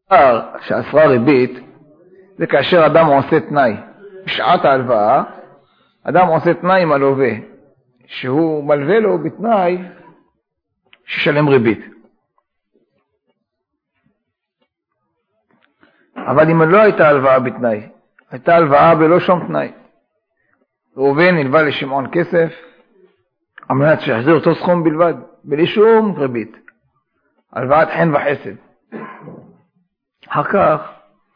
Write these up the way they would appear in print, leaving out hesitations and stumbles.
שאסרה ריבית, זה כאשר אדם עושה תנאי. בשעת ההלוואה, אדם עושה תנאי עם הלווה, שהוא מלווה לו בתנאי ששלם ריבית. אבל אם לא הייתה הלוואה בתנאי, הייתה הלוואה בלא שום תנאי. ראובן הלווה לשמעון כסף, על מנת שיחזיר אותו סכום בלבד, בלי שום ריבית. הלוואת חן וחסד. אחר כך,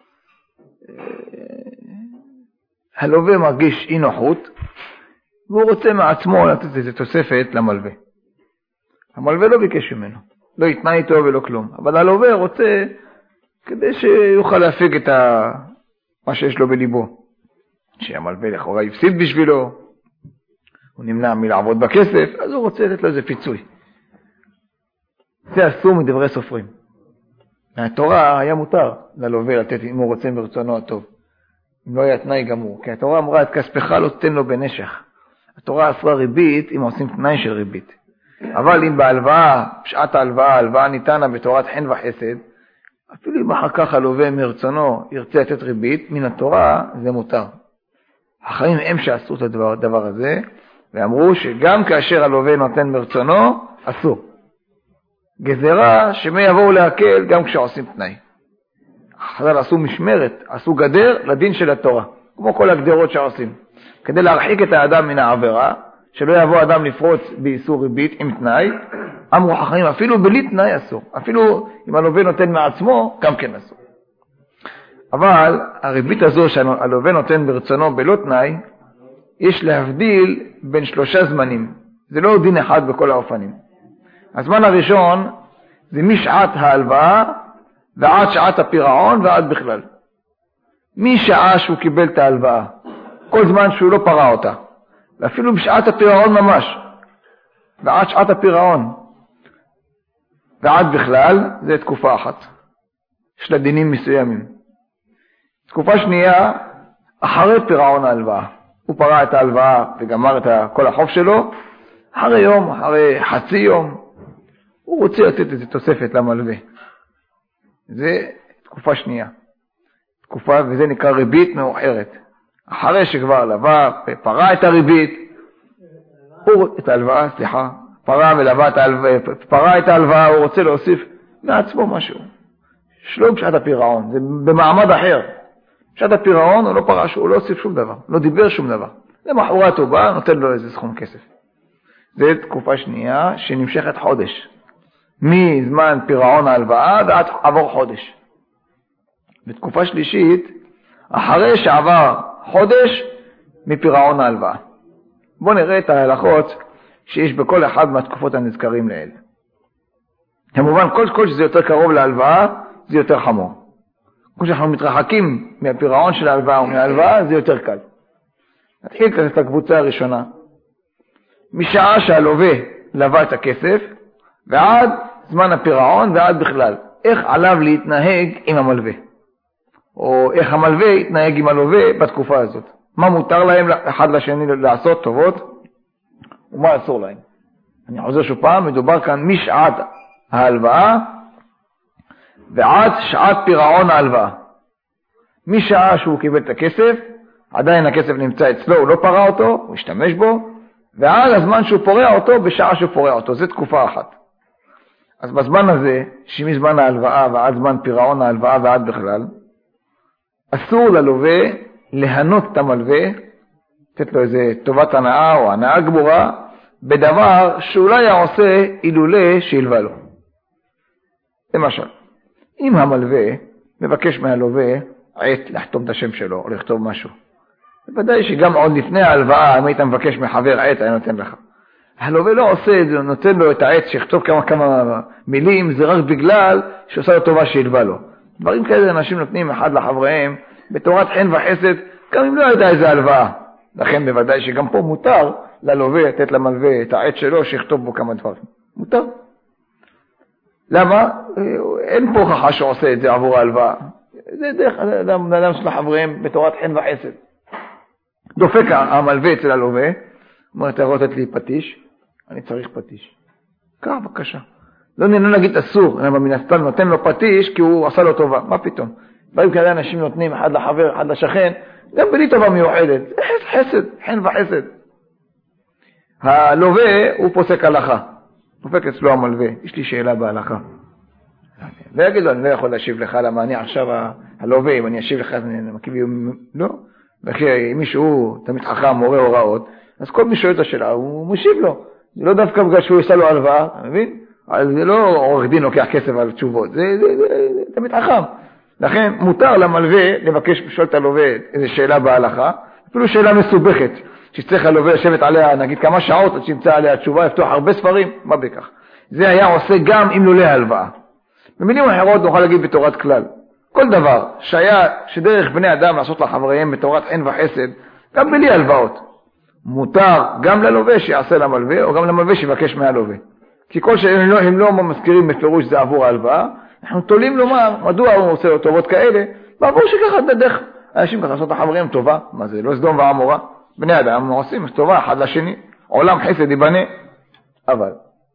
הלווה מרגיש אי נוחות, והוא רוצה מעצמו לתת איזו תוספת למלווה. המלווה לא ביקש ממנו, לא התנה איתו ולא כלום. אבל הלווה רוצה כדי שיוכל להפיג את מה שיש לו בליבו. שהמלווה לכאורה יפסיד בשבילו, הוא נמנע מלעבוד בכסף, אז הוא רוצה לתת לו איזה פיצוי. זה אסור מדברי סופרים. מהתורה היה מותר ללווה לתת אם הוא רוצה ברצונו הטוב. אם לא היה תנאי גמור. כי התורה אמרה את כספך לא תן לו בנשך. התורה אסרה ריבית אם עושים תנאי של ריבית. אבל אם בהלוואה, בשעת ההלוואה ניתנה בתורת חן וחסד, אפילו אם אחר כך הלווה מרצונו ירצה לתת ריבית, מן התורה זה מותר. החיים הם שעשו את הדבר הזה, ואמרו שגם כאשר הלווה נותן מרצונו, אסור. גזרה שמי יבואו להקל גם כשעושים תנאי. חז"ל עשו משמרת, עשו גדר לדין של התורה, כמו כל הגדרות שעושים. כדי להרחיק את האדם מן העבירה, שלא יבוא אדם לפרוץ באיסור ריבית עם תנאי, אמרו חכמים, אפילו בלי תנאי אסור. אפילו אם הלווה נותן מעצמו, גם כן אסור. אבל הריבית הזו שהלווה נותן ברצונו בלא תנאי, יש להבדיל בין 3 זמנים. זה לא דין אחד בכל האופנים. הזמן הראשון זה משעת ההלוואה ועד שעת הפירעון ועד בכלל. משעה שהוא קיבל את ההלוואה, כל זמן שהוא לא פרע אותה, ואפילו בשעת הפירעון ממש, ועד שעת הפירעון ועד בכלל, זה תקופה אחת. יש לה דינים מסוימים. תקופה שנייה, אחרי פירעון ההלוואה. הוא פרע את ההלוואה וגמר את כל החוב שלו, אחרי יום, אחרי חצי יום, הוא רוצה לתת איזו תוספת למלווה. זה תקופה שנייה. תקופה, וזה נקרא ריבית מאוחרת. אחרי שכבר לווה, פרע את הריבית, את ההלוואה, סליחה, פרע את ההלוואה, הוא רוצה להוסיף לעצמו משהו. שלא בשעת הפירעון, זה במעמד אחר. בשעת הפירעון הוא לא פרע, הוא לא הוסיף שום דבר, לא דיבר שום דבר. למחרת הוא בא, נותן לו איזה סכום כסף. זה תקופה שנייה שנמשכת חודש. מזמן פירעון ההלוואה ועד עבור חודש. בתקופה שלישית, אחרי שעבר חודש מפירעון ההלוואה. בואו נראה את ההלכות שיש בכל אחד מהתקופות הנזכרים לאלה. כמובן, כל שזה יותר קרוב להלוואה, זה יותר חמור. כמו שאנחנו מתרחקים מהפירעון של ההלוואה ומההלוואה, זה יותר קל. נתחיל את הקבוצה הראשונה. משעה שהלווה לווה את הכסף, ועד זמן הפירעון ועד בכלל. איך עליו להתנהג עם המלווה. או איך המלווה יתנהג עם הלווה בתקופה הזאת. מה מותר להם אחד לשני לעשות טובות, ומה אסור להם. אני חוזר שוב פעם, מדובר כאן משעת ההלוואה, ועד שעת פירעון ההלוואה. משעה שהוא קיבל את הכסף, עדיין הכסף נמצא אצלו, הוא לא פרע אותו, הוא השתמש בו, ועד הזמן שהוא פורע אותו, בשעה שהוא פורע אותו. זה תקופה אחת. אז בזמן הזה, שמזמן ההלוואה ועד זמן פירעון ההלוואה ועד בכלל, אסור ללווה להנות את המלווה, לתת לו איזה טובת הנאה או הנאה גמורה, בדבר שאולי היה עושה אילולה שילווה לו. למשל, אם המלווה מבקש מהלווה עת לחתום את השם שלו או לכתוב משהו, בוודאי שגם עוד לפני ההלוואה, אם היית מבקש מחבר עת, אני נותן לך. הלווה לא עושה את זה, נותן לו את העץ שיכתוב כמה מילים, זה רק בגלל שעושה לו טובה שילווה לו. דברים כאלה אנשים נותנים אחד לחבריהם בתורת חן וחסד, גם אם לא יודע איזה הלוואה. לכן בוודאי שגם פה מותר ללווה לתת למלווה את העץ שלו שיכתוב בו כמה דברים. מותר. למה? אין פה הוכחה שעושה את זה עבור ההלוואה. זה דרך אדם של חבריהם בתורת חן וחסד. דופק המלווה אצל הלווה, אומר, אתה יכול לתת לי פטיש? אני צריך פטיש. קח בבקשה. לא נגיד אסור, אבל מן הסתם נותן לו פטיש כי הוא עשה לו טובה. מה פתאום? באים כאלה אנשים נותנים אחד לחבר, אחד לשכן, גם בלי טובה מיוחדת. זה חסד, חן וחסד. הלווה הוא פוסק הלכה. פופק אצלו המלווה. יש לי שאלה בהלכה. ויגיד לו, אני לא יכול להשיב לך, למה אני עכשיו הלווה, אם אני אשיב לך, אני מקיבי, לא. וכי אם מישהו תמיד חכם, מורה הוראות, אז כל מי שואל את השאלה, הוא משיב לו. זה לא דווקא בגלל שהוא יעשה לו הלוואה, אתה מבין? אז זה לא עורך דין לוקח כסף על תשובות, זה תמיד חכם. לכן מותר למלווה לבקש לשאול את הלווה איזו שאלה בהלכה, אפילו שאלה מסובכת, שצריך הלווה לשבת עליה, נגיד כמה שעות, עד שימצא עליה תשובה, לפתוח הרבה ספרים, מה בכך? זה היה עושה גם אם לא להלוואה. במילים אחרות נוכל להגיד בתורת כלל. כל דבר שדרך בני אדם לעשות לחבריהם בתורת חן וחסד, גם בלי הלוואות. מותר גם ללווה שיעשה למלווה, או גם למלווה שיבקש מהלווה. כי כל שהם לא מזכירים בפירוש זה עבור ההלוואה, אנחנו תולים לומר, מדוע הוא עושה לו טובות כאלה, בעבור שככה דרך אנשים ככה לעשות לחבריהם טובה, מה זה, לא סדום ועמורה, בני אדם עושים טובה אחד לשני, עולם חסד ייבנה, אבל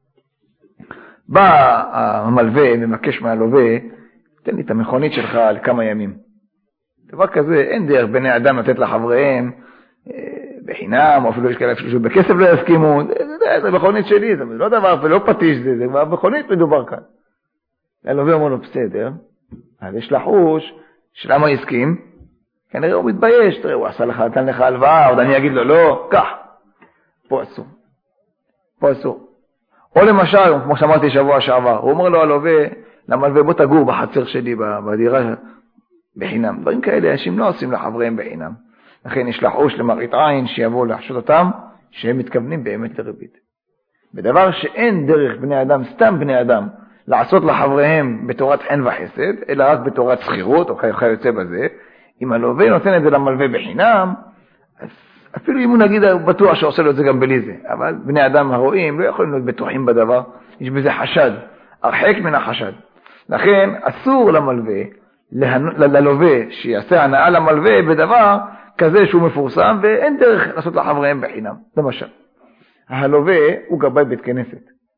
בא המלווה ומבקש מהלווה, תן לי את המכונית שלך לכמה ימים. דבר כזה, אין דרך בני אדם לתת לחבריהם בחינם, או אפילו יש כאלה שבכסף לא יסכימו, זה מכונית שלי, זה לא דבר, ולא פטיש זה כבר מכונית מדובר כאן. הלווה אומר לו, בסדר, אז יש לחוש, שלמה הסכים? כנראה הוא מתבייש, תראה, הוא עשה לך, נתן לך הלוואה, עוד אני אגיד לו, לא, כך. פה אסור. פה אסור. או למשל, כמו שאמרתי שבוע שעבר, הוא אומר לו, הלווה, למלווה, בוא תגור בחצר שלי, בדירה, בחינם. דברים כאלה, אנשים לא עושים לחבריהם בחינם. לכן יש לחוש למראית עין, שיבואו לחשוד אותם, שהם מתכוונים באמת לריבית. בדבר שאין דרך בני אדם, סתם בני אדם, לעשות לחבריהם בתורת חן וחסד, אלא רק בתורת שכירות, או כיוצא בזה, אם הלווה נותן את זה למלווה בחינם, אז אפילו אם הוא נגיד בטוח שעושה לו את זה גם בלי זה, אבל בני אדם הרואים לא יכולים להיות בטוחים בדבר, יש בזה חשד, הרחק מן החשד. לכן אסור למלווה, ללווה שיעשה הנאה למלווה בדבר כזה שהוא מפורסם, ואין דרך לעשות לחבריהם בחינם. למשל, הלווה הוא גבאי בית כנסת.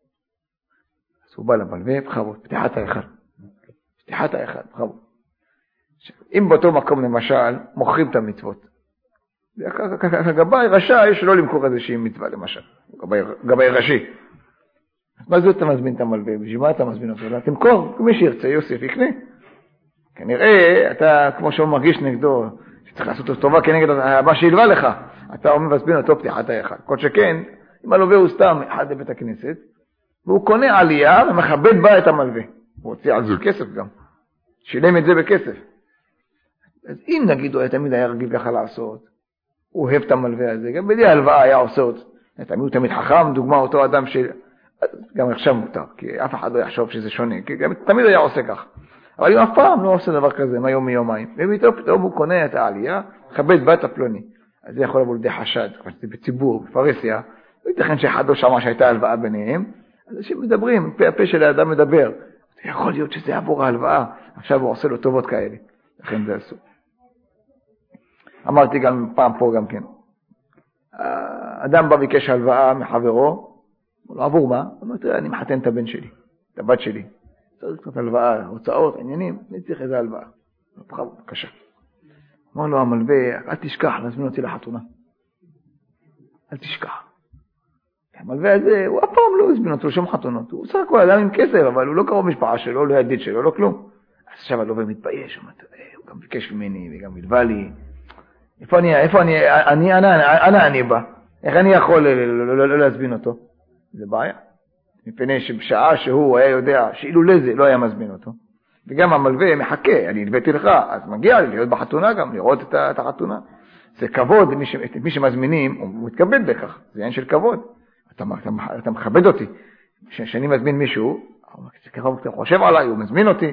אז הוא בא למלווה, בחרות, פתיחת ההיכל. פתיחת ההיכל, בחרות. אם באותו מקום למשל, מוכרים את המצוות. הגבאי רשאי שלא למכור איזושהי מצווה למשל. גבאי ראשי. מה זה אתה מזמין את המלווה? בשביל מה אתה מזמין אותו? תמכור, מי שירצה יוסף יקנה. כנראה אתה כמו שהוא מרגיש נגדו, שצריך לעשות אותו טובה כנגד מה שילווה לך. אתה אומר מזמין אותו פתיחת ההיכל. כל שכן, אם הלווה הוא סתם אחד לבית הכנסת, והוא קונה עלייה ומכבד בה את המלווה. הוא הוציא על זה כסף גם. שילם את זה בכסף. אז אם נגיד הוא תמיד היה רגיל ככה לעשות, הוא אוהב את המלווה הזה, גם בדי ההלוואה היה עושה אותו. הוא תמיד חכם, דוגמה אותו אדם גם עכשיו מותר, כי אף אחד לא יחשוב שזה שונה, כי גם תמיד היה עושה כך. אבל הוא אף פעם לא עושה דבר כזה, מהיום מיומיים. פתאום הוא קונה את העלייה, מכבד בה את הפלוני. אז זה יכול לבוא לידי חשד, בציבור, בפרסיה, לא ייתכן שאחד לא שמע שהייתה הלוואה ביניהם, אז אנשים מדברים, הפה של האדם מדבר. זה יכול להיות שזה יעבור ההלוואה, עכשיו הוא עושה לו טובות כאלה. לכן זה אסור. אמרתי גם פעם פה גם כן. אדם בא ביקש הלוואה מחברו, הוא לא עבור מה? הוא אומר, תראה, אני מחתן את הבן שלי, את הבת שלי. צריך קצת הלוואה, הוצאות, עניינים, אני צריך איזה הלוואה. בבקשה. אמר לו המלווה, אל תשכח, נזמין אותי לחתונה. אל תשכח. המלווה הזה, הוא אף פעם לא הזמין אותו לשום חתונות. הוא סך הכל אדם עם כסף, אבל הוא לא קרוב משפחה שלו, לא ידיד שלו, לא כלום. אז עכשיו הלווה מתבייש, הוא גם ביקש ממני וגם מלווה לי. איפה אני בא? איך אני יכול לא להזמין אותו? זה בעיה. מפני שבשעה שהוא היה יודע שאילו לזה לא היה מזמין אותו, וגם המלווה מחכה, אני הלוויתי לך, אז מגיע לי להיות בחתונה גם, לראות את החתונה. זה כבוד, מי שמזמינים, הוא מתכבד בכך, זה עניין של כבוד. אתה מכבד אותי. כשאני מזמין מישהו, אתה חושב עליי, הוא מזמין אותי,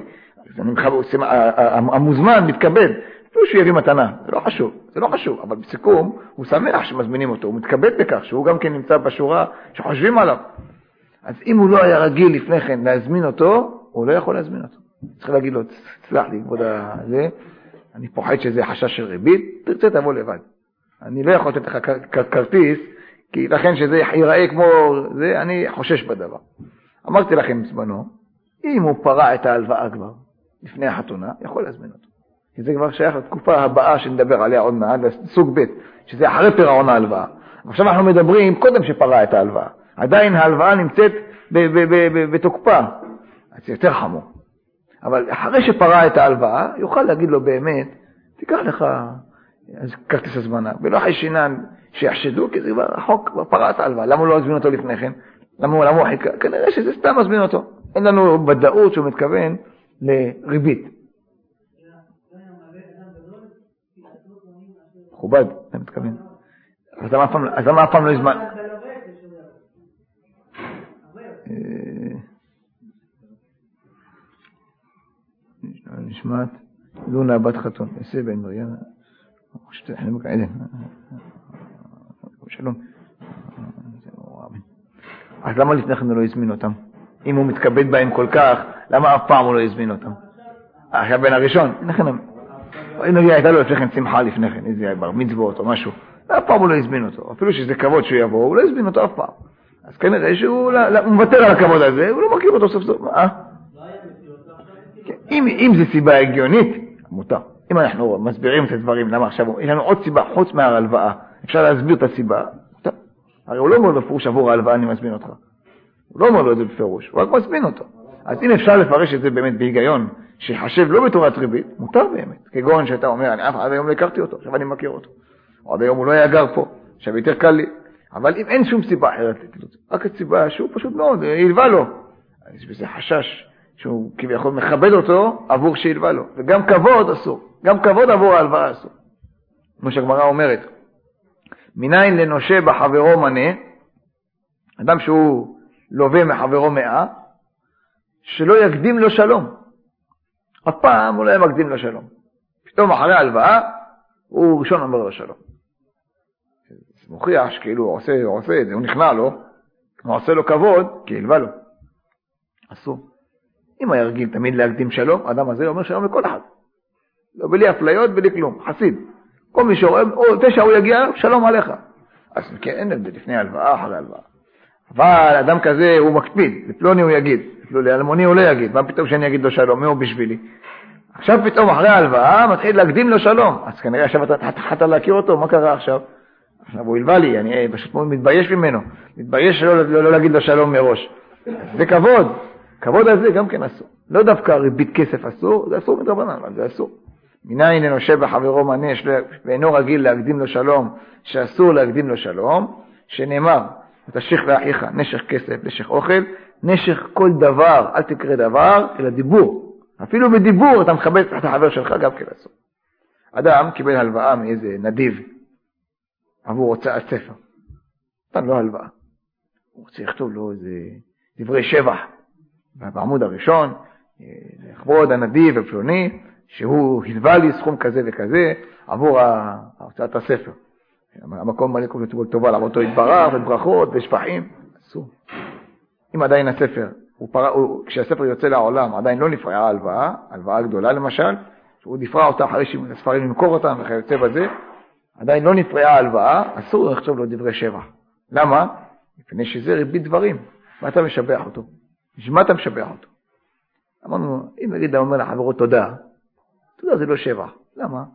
המוזמן מתכבד, אפילו שהוא יביא מתנה, זה לא חשוב, אבל בסיכום הוא שמח שמזמינים אותו, הוא מתכבד בכך, שהוא גם כן נמצא בשורה שחושבים עליו. אז אם הוא לא היה רגיל לפני כן להזמין אותו, הוא לא יכול להזמין אותו. צריך להגיד לו, תסלח לי, כבוד הזה, אני פוחד שזה חשש של ריבית, תרצה תבוא לבד. אני לא יכול לתת לך כרטיס, כי לכן שזה ייראה כמו זה, אני חושש בדבר. אמרתי לכם בזמנו, אם הוא פרע את ההלוואה כבר, לפני החתונה, יכול להזמין אותו. כי זה כבר שייך לתקופה הבאה שנדבר עליה עוד מעט, סוג ב', שזה אחרי פירעון ההלוואה. עכשיו אנחנו מדברים קודם שפרע את ההלוואה. עדיין ההלוואה נמצאת בתוקפה. אז זה יותר חמור. אבל אחרי שפרע את ההלוואה, יוכל להגיד לו באמת, תיקח לך כרטיס הזמנה, ולא אחרי שינן שיחשדו, כי זה כבר החוק, כבר פרע את ההלוואה. למה הוא לא הזמין אותו לפני כן? למה הוא חיכה? כנראה שזה סתם מזמין אותו. אין לנו ודאות שהוא מתכוון לריבית. מכובד, אתה מתכוון. אז למה אף פעם לא הזמן? נשמעת לונה בת חתון, יעשה בן מרים, שלום. אז למה לפני כן הוא לא הזמין אותם? אם הוא מתכבד בהם כל כך, למה אף פעם הוא לא הזמין אותם? עכשיו בין הראשון, אם נגיד הייתה לו לפני כן שמחה לפני כן, איזה בר מצוות או משהו, אף פעם הוא לא הזמין אותו, אפילו שזה כבוד שהוא יבוא, הוא לא הזמין אותו אף פעם. אז כנראה שהוא מוותר על הכבוד הזה, הוא לא מכיר אותו סוף סוף. אם זה סיבה הגיונית, מותר. אם אנחנו מסבירים את הדברים, למה עכשיו, יש לנו עוד סיבה חוץ מההלוואה, אפשר להסביר את הסיבה, מותר. הרי הוא לא אומר בפירוש עבור ההלוואה אני מזמין אותך. הוא לא אומר לו את זה בפירוש, הוא רק מזמין אותו. אז אם אפשר לפרש את זה באמת בהיגיון, שיחשב לא בתורת ריבית, מותר באמת. כגון שאתה אומר, אני עד היום לא הכרתי אותו, עכשיו אני מכיר אותו. עד היום הוא לא היה גר פה, עכשיו יותר קל לי. אבל אם אין שום סיבה אחרת, רק הסיבה שהוא פשוט מאוד, ילווה לו. יש בזה חשש שהוא כביכול מכבד אותו עבור שילווה לו. וגם כבוד אסור. גם כבוד עבור ההלוואה אסור. כמו שהגמרא אומרת, מניין לנושה בחברו מנה, אדם שהוא לווה מחברו 100, שלא יקדים לו שלום. אף פעם הוא לא מקדים לו שלום. פתאום אחרי ההלוואה, הוא ראשון אומר לו שלום. זה מוכיח שכאילו הוא עושה את זה, הוא נכנע לו, הוא עושה לו כבוד, כי ילווה לו. אסור. אם היה רגיל תמיד להקדים שלום, האדם הזה אומר שלום לכל אחד. לא בלי אפליות, בלי כלום, חסיד. כל מי שאומר, או 9 הוא יגיע, שלום עליך. אז כן, אין את זה לפני ההלוואה, אחרי ההלוואה. אבל אדם כזה הוא מקפיד, לפלוני הוא יגיד, לאלמוני הוא לא יגיד, מה פתאום שאני אגיד לו שלום, מי הוא בשבילי? עכשיו פתאום אחרי ההלוואה מתחיל להקדים לו שלום, אז כנראה עכשיו אתה התחלת להכיר אותו, מה קרה עכשיו? עכשיו הוא ילווה לי, אני פשוט מתבייש ממנו, מתבייש לא להגיד לו שלום מראש. זה כבוד, כבוד הזה גם כן אסור. לא דווקא ריבית כסף אסור, זה אסור מדרבנן, אבל זה אסור. מניין לנושה בחברו מנה, ואינו רגיל להקדים לו שלום, שאסור להקדים לו שלום, שנאמר, תשיך לאחיך נשך כסף, נשך אוכל, נשך כל דבר, אל תקרא דבר, אלא דיבור. אפילו בדיבור אתה מכבד את החבר שלך, גם כן אסור. אדם קיבל הלוואה מאיזה נדיב, עבור הוצאת ספר. נתן לו הלוואה. הוא רוצה לכתוב לו איזה דברי שבח. בעמוד הראשון, לכבוד הנדיב ופלוני, שהוא הלווה לי סכום כזה וכזה, עבור הוצאת הספר. המקום מלא כל טובה, לעבור אותו התברך, וברכות, ושפחים. אסור. אם עדיין הספר, כשהספר יוצא לעולם, עדיין לא נפרעה ההלוואה, הלוואה גדולה למשל, שהוא נפרע אותה אחרי שהספרים למכור אותם וכיוצא בזה, עדיין לא נפרעה ההלוואה, אסור לכתוב לו דברי שבח. למה? מפני שזה ריבית דברים. מה אתה משבח אותו? בשביל מה אתה משבח אותו? אמרנו, אם נגיד אומר לחברו תודה, תודה זה לא שבח. למה?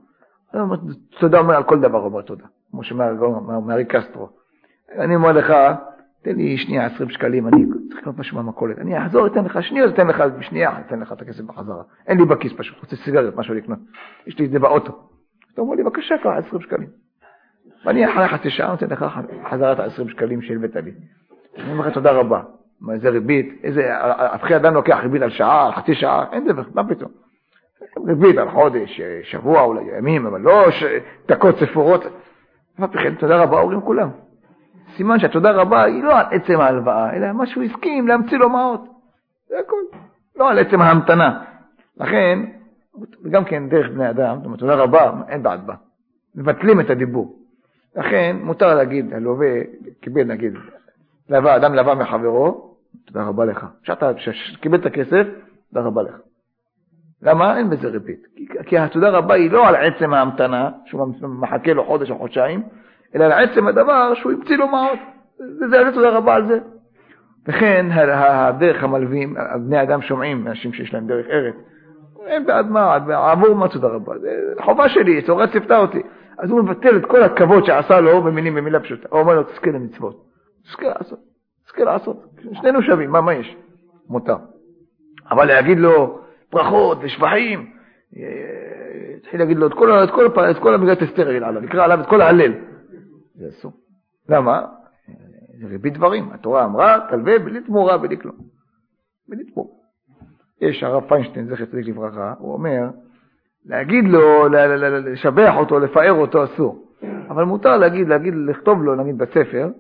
תודה אומר על כל דבר, אומר תודה. כמו שאומר מארי קסטרו. אני אומר לך, תן לי שנייה 20 שקלים, אני צריך לקנות משהו מהמכולת. אני אחזור, אתן לך שנייה, אתן לך בשנייה, אתן לך את הכסף בחזרה. אין לי בכיס פשוט, רוצה סיגריות, משהו לקנות. יש לי את זה באוטו. אתה אומר לי, בבקשה, קח 20 שקלים. ואני אחרי חצי שעה נותן לך חזרת 20 שקלים שהלבאת לי. אני אומר לך תודה רבה. מה, איזה ריבית, אחרי אדם לוקח ריבית על שעה, על חצי שעה, אין דבר, מה פתאום? ריבית על חודש, שבוע, אולי ימים, אבל לא דקות ספורות. מה פחד, תודה רבה, אומרים כולם. סימן שהתודה רבה היא לא על עצם ההלוואה, אלא מה שהוא הסכים להמציא לו מעות. זה הכל. לא על עצם ההמתנה. לכן, וגם כן דרך בני אדם, זאת אומרת, תודה רבה, אין בעד בה. מבטלים את הדיבור. לכן, מותר להגיד, הלווה, קיבל נגיד, אדם לווה מחברו, תודה רבה לך. שקיבל את הכסף, תודה רבה לך. למה? אין בזה ריבית. כי התודה רבה היא לא על עצם ההמתנה, שהוא מחכה לו חודש או חודשיים, אלא על עצם הדבר שהוא ימציא לו מעות. זה תודה רבה על זה. וכן הדרך המלווים, בני אדם שומעים, אנשים שיש להם דרך ארץ, הם בעד מה, עבור מה תודה רבה, זה חובה שלי, תורה צפתה אותי. אז הוא מבטל את כל הכבוד שעשה לו במילה פשוטה. הוא אומר לו, תזכה למצוות. תזכה לעשות. שנינו שווים, מה יש? מותר. אבל להגיד לו ברכות ושבחים, תחיל להגיד לו את כל המגילת אסתר עליו, לקרא עליו את כל ההלל. זה אסור. למה? זה ריבית דברים. התורה אמרה, תלווה בלי תמורה, בלי כלום. בלי תמורה. יש הרב פיינשטיין, זכר צדיק לברכה, הוא אומר, להגיד לו, לשבח אותו, לפאר אותו, אסור. אבל מותר להגיד, לכתוב לו, נגיד בספר,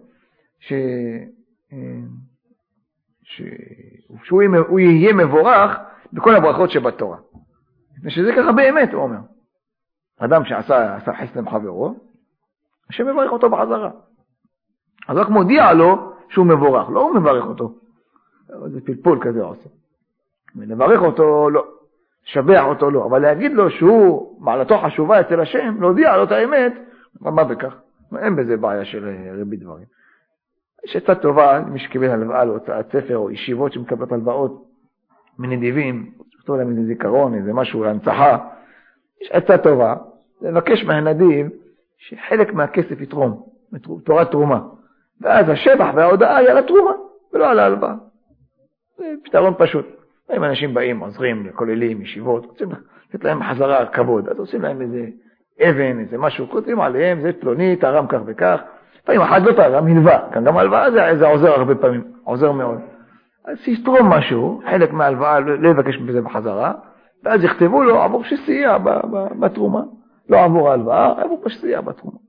שהוא יהיה מבורך בכל הברכות שבתורה. שזה ככה באמת, הוא אומר. אדם שעשה חסד עם חברו, שמברך אותו בחזרה. אז רק מודיע לו שהוא מבורך, לא הוא מברך אותו. זה פלפול כזה עושה. לברך אותו לא, שבח אותו לא, אבל להגיד לו שהוא מעלתו חשובה אצל השם, להודיע לו את האמת, מה בכך? אין בזה בעיה של ריבית דברים. יש עצה טובה, מי שקיבל הלוואה להוצאת ספר או ישיבות שמקבלות הלוואות מנדיבים, כתוב להם איזה זיכרון, איזה משהו להנצחה, יש עצה טובה, לבקש מהנדיב שחלק מהכסף יתרום, תורת תרומה, ואז השבח וההודעה היא על התרומה, ולא על ההלוואה. זה פתרון פשוט. אם אנשים באים, עוזרים לכוללים, ישיבות, רוצים לתת להם חזרה כבוד, אז עושים להם איזה אבן, איזה משהו, כותבים עליהם, זה פלוני, תרם כך וכך, פעמים אחת לא תרם, הלוואה, כאן גם הלוואה זה עוזר הרבה פעמים, עוזר מאוד. אז יתרום משהו, חלק מההלוואה לא יבקש בזה בחזרה, ואז יכתבו לו עבור שסייע בתרומה, לא עבור ההלוואה, עבור שסייע בתרומה.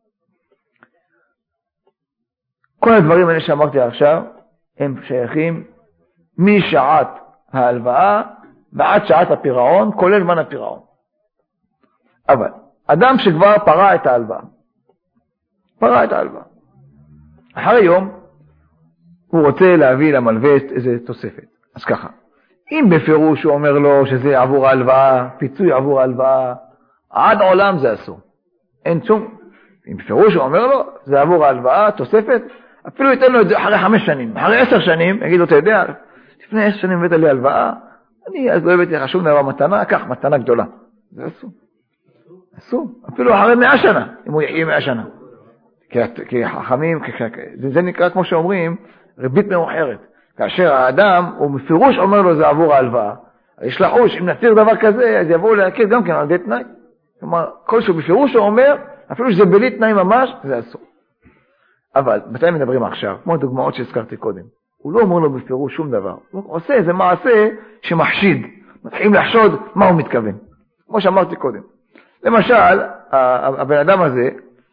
כל הדברים האלה שאמרתי עכשיו, הם שייכים משעת ההלוואה ועד שעת הפירעון, כולל זמן הפירעון. אבל אדם שכבר פרע את ההלוואה, אחרי יום הוא רוצה להביא למלווה איזה תוספת. אז ככה, אם בפירוש הוא אומר לו שזה עבור ההלוואה, פיצוי עבור ההלוואה, עד עולם זה אסור. אין שום. אם בפירוש הוא אומר לו, זה עבור ההלוואה, תוספת, אפילו ייתן לו את זה אחרי 5 שנים, אחרי 10 שנים, יגיד לו, אתה יודע, לפני 10 שנים הבאת לי הלוואה, אני אז לא הבאתי לך שום דבר מתנה, כך מתנה גדולה. זה אסור. אסור. אפילו אחרי 100 שנה, אם הוא יהיה 100 שנה. כי חכמים, זה נקרא כמו שאומרים, ריבית מאוחרת. כאשר האדם, הוא מפירוש אומר לו זה עבור ההלוואה, ישלחו, אם נציר דבר כזה, אז יבואו להכיר גם כן על ידי תנאי. כלומר, כל שהוא בפירוש הוא אומר, אפילו שזה בלי תנאי ממש, זה אסור. אבל, מתי מדברים עכשיו? כמו הדוגמאות שהזכרתי קודם. הוא לא אומר לו בפירוש שום דבר. הוא עושה איזה מעשה שמחשיד. מתחילים לחשוד מה הוא מתכוון. כמו שאמרתי קודם. למשל, הבן אדם הזה,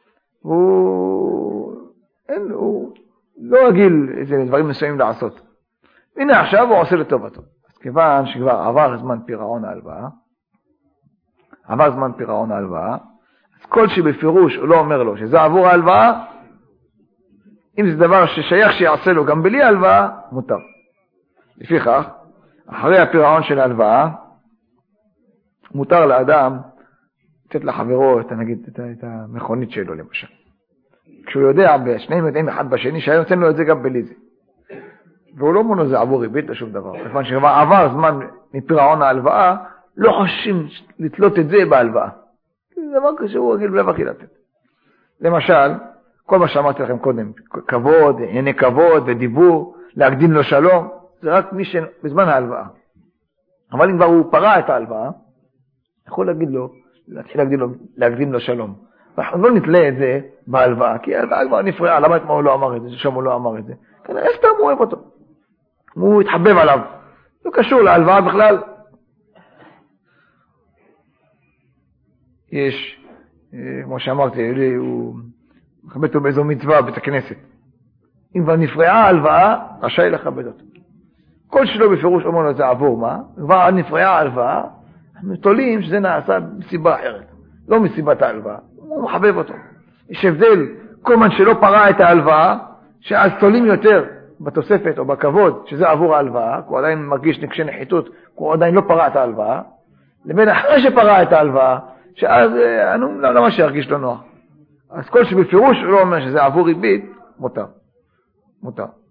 הוא לא רגיל איזה דברים מסוימים לעשות. הנה עכשיו הוא עושה לטובתו. אז כיוון שכבר עבר זמן פירעון ההלוואה, אז כל שבפירוש הוא לא אומר לו שזה עבור ההלוואה, אם זה דבר ששייך שיעשה לו גם בלי הלוואה, מותר. לפיכך, אחרי הפירעון של ההלוואה, מותר לאדם לתת לחברו את המכונית שלו למשל. כשהוא יודע, שניהם יודעים אחד בשני, שהיה נותן לו את זה גם בלי זה. והוא לא מונו זה עבור ריבית לשום דבר. כיוון שכבר עבר זמן מפירעון ההלוואה, לא חושבים לתלות את זה בהלוואה. זה דבר כשהוא רגיל בלב הכי לתת. למשל, כל מה שאמרתי לכם קודם, כבוד, ענייני כבוד ודיבור, להקדים לו שלום, זה רק מי שבזמן ההלוואה. אבל אם כבר הוא פרע את ההלוואה, יכול להתחיל להקדים לו שלום. ואנחנו לא נתלה את זה בהלוואה, כי ההלוואה כבר נפרעה, למה אתמול הוא לא אמר את זה, ששם הוא לא אמר את זה. כנראה סתם הוא אוהב אותו. הוא התחבב עליו. לא קשור להלוואה בכלל. יש, כמו שאמרתי, הוא מכבד אותו באיזו מצווה, בית הכנסת. אם כבר נפרעה ההלוואה, רשאי לכבד אותו. כל שלא בפירוש אומר לו זה עבור מה, כבר נפרעה ההלוואה, אנחנו תולים שזה נעשה מסיבה אחרת. לא מסיבת ההלוואה. הוא מחבב אותו. יש הבדל, כל man שלא פרע את ההלוואה, שאז תולים יותר בתוספת או בכבוד, שזה עבור ההלוואה, כי הוא עדיין מרגיש נקשי נחיתות, כי הוא עדיין לא פרע את ההלוואה, לבין אחרי שפרע את ההלוואה, שאז למה שירגיש לו נוח. אז כל שבפירוש הוא לא אומר שזה עבור ריבית, מותר.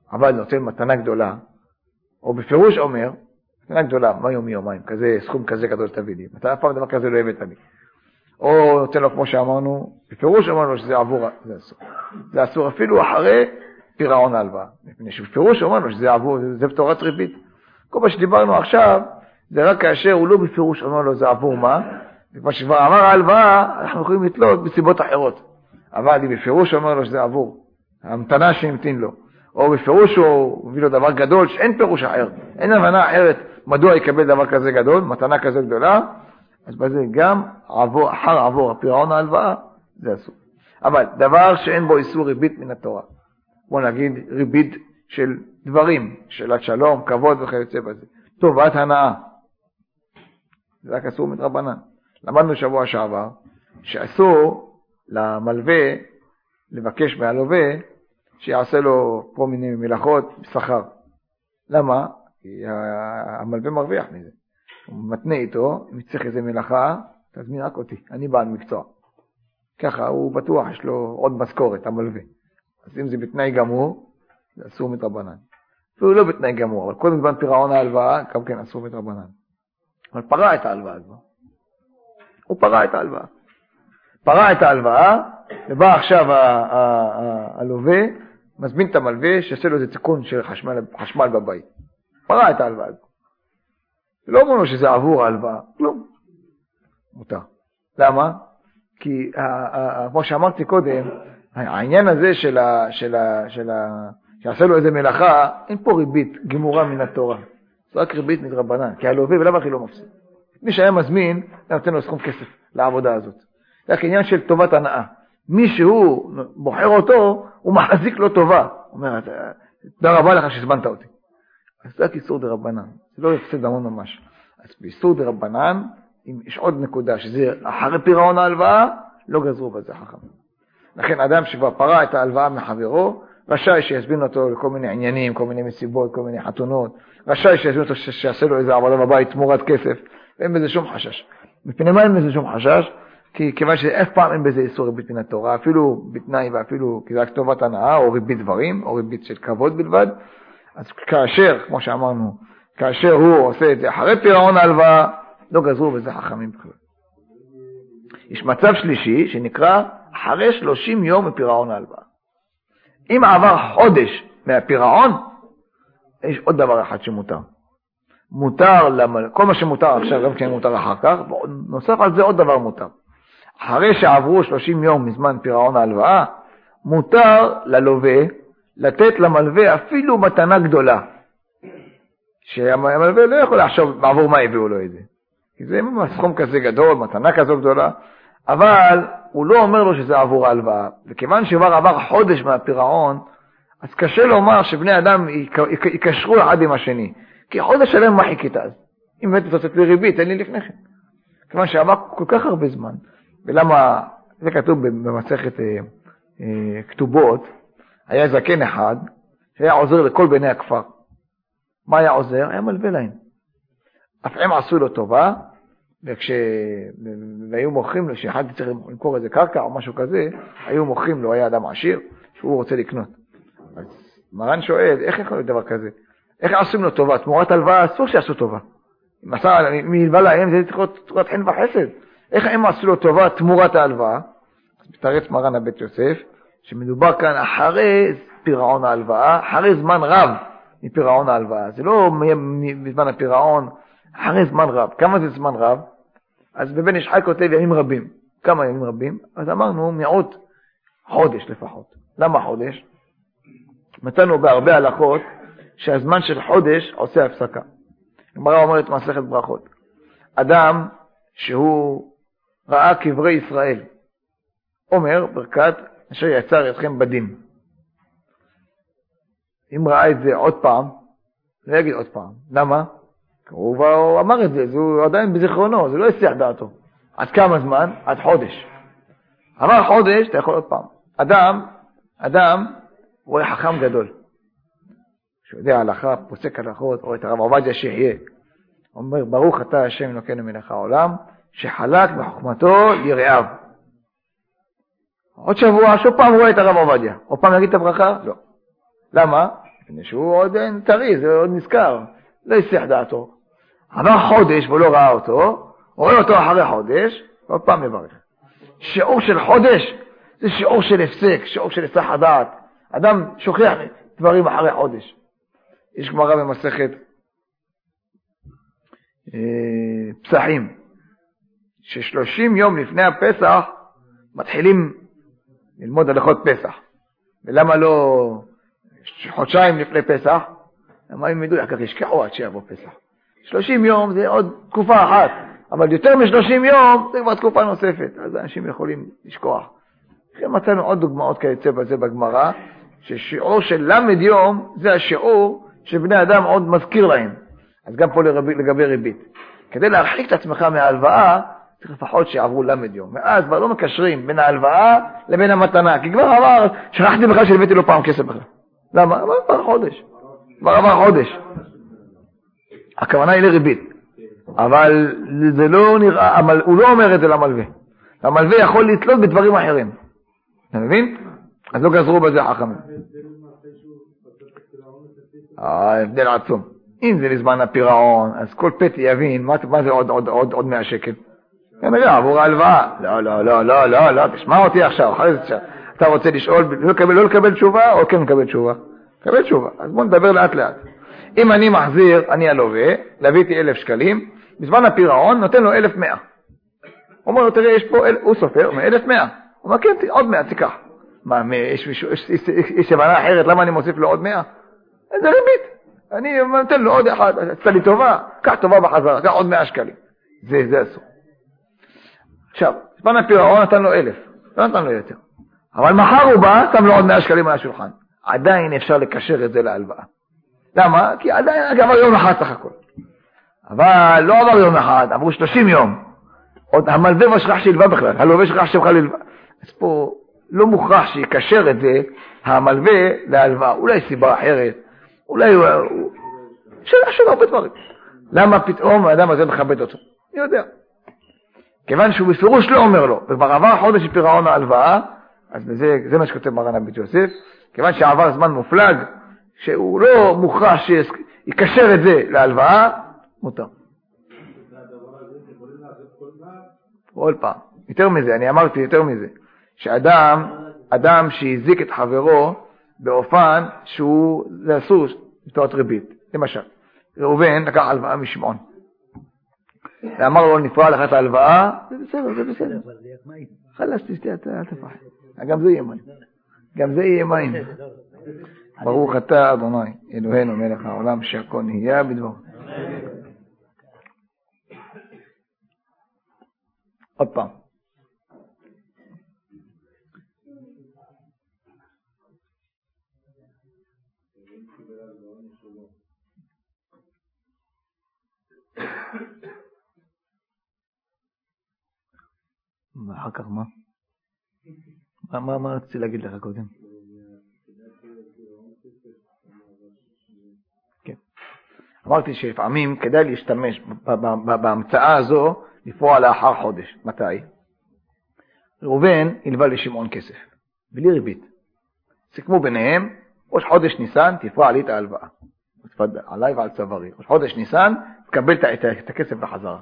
אבל נותן מתנה גדולה, או בפירוש אומר, מתנה גדולה, מה יומי יומיים, כזה, סכום כזה גדול תביא לי, אתה אף פעם דבר כזה לא הבאת לי. או נותן לו כמו שאמרנו, בפירוש אמרנו שזה עבור, זה אסור. זה אסור אפילו אחרי פירעון ההלוואה. מפני שבפירוש אמרנו שזה עבור, זה בתורת ריבית. כל מה שדיברנו עכשיו, זה רק כאשר הוא לא בפירוש אמר לו זה עבור מה, וכמו שכבר אמר ההלוואה, אנחנו יכולים לתלות בסיבות אחרות. אבל אם בפירוש אומר לו שזה עבור, המתנה שהמתין לו, או בפירוש הוא מביא לו דבר גדול שאין פירוש אחר, אין הבנה אחרת מדוע יקבל דבר כזה גדול, מתנה כזה גדולה, אז בזה גם אחר עבור הפירעון ההלוואה, זה אסור. אבל דבר שאין בו איסור ריבית מן התורה, בוא נגיד ריבית של דברים, שאלת שלום, כבוד וכיוצא בזה, טובת הנאה, זה רק אסור מדרבנן. למדנו שבוע שעבר, שאסור למלווה לבקש מהלווה, שיעשה לו כל מיני מלאכות בשכר. למה? כי המלווה מרוויח מזה. הוא מתנה איתו, אם צריך איזה מלאכה, תזמין רק אותי, אני בעל מקצוע. ככה הוא בטוח, יש לו עוד משכורת, המלווה. אז אם זה בתנאי גמור, זה אסור מדרבנן. אפילו לא בתנאי גמור, אבל קודם זמן פירעון ההלוואה, גם כן אסור מדרבנן. אבל פרע את ההלוואה הזו. הוא פרע את ההלוואה. פרע את ההלוואה, ובא עכשיו הלווה, מזמין את המלווה, שעשה לו איזה תיקון של חשמל בבית. פרע את ההלוואה הזו. לא אמרנו שזה עבור ההלוואה, כלום. מותר. למה? כי כמו שאמרתי קודם, העניין הזה שעשה לו איזה מלאכה, אין פה ריבית גמורה מן התורה. זה רק ריבית מדרבנן, כי הלווה ולמה הכי לא מפסיד. מי שהיה מזמין, נותן לו סכום כסף לעבודה הזאת. זה רק עניין של טובת הנאה. מי שהוא בוחר אותו, הוא מחזיק לו טובה. הוא אומר, תודה רבה לך שהזמנת אותי. אז זה רק איסור דרבנן, זה לא יפסד המון ממש. אז באיסור דרבנן, אם יש עוד נקודה, שזה אחרי פירעון ההלוואה, לא גזרו בזה חכם. לכן אדם שכבר פרע את ההלוואה מחברו, רשאי שיזמין אותו לכל מיני עניינים, כל מיני מסיבות, כל מיני חתונות, רשאי שיזמין אותו שיעשה לו איזה עבודה בבית תמורת כסף, ואין בזה שום חשש. מפני מה אין בזה שום חשש? כי כיוון שאף פעם אין בזה איסור ריבית מן התורה, אפילו בתנאי ואפילו כי זה רק טובת הנאה, או ריבית דברים, או ריבית של כבוד בלבד. אז כאשר, כמו שאמרנו, כאשר הוא עושה את זה אחרי פירעון ההלוואה, לא גזרו בזה חכמים בכלל. יש מצב שלישי שנקרא אחרי 30 יום מפירעון ההלוואה. אם עבר חודש מהפירעון, יש עוד דבר אחד שמותר. מותר, כל מה שמותר עכשיו, גם כן מותר אחר כך, נוסף על זה עוד דבר מותר. אחרי שעברו 30 יום מזמן פירעון ההלוואה, מותר ללווה לתת למלווה אפילו מתנה גדולה. שהמלווה לא יכול לחשוב בעבור מה הביאו לו את זה. כי זה סכום כזה גדול, מתנה כזו גדולה, אבל הוא לא אומר לו שזה עבור ההלוואה. וכיוון שכבר עבר חודש מהפירעון, אז קשה לומר שבני אדם יקשרו אחד עם השני. כי חודש שלם מה חיכית אז? אם באמת תוצאת לי ריבית, אין לי לפני כן. כיוון שעבר כל כך הרבה זמן. ולמה, זה כתוב במסכת כתובות, היה זקן אחד שהיה עוזר לכל בני הכפר. מה היה עוזר? היה מלווה להם. אף הם עשו לו טובה, והיו מוכרים לו, שאחד צריך למכור איזה קרקע או משהו כזה, היו מוכרים לו, היה אדם עשיר, שהוא רוצה לקנות. אז מרן שואל, איך יכול להיות דבר כזה? איך עושים לו טובה? תמורת הלוואה אסור שיעשו טובה. אם ילווה להם, זה צריך להיות חן וחסד. איך הם עשו לו טובה תמורת ההלוואה? אז מתרץ מרן הבית יוסף, שמדובר כאן אחרי פירעון ההלוואה, אחרי זמן רב מפירעון ההלוואה. זה לא מזמן הפירעון, אחרי זמן רב. כמה זה זמן רב? אז בבן איש חי כותב ימים רבים. כמה ימים רבים? אז אמרנו מיעוט חודש לפחות. למה חודש? מצאנו בהרבה הלכות שהזמן של חודש עושה הפסקה. הגמרא אומרת מסכת ברכות. אדם שהוא ראה קברי ישראל, אומר ברכת אשר יצר אתכם בדין. אם ראה את זה עוד פעם, לא יגיד עוד פעם. למה? הוא אמר את זה, זה עדיין בזיכרונו, זה לא יסיח דעתו. עד כמה זמן? עד חודש. עבר חודש, אתה יכול עוד פעם. אדם הוא חכם גדול. שיודע הלכה, פוסק הלכות, או את הרב עובדיה שיחיה. אומר, ברוך אתה השם אלוקינו מלך העולם, שחלק בחוכמתו ליראיו. עוד שבוע, שוב פעם רואה את הרב עובדיה. עוד פעם יגיד את הברכה? לא. למה? שהוא עוד טרי, זה עוד נזכר, לא יסיח דעתו. עבר חודש והוא לא ראה אותו, רואה אותו אחרי חודש, ועוד פעם מברך. שיעור של חודש, זה שיעור של הפסק, שיעור של היסח הדעת. אדם שוכח דברים אחרי חודש. יש גמרא במסכת פסחים, ש30 יום לפני הפסח מתחילים ללמוד הלכות פסח. ולמה לא חודשיים לפני פסח? למה הם ידעו, כך ישכחו עד שיבוא פסח. 30 יום זה עוד תקופה אחת, אבל יותר מ30 יום זה כבר תקופה נוספת, אז אנשים יכולים לשכוח. לכן מצאנו עוד דוגמאות כיוצא בזה בגמרא, ששיעור של למד יום זה השיעור שבני אדם עוד מזכיר להם. אז גם פה לגבי ריבית. כדי להרחיק את עצמך מההלוואה, צריך לפחות שעברו למד יום. ואז כבר לא מקשרים בין ההלוואה לבין המתנה, כי כבר עבר, שכחתי בכלל שלבאתי לו פעם כסף בכלל. למה? עבר חודש. כבר עבר חודש. הכוונה היא לריבית. אבל זה לא נראה, הוא לא אומר את זה למלווה. המלווה יכול לתלות בדברים אחרים. אתה מבין? אז לא גזרו בזה חכמים. ההבדל עצום. אם זה לזמן הפירעון, אז כל פתי יבין, מה זה עוד 100 שקל? כנראה, עבור ההלוואה. לא, תשמע אותי עכשיו. אתה רוצה לשאול, לא לקבל תשובה, או כן לקבל תשובה? לקבל תשובה. אז בוא נדבר לאט לאט. אם אני מחזיר, אני הלווה, להביאתי 1,000 שקלים, בזמן הפירעון נותן לו 1,100. הוא אומר לו, תראה, יש פה, הוא סופר, הוא 1,100. הוא אומר, כן, עוד 100, תיקח. מה, יש הבנה אחרת, למה אני מוסיף לו עוד 100? זה ריבית. אני נותן לו עוד אחד, עשתה לי טובה, קח טובה בחזרה, קח עוד 100 שקלים. זה אסור. עכשיו, בזמן הפירעון נתן לו 1,000, לא נתן לו יותר. אבל מחר הוא בא, שם לו עוד 100 שקלים על השולחן. עדיין אפשר לקשר את זה להלוואה. למה? כי עדיין עבר יום אחד סך הכל. אבל לא עבר יום אחד, עברו 30 יום. עוד המלווה שכח שילווה בכלל, הלווה שכח שבכלל ללווה. אז פה לא מוכרח שיקשר את זה, המלווה להלוואה. אולי סיבה אחרת, אולי הוא... שאלה שלא הרבה דברים. למה פתאום האדם הזה מכבד אותו? אני יודע. כיוון שהוא בפירוש לא אומר לו, וכבר עבר חודש פירעון ההלוואה, אז זה מה שכותב מרן הבית יוסף, כיוון שעבר זמן מופלג, שהוא לא מוכרח שיקשר את זה להלוואה, מותר. כל פעם. יותר מזה, אני אמרתי יותר מזה, שאדם שהזיק את חברו באופן שהוא, זה אסור לתת ריבית. למשל, ראובן לקח הלוואה משמעון. ואמר לו, נפרע לך את ההלוואה, זה בסדר, זה בסדר. חלס, תשתה, אל תפחד. גם זה יהיה מים. גם זה יהיה מים. ברוך אתה אדוני, אלוהינו מלך העולם, שהכל נהיה בדברו. עוד פעם. ואחר כך מה? מה רציתי להגיד לך קודם? כן. אמרתי שלפעמים כדאי להשתמש בהמצאה הזו לפרוע לאחר חודש. מתי? ראובן הלווה לשמעון כסף, בלי ריבית. סיכמו ביניהם, ראש חודש ניסן תפרע לי את ההלוואה. עליי ועל צווארי. ראש חודש ניסן תקבל את הכסף בחזרה.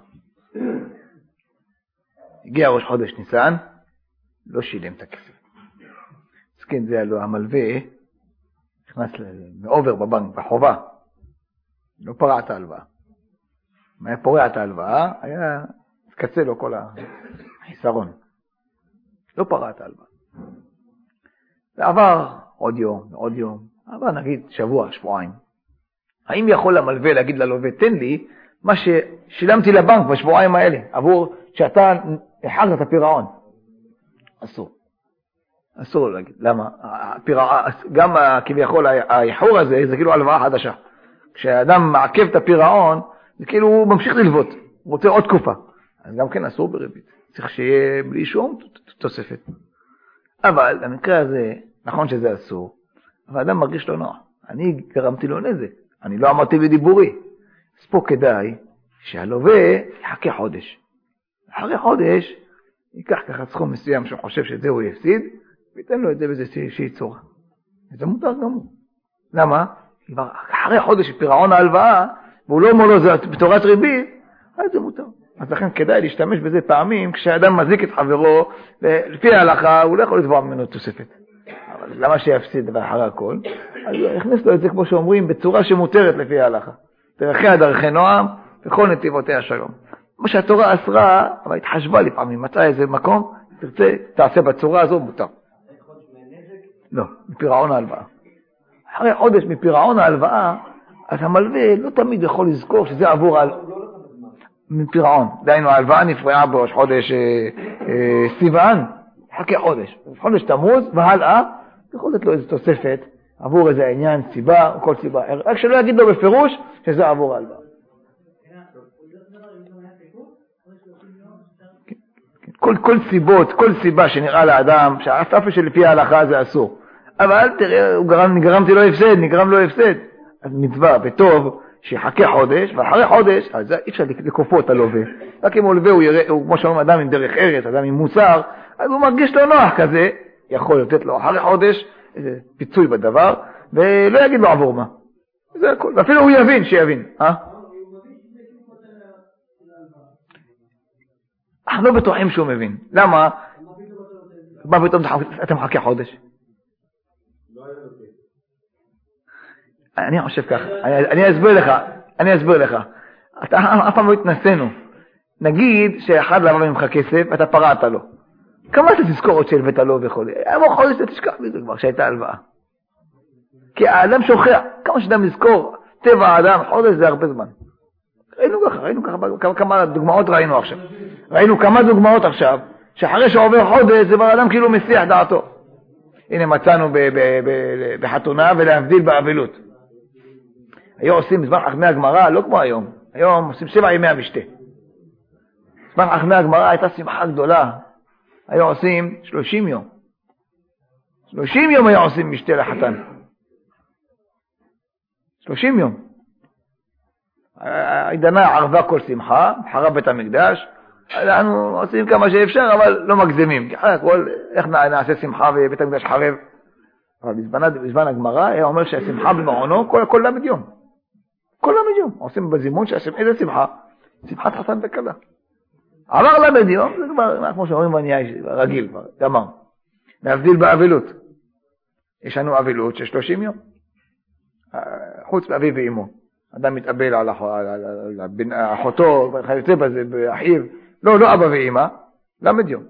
הגיע ראש חודש ניסן, לא שילם את הכסף. אז כן, זה הלוא המלווה, נכנס מעובר בבנק, בחובה. לא פרע את ההלוואה. אם היה פורע את ההלוואה, היה קצה לו כל החיסרון. לא פרע את ההלוואה. ועבר עוד יום, עוד יום. עבר נגיד שבוע, שבועיים. האם יכול המלווה להגיד ללווה, תן לי מה ששילמתי לבנק בשבועיים האלה, עבור שאתה החרת את הפירעון? אסור. אסור להגיד. למה? גם כביכול האיחור הזה, זה כאילו הלוואה חדשה. כשאדם מעכב את הפירעון, זה כאילו הוא ממשיך ללוות, הוא רוצה עוד תקופה. אז גם כן אסור בריבית. צריך שיהיה בלי שום תוספת. אבל במקרה הזה, נכון שזה אסור, אבל אדם מרגיש לא נוח. אני גרמתי לו נזק. אני לא אמרתי בדיבורי. אז פה כדאי שהלווה יחכה חודש. אחרי חודש, ייקח ככה סכום מסוים שהוא חושב שזה הוא יפסיד, ויתן לו את זה באיזושהי צורה. זה מותר גמור. למה? אחרי חודש פירעון ההלוואה, והוא לא אומר לו זה בתורת ריבית, אז זה מותר. אז לכן כדאי להשתמש בזה פעמים, כשאדם מזיק את חברו, לפי ההלכה הוא לא יכול לתבוע ממנו תוספת. אבל למה שיפסיד אחרי הכל? אז הוא הכניס לו את זה, כמו שאומרים, בצורה שמותרת לפי ההלכה. דרכיה דרכי נועם, וכל נתיבותיה שלום. מה שהתורה אסרה, אבל התחשבה לפעמים, מצאה איזה מקום, תרצה, תעשה בצורה הזו, מותר. לא, מפירעון ההלוואה. אחרי חודש מפירעון ההלוואה, אז המלווה לא תמיד יכול לזכור שזה עבור מפירעון. דהיינו, ההלוואה נפרעה בראש חודש סיוון, חכה חודש. חודש תמוז, והלאה, יכול לתת לו איזו תוספת, עבור איזה עניין, סיבה, או כל סיבה. רק שלא יגיד לו בפירוש שזה עבור ההלוואה. כל סיבה שנראה לאדם, שהאספה שלפי ההלכה זה אסור. אבל תראה, נגרם לו הפסד. אז מצווה וטוב שיחכה חודש, ואחרי חודש, אז אי אפשר לקופו את הלווה. רק אם הלווה הוא יראה, כמו שאומרים, אדם עם דרך ארץ, אדם עם מוסר, אז הוא מרגיש לו נוח כזה, יכול לתת לו אחרי חודש איזה פיצוי בדבר, ולא יגיד לו עבור מה. זה הכל. ואפילו הוא יבין, שיבין. אנחנו לא בטוחים שהוא מבין. למה? מה פתאום אתה מחכה חודש? אני חושב ככה, אני אסביר לך. אתה אף פעם לא התנסינו. נגיד שאחד לבא ממך כסף, אתה פרעת לו. כמה אתה תזכור עוד שהלווית לו וכו'. אמרו חודש אתה תשכח מזה כבר שהייתה הלוואה. כי האדם שוכח, כמה שאדם לזכור, טבע האדם, חודש זה הרבה זמן. ראינו ככה, כמה דוגמאות ראינו כמה דוגמאות עכשיו, שאחרי שעובר חודש, זה כבר אדם כאילו מסיח דעתו. הנה מצאנו בחתונה ולהבדיל באבלות. היו עושים בזמן חכמי הגמרא, לא כמו היום. היום עושים 7 ימי המשתה. בזמן חכמי הגמרא הייתה שמחה גדולה. היו עושים 30 יום. 30 יום היו עושים משתה לחתן. 30 יום. העידנה ערבה כל שמחה, חרב בית המקדש. אנחנו עושים כמה שאפשר, אבל לא מגזימים. איך נעשה שמחה ובית המקדש חרב? אבל בזמן הגמרא היה אומר שהשמחה במעונו כל למד יום. כל למד יום. עושים בזימון שהשם, איזה שמחה? שמחת חתן וכלה. עבר למד יום, זה כבר, כמו שאומרים בניה רגיל, גמר. להבדיל באבלות. יש לנו אבלות של 30 יום. חוץ מאביו ואימו. אדם מתאבל על אחותו, חייצא בזה, באחיו. לא אבא ואימא. למד יום.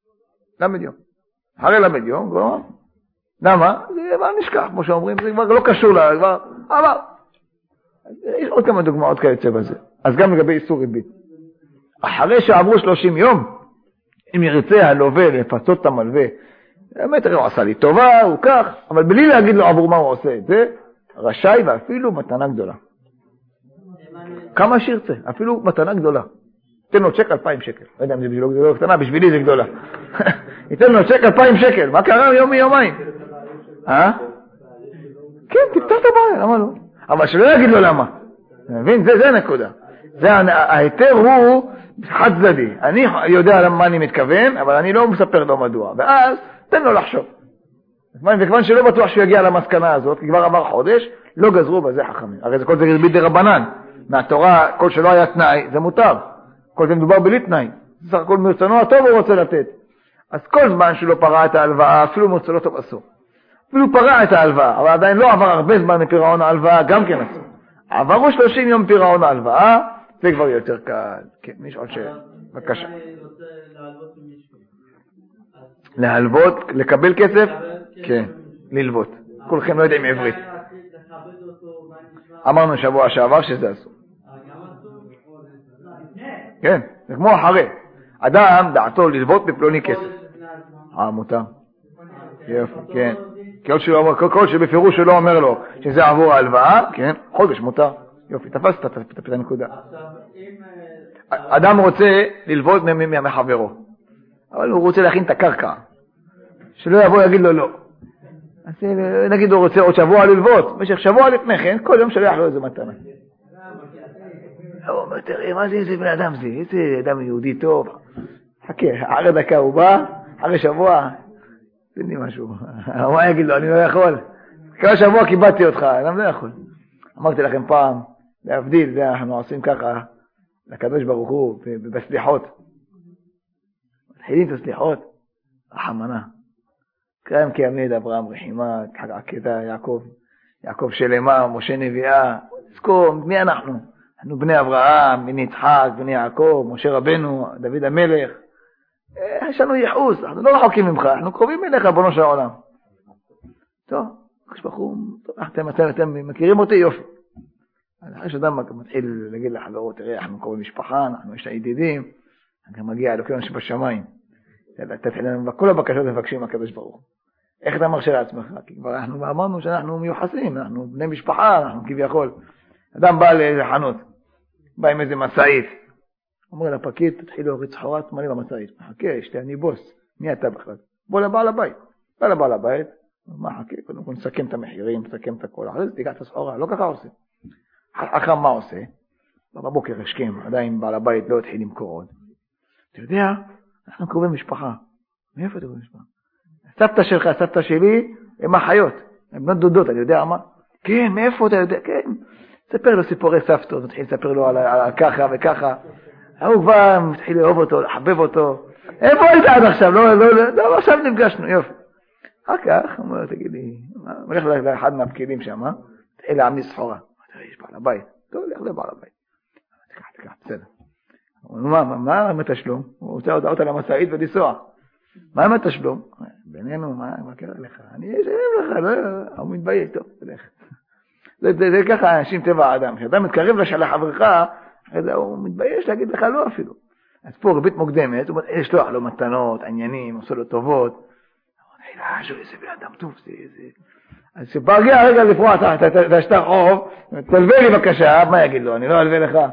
אחרי למד יום, כבר. למה? זה כבר נשכח, כמו שאומרים, זה כבר לא קשור לה, כבר עבר. יש עוד כמה דוגמאות כיוצא בזה. אז גם לגבי איסור ריבית. אחרי שעברו 30 יום, אם ירצה הלווה לפצות את המלווה, באמת הוא עשה לי טובה, הוא כך, אבל בלי להגיד לו עבור מה הוא עושה את זה, רשאי ואפילו מתנה גדולה. כמה שירצה, אפילו מתנה גדולה. ייתן לו צ'ק 2,000 שקל. לא יודע אם זה בשבילו גדולה קטנה, בשבילי זה גדולה. ייתן לו צ'ק 2,000 שקל. מה קרה יום מיומיים? כן, תפתח את הבעיה, למה לא? אבל שלא יגיד לו למה. מבין? זה הנקודה. ההיתר הוא חד צדדי. אני יודע מה אני מתכוון, אבל אני לא מספר לו מדוע. ואז תן לו לחשוב. וכיוון שלא בטוח שהוא יגיע למסקנה הזאת, כי כבר עבר חודש, לא גזרו בזה חכמים. הרי זה כל זה ריבית דרבנן. מהתורה, כל שלא היה תנאי, זה מותר. כל זה מדובר בלי תנאי. סך הכל מרצונו הטוב הוא רוצה לתת. אז כל זמן שלא פרע את ההלוואה, אפילו מרצונו טוב אסור. אפילו פרע את ההלוואה, אבל עדיין לא עבר הרבה זמן מפירעון ההלוואה, גם כן אסור. עברו 30 יום פירעון ההלוואה, זה כבר יותר קל. כן, יש עוד שאלה. בבקשה. להלוות, לקבל כסף? כן, ללוות. כולכם לא יודעים עברית. אמרנו שבוע שעבר שזה אסור. כן, זה כמו אחרי. אדם דעתו ללוות בפלוני כסף. מותר. יופי, כן. כל שבפירוש שלא אומר לו שזה עבור ההלוואה, כן, חודש מותר. יופי, תפסת את הנקודה. אדם רוצה ללוות מחברו, אבל הוא רוצה להכין את הקרקע. שלא יבוא יגיד לו לא. אז נגיד הוא רוצה עוד שבוע ללוות, במשך שבוע לפני כן, כל יום שלח לו איזה מתנה. הוא אומר, תראה, מה זה איזה בן אדם זה? איזה אדם יהודי טוב. חכה, אחרי דקה הוא בא, אחרי שבוע, תן לי משהו. מה יגיד לו, אני לא יכול. כמה שבוע קיבלתי אותך, אני לא יכול. אמרתי לכם פעם, להבדיל, זה אנחנו עושים ככה, לקדוש ברוך הוא, בסליחות. מתחילים את הסליחות, רחמנה. קרם כימד אברהם רחימה, עקדה יעקב שלמה, משה נביאה. תזכור, מי אנחנו? אנחנו בני אברהם, בני יצחק, בני יעקב, משה רבנו, דוד המלך. יש לנו ייחוס, אנחנו לא רחוקים ממך, אנחנו קרובים אליך, בונו של העולם. טוב, כשבחור, אתם מכירים אותי יופי. אחרי שאדם מתחיל להגיד לחברות, תראה, אנחנו קרובים משפחה, אנחנו יש ידידים, אני מגיע אלוקינו שבשמיים. כל הבקשות מבקשים הקדוש ברוך הוא. איך אתה מרשה לעצמך? כי כבר אנחנו אמרנו שאנחנו מיוחסים, אנחנו בני משפחה, אנחנו כביכול. אדם בא לחנות, בא עם איזה מסעית. אומר לפקיד, תתחיל להוריד סחורה, תמלא במסעית. חכה, יש לי, אני בוס. מי אתה בכלל? בוא לבעל הבית. בא לבעל הבית, מה חכה? קודם כל נסכם את המחירים, נסכם את הכל. אחרי זה תיגע את הסחורה, לא ככה עושה. אחר מה עושה? בבוקר השכים, עדיין בעל הבית לא התחיל למכור עוד. אתה יודע, אנחנו קרובים משפחה. מאיפה אתה קרובים משפחה? סבתא שלך, סבתא שלי, הם החיות. הם בנות דודות, אני יודע מה? כן, מאיפה אתה יודע? כן. ספר לו סיפורי סבתות, מתחיל לספר לו על ככה וככה. הוא כבר מתחיל לאהוב אותו, לחבב אותו. איפה היית עד עכשיו? לא, עכשיו נפגשנו, יופי. אחר כך, הוא אומר, תגיד לי, הולך לאחד מהפקידים שם, תחיל להעמיד סחורה. יש בעל הבית. טוב, לך לבעל הבית. תקח, בסדר. מה עם התשלום? הוא רוצה הודעות על המסעית ולנסוע. מה עם התשלום? בינינו, מה קרה לך? אני אשלם לך, הוא מתבייש, טוב, תלך. זה ככה אנשים טבע האדם. כשאדם מתקרב לחברך, הוא מתבייש להגיד לך לא אפילו. אז פה ריבית מוקדמת, הוא מתחיל לשלוח לו מתנות, עניינים, עושה לו טובות. איזה בן אדם טוב, זה... אז שפרגיע הרגע לפרוע את השטח חוב, תלווה לי בבקשה, מה יגיד לו? אני לא אלווה לך.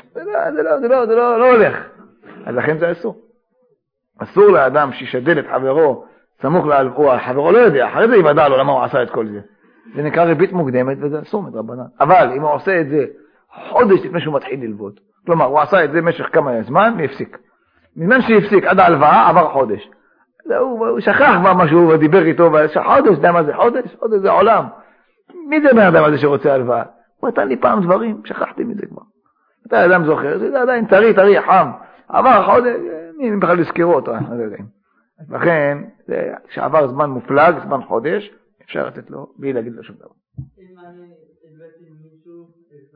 זה לא הולך. אז לכן זה אסור. אסור לאדם שישדל את חברו סמוך להלוואה, חברו לא יודע, אחרי זה יוודע לו למה הוא עשה את כל זה. זה נקרא ריבית מוקדמת וזה אסור מדרבנן. אבל אם הוא עושה את זה חודש לפני שהוא מתחיל ללוות, כלומר הוא עשה את זה במשך כמה זמן והפסיק. מזמן שהפסיק עד ההלוואה עבר חודש. הוא שכח כבר משהו ודיבר איתו, חודש, יודע מה זה חודש? חודש זה עולם. מי זה בן אדם הזה שרוצה הלוואה? הוא נתן לי פעם דברים, שכחתי מזה כבר. אתה אדם זוכר, זה עדיין טרי, חם. עבר חודש, מי בכלל יזכרו אותו, אנחנו לא יודעים. לכן, כשעבר זמן מופלג, זמן חודש, אפשר לתת לו, בלי להגיד לו שום דבר. אם אני הבאתי מישהו,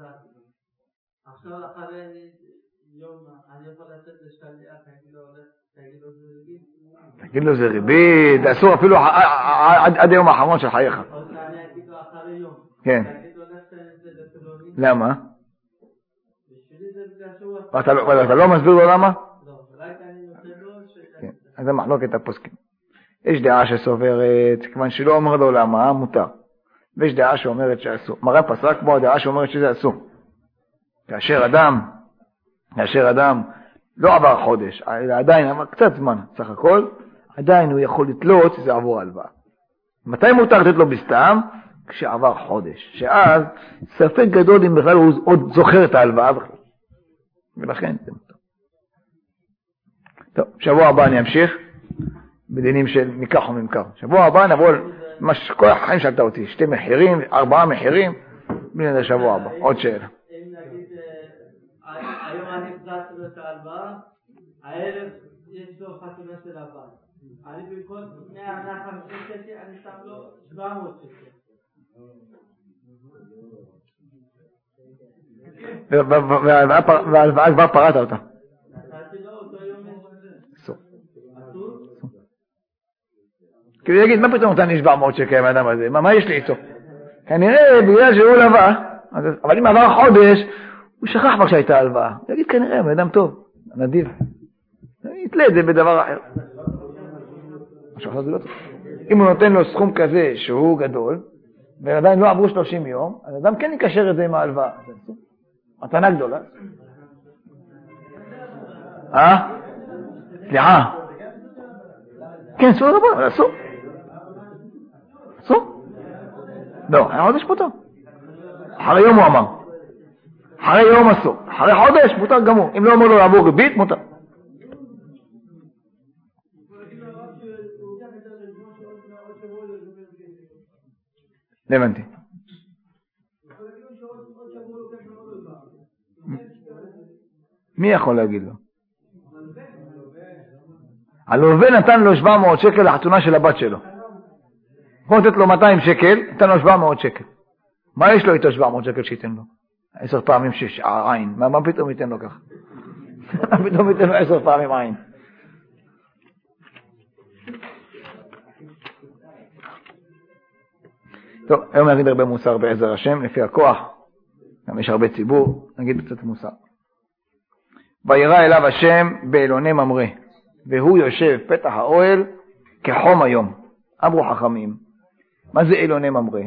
עכשיו אחרי יום, אני יכול לצאת לשליח, תגיד לו זה ריבית, זה אסור אפילו עד היום האחרון של חייך. אני אגיד לו אחרי יום. כן. למה? אתה לא מסביר לו למה? לא, רק אני נותן לו אז זה מחלוקת הפוסקים. יש דעה שסוברת, כיוון שלא אומר לו למה, מותר. ויש דעה שאומרת שאסור. מרן פסק בו הדעה שאומרת שזה אסור. כאשר אדם לא עבר חודש, אלא עדיין עבר קצת זמן, סך הכל, עדיין הוא יכול לתלות שזה עבור הלוואה. מתי מותר לתת לו בסתם? כשעבר חודש. שאז ספק גדול אם בכלל הוא עוד זוכר את ההלוואה בכלל. ולכן זה מותר. טוב, שבוע הבא אני אמשיך בדינים של מקח וממכר. שבוע הבא נבוא כל החיים שאלת אותי, 2 מחירים, 4 מחירים, בלי נדע שבוע הבא. עוד שאלה. אם נגיד, היום אני החזרתי לו את ההלוואה, הערב יש לו חתונה של הבית. אני במקום 150 שקל, אני שם לו 700 שקל. וההלוואה כבר פרעת אותה. נתתי לו אותו יום אסור. אסור? כי הוא יגיד, מה פתאום נתן לי 700 שקל מהאדם הזה? מה יש לי איתו? כנראה בגלל שהוא לווה, אבל אם עבר חודש, הוא שכח כבר שהייתה הלוואה. הוא יגיד כנראה, הוא אדם טוב, נדיב. יתלה את זה בדבר אחר. אם הוא נותן לו סכום כזה שהוא גדול, ועדיין לא עברו 30 יום, אז אדם כן יקשר את זה עם ההלוואה. מתנה גדולה. סליחה. כן, אסור רבה, אבל אסור. אסור? לא, חודש מותר. אחרי יום הוא אמר. אחרי יום אסור. אחרי חודש מותר גמור. אם לא אומר לו לעבור ריבית, מותר. לא הבנתי. מי יכול להגיד לו? הלווה נתן לו 700 שקל לחתונה של הבת שלו. יכול לתת לו 200 שקל, נתן לו 700 שקל. מה יש לו איתו 700 שקל שייתן לו? 10 פעמים עין. מה פתאום ייתן לו כך? מה פתאום ייתן לו 10 פעמים עין? טוב, היום נגיד הרבה מוסר בעזר השם, לפי הכוח. גם יש הרבה ציבור, נגיד קצת מוסר. וירא אליו השם באלוני ממרא, והוא יושב פתח האוהל כחום היום. אמרו חכמים, מה זה אלוני ממרא?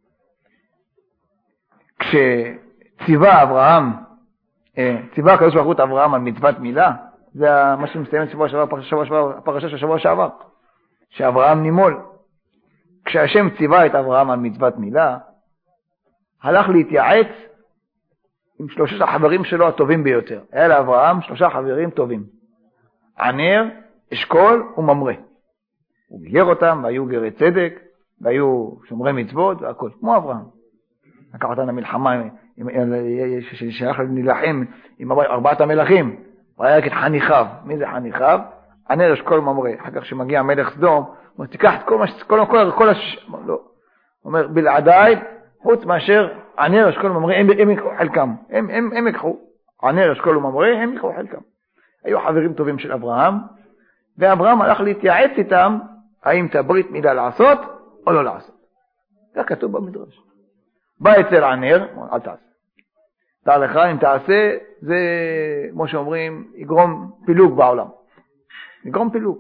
כשציווה אברהם, ציווה הקדוש ברוך הוא את אברהם על מצוות מילה, זה מה שמסתיים הפרשה של שבוע שעבר, שאברהם נימול. כשהשם ציווה את אברהם על מצוות מילה, הלך להתייעץ עם 3 החברים שלו הטובים ביותר. היה לאברהם 3 חברים טובים, ענר, אשכול וממרא. הוא גייר אותם, והיו גרי צדק, והיו שומרי מצוות והכל, כמו אברהם. לקח אותם למלחמה, ששייך להילחם עם 4 המלכים, והיה רק את חניכיו. מי זה חניכיו? ענר, אשכול וממרא. אחר כך שמגיע מלך סדום, הוא אומר, תיקח את כל לא. הוא אומר, בלעדיי, חוץ מאשר ענר, אשכול וממרא, הם יקחו חלקם. הם יקחו. ענר, אשכול וממרא, הם יקחו חלקם. היו חברים טובים של אברהם, ואברהם הלך להתייעץ איתם, האם את הברית מילה לעשות או לא לעשות. זה כתוב במדרש. בא אצל ענר, אל תעשה. דע לך, אם תעשה, זה, כמו שאומרים, יגרום פילוג בעולם. יגרום פילוג.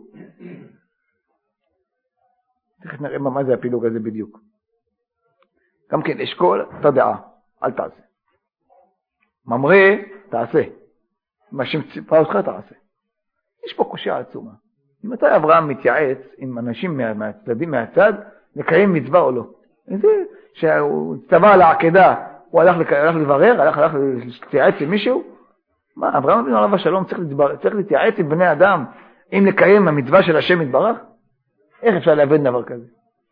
תכף נראה מה זה הפילוג הזה בדיוק. גם כן, אשכול, אתה דעה, אל תעשה. ממרא, תעשה. מה שמצפה אותך, תעשה. יש פה קושיה עצומה. ממתי אברהם מתייעץ עם אנשים מהצדדים מהצד, לקיים מצווה או לא? זה שהוא צבא על העקדה, הוא הלך לברר, הלך להתייעץ עם מישהו? מה, אברהם אבינו עליו השלום צריך להתייעץ עם בני אדם, אם לקיים המצווה של השם יתברך? איך אפשר להבין דבר כזה?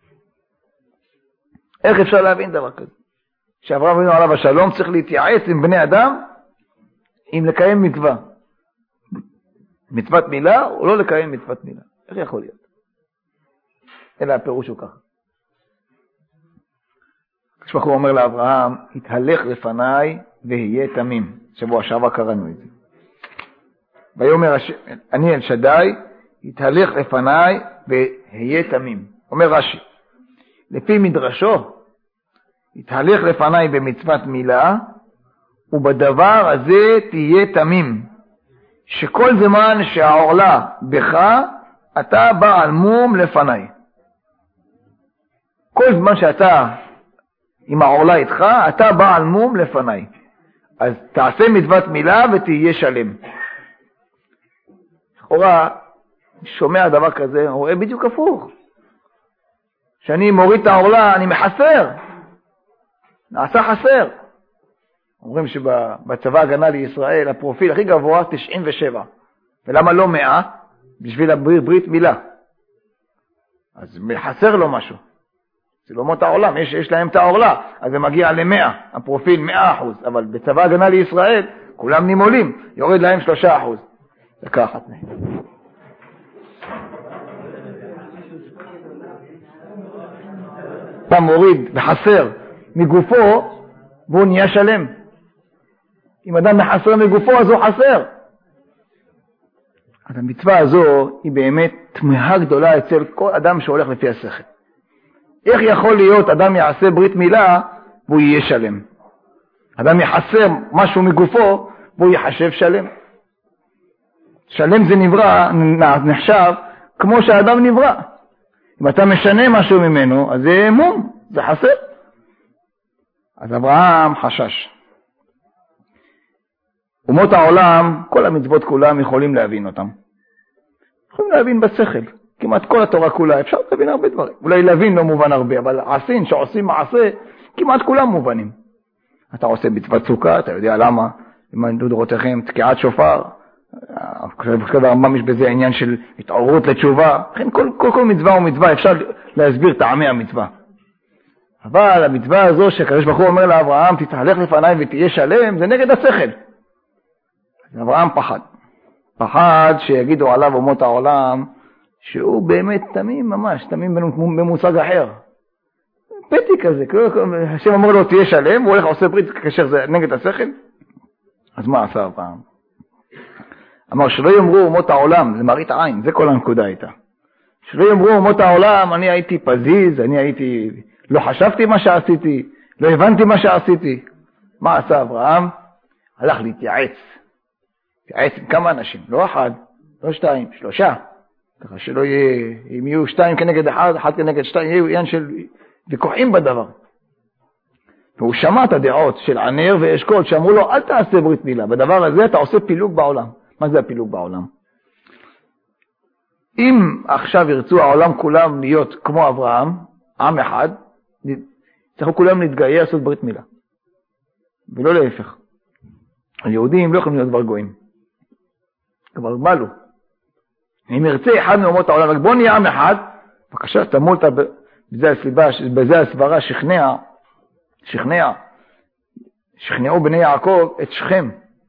איך אפשר להבין דבר כזה? שאברהם אבינו עליו השלום צריך להתייעץ עם בני אדם, אם לקיים מצווה. מצוות מילה או לא לקיים מצוות מילה. איך יכול להיות? אלא הפירוש הוא ככה. כשבחור אומר לאברהם, התהלך לפניי ויהיה תמים. שבוע שעבר קראנו את זה. ויאמר אני אל שדי, התהלך לפניי ויהיה תמים. אומר רש"י, לפי מדרשו, התהלך לפניי במצוות מילה, ובדבר הזה תהיה תמים. שכל זמן שהעורלה בך, אתה בעל מום לפניי. כל זמן שאתה עם העורלה איתך, אתה בעל מום לפניי. אז תעשה מצוות מילה ותהיה שלם. לכאורה, שומע דבר כזה, הוא רואה בדיוק הפוך. כשאני מוריד את העורלה, אני מחסר. נעשה חסר. אומרים שבצבא הגנה לישראל, הפרופיל הכי גבוה 97. ולמה לא 100? בשביל הברית מילה. אז חסר לו משהו. זה לא מות העולם, יש להם את העורלה, אז זה מגיע ל100, הפרופיל 100%, אבל בצבא הגנה לישראל, כולם נימולים, יורד להם 3%. לקחת מהם. אתה מוריד וחסר מגופו, והוא נהיה שלם. אם אדם מחסר מגופו, אז הוא חסר. אז המצווה הזו היא באמת תמיהה גדולה אצל כל אדם שהולך לפי השכל. איך יכול להיות אדם יעשה ברית מילה והוא יהיה שלם? אדם יחסר משהו מגופו והוא יחשב שלם. שלם זה נחשב כמו שהאדם נברא. אם אתה משנה משהו ממנו, אז זה מום, זה חסר. אז אברהם חשש. אומות העולם, כל המצוות כולם יכולים להבין אותם. יכולים להבין בשכל. כמעט כל התורה כולה, אפשר להבין הרבה דברים. אולי להבין לא מובן הרבה, אבל עשין שעושים מעשה, כמעט כולם מובנים. אתה עושה מצוות סוכה, אתה יודע למה, למדו דורותיכם, תקיעת שופר, הרמב"ם יש בזה עניין של התעוררות לתשובה, לכן כל מצווה ומצווה אפשר להסביר טעמי המצווה. אבל המצווה הזו שהקדוש ברוך הוא אומר לאברהם, תתהלך לפניי ותהיה שלם, זה נגד השכל. אברהם פחד שיגידו עליו אומות העולם, שהוא באמת תמים ממש, תמים במושג אחר. פתי כזה, השם אומר לו תהיה שלם, הוא הולך עושה ברית כאשר זה נגד השכל. אז מה עשה אברהם? אמר שלא יאמרו אומות העולם, זה מראית עין, זה כל הנקודה הייתה. שלא יאמרו אומות העולם, אני הייתי פזיז, לא חשבתי מה שעשיתי, לא הבנתי מה שעשיתי. מה עשה אברהם? הלך להתייעץ. להתייעץ עם כמה אנשים, לא אחד, לא שתיים, 3. ככה שלא יהיה, אם יהיו 2 כנגד 1, 1 כנגד 2, יהיו עניין של ויכוחים בדבר. והוא שמע את הדעות של ענר ואשכול, שאמרו לו, אל תעשה ברית מילה. בדבר הזה אתה עושה פילוג בעולם. מה זה הפילוג בעולם? אם עכשיו ירצו העולם כולם להיות כמו אברהם, עם אחד, צריכו כולם להתגייר לעשות ברית מילה. ולא להפך. היהודים לא יכולים להיות כבר גויים. כבר בלו. אם ירצה אחד מאומות העולם, רק בוא נהיה עם אחד, בבקשה, תמולת, בזה הסברה שכנעו בני יעקב את שכם,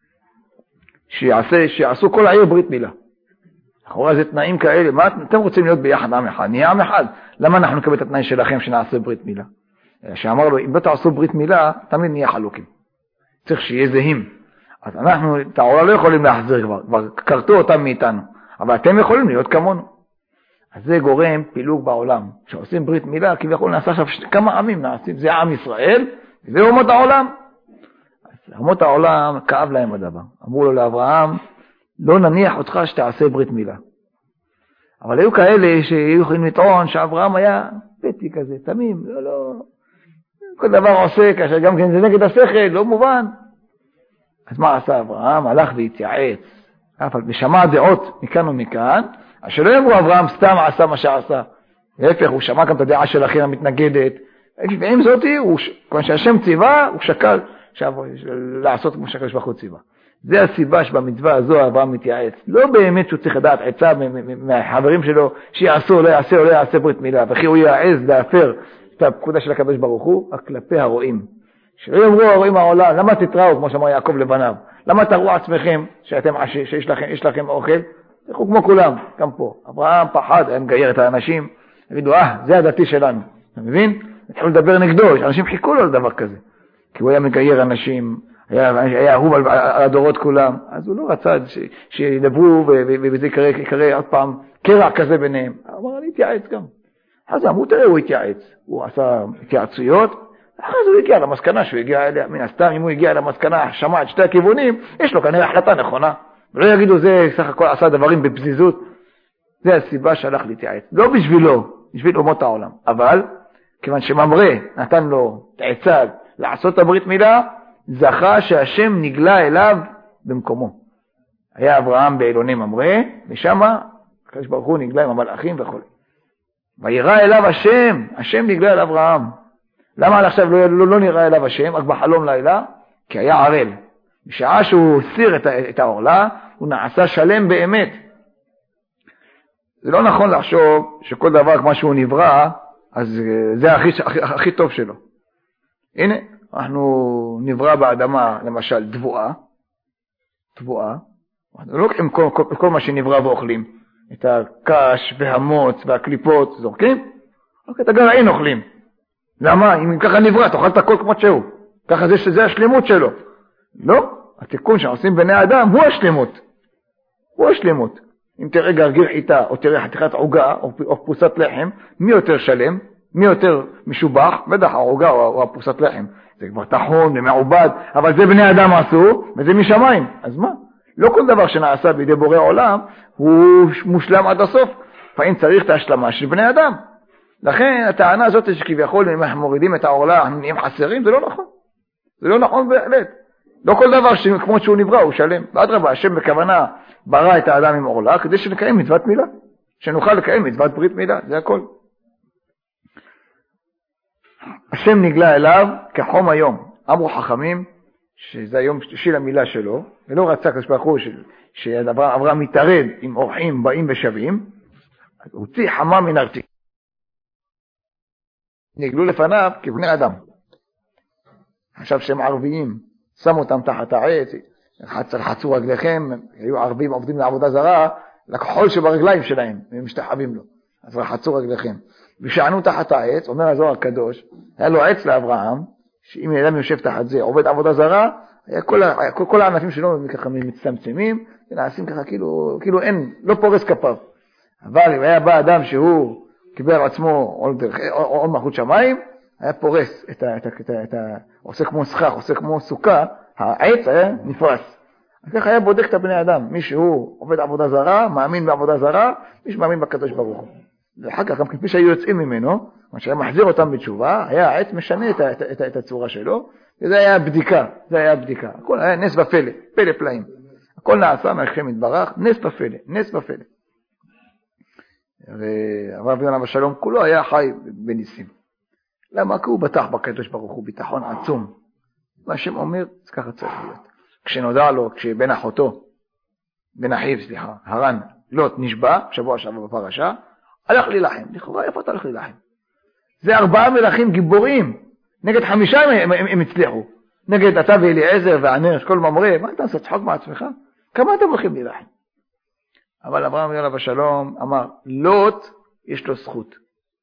שיעשו כל העיר ברית מילה. אחורה זה תנאים כאלה, מה אתם רוצים להיות ביחד עם אחד? נהיה עם אחד. למה אנחנו נקבל את התנאי שלכם שנעשה ברית מילה? שאמר לו, אם לא תעשו ברית מילה, תמיד נהיה חלוקים. צריך שיהיה זהים. אז אנחנו, את העולה לא יכולים להחזיר כבר קרתו אותם מאיתנו. אבל אתם יכולים להיות כמונו. אז זה גורם פילוג בעולם. כשעושים ברית מילה, כביכול נעשה עכשיו כמה עמים נעשים. זה עם ישראל, וזה אומות העולם. אז אומות העולם כאב להם הדבר. אמרו לו לאברהם, לא נניח אותך שתעשה ברית מילה. אבל היו כאלה שהיו יכולים לטעון שאברהם היה פתי כזה, תמים, לא. כל דבר עושה, כאשר גם כן זה נגד השכל, לא מובן. אז מה עשה אברהם? הלך והתייעץ. ושמע דעות מכאן ומכאן, אז שלא יאמרו אברהם סתם עשה מה שעשה. להפך, הוא שמע גם את הדעה של אחר המתנגדת. ועם זאת, כמו שהשם ציווה, הוא שקל לעשות כמו שהקדוש ברוך הוא ציווה. זה הסיבה שבמצווה הזו אברהם מתייעץ. לא באמת שהוא צריך לדעת עצה מהחברים שלו, שיעשו, לא יעשה או לא יעשה ברית מילה, וכי הוא יעז להפר את הפקודה של הקדוש ברוך הוא, כלפי הרועים. שלא יאמרו הרועים העולם, למה תתראו, כמו שאמר יעקב לבניו? למה תראו עצמכם שיש לכם אוכל? תלכו כמו כולם, גם פה. אברהם פחד, היה מגייר את האנשים, יגידו, זה הדתי שלנו. אתה מבין? התחילו לדבר נגדו, אנשים חיכו לו לדבר כזה. כי הוא היה מגייר אנשים, היה אהוב על הדורות כולם, אז הוא לא רצה שידברו וזה יקרה עוד פעם קרע כזה ביניהם. אמר, אני התייעץ גם. אז אמרו, תראה, הוא התייעץ. הוא עשה התייעצויות, אחרי זה הוא הגיע למסקנה שהוא הגיע אליה. מן הסתם, אם הוא הגיע למסקנה, שמע את שתי הכיוונים, יש לו כנראה החלטה נכונה. ולא יגידו, זה סך הכל עשה דברים בפזיזות. זה הסיבה שהלך להתייעץ. לא בשבילו, בשביל אומות העולם. אבל, כיוון שממרא נתן לו את העצה לעשות את הברית מילה, זכה שהשם נגלה אליו במקומו. היה אברהם באלוני ממרא, ושם הקדוש ברוך הוא נגלה עם המלאכים וכו'. וירא אליו השם נגלה אל אברהם. למה עד עכשיו לא נראה אליו השם, רק בחלום לילה? כי היה ערל. בשעה שהוא הסיר את העורלה, הוא נעשה שלם באמת. זה לא נכון לחשוב שכל דבר כמו שהוא נברא, אז זה הכי טוב שלו. הנה, אנחנו נברא באדמה, למשל, תבואה. אנחנו לא לוקחים כל מה שנברא ואוכלים. את הקש והמוץ והקליפות, זורקים? רק את הגרעין אוכלים. למה? אם ככה נברא, תאכל את הכל כמו שהוא. ככה זה השלמות שלו. לא, התיקון שעושים בני האדם הוא השלמות. הוא השלמות. אם תראה גרגיר חיטה, או תראה חתיכת עוגה, או פרוסת לחם, מי יותר שלם? מי יותר משובח? בטח העוגה או הפרוסת לחם. זה כבר תחון ומעובד, אבל זה בני אדם עשו, וזה משמיים. אז מה? לא כל דבר שנעשה בידי בורא עולם, הוא מושלם עד הסוף. פעמים צריך את ההשלמה של בני אדם. לכן הטענה הזאת שכביכול אם אנחנו מורידים את העורלה, אנחנו נהיים חסרים, זה לא נכון. זה לא נכון בהחלט. לא כל דבר כמו שהוא נברא הוא שלם. באדרבה, השם בכוונה ברא את האדם עם עורלה, כדי שנקיים מצוות מילה. שנוכל לקיים מצוות ברית מילה, זה הכל. השם נגלה אליו כחום היום. אמרו חכמים, שזה היום של המילה שלו, ולא רצה כשפחו שאברהם מתערד עם אורחים באים ושבים, אז הוציא חמה מן ארצי. נגלו לפניו כבני אדם. חשב שהם ערביים, שמו אותם תחת העץ, חצו רגליכם, היו ערבים עובדים לעבודה זרה, לקחול שברגליים שלהם, הם משתחווים לו. אז רחצו רגליכם. ושענו תחת העץ, אומר הזוהר הקדוש, היה לו עץ לאברהם, שאם אדם יושב תחת זה, עובד עבודה זרה, היה כל הענפים שלו ככה מצטמצמים, ונעשים ככה כאילו אין, לא פורס כפיו. אבל אם היה בא אדם שהוא קיבל עצמו עול מלכות שמיים, היה פורס עושה כמו סכך, עושה כמו סוכה, העץ היה נפרס. כך היה בודק את הבני אדם, מי שהוא עובד עבודה זרה, מאמין בעבודה זרה, מי שמאמין בקדוש ברוך הוא. ואחר כך, גם כפי שהיו יוצאים ממנו, מה שהיה מחזיר אותם בתשובה, היה העץ משנה את הצורה שלו, וזה היה בדיקה, זה היה בדיקה. הכל היה נס ופלא, פלא פלאים. הכל נעשה מהשם יתברך, נס ופלא, נס ופלא. והרב אבינו עליו השלום כולו היה חי בניסים. למה? כי הוא בטח בקדוש ברוך הוא, ביטחון עצום. מה השם אומר, זה ככה צריך להיות. כשנודע לו, כשבן אחיו, הרן, לוט נשבע, שבוע שעבר בפרשה, הלך להילחם. לכאורה, איפה אתה הלך להילחם? זה 4 מלכים גיבורים. נגד 5 הם הצליחו. נגד אתה ואליעזר והנר, כל ממרא, מה אתה עושה? צחוק מעצמך? כמה אתם הולכים להילחם? אבל אברהם עליו השלום אמר, לוט יש לו זכות.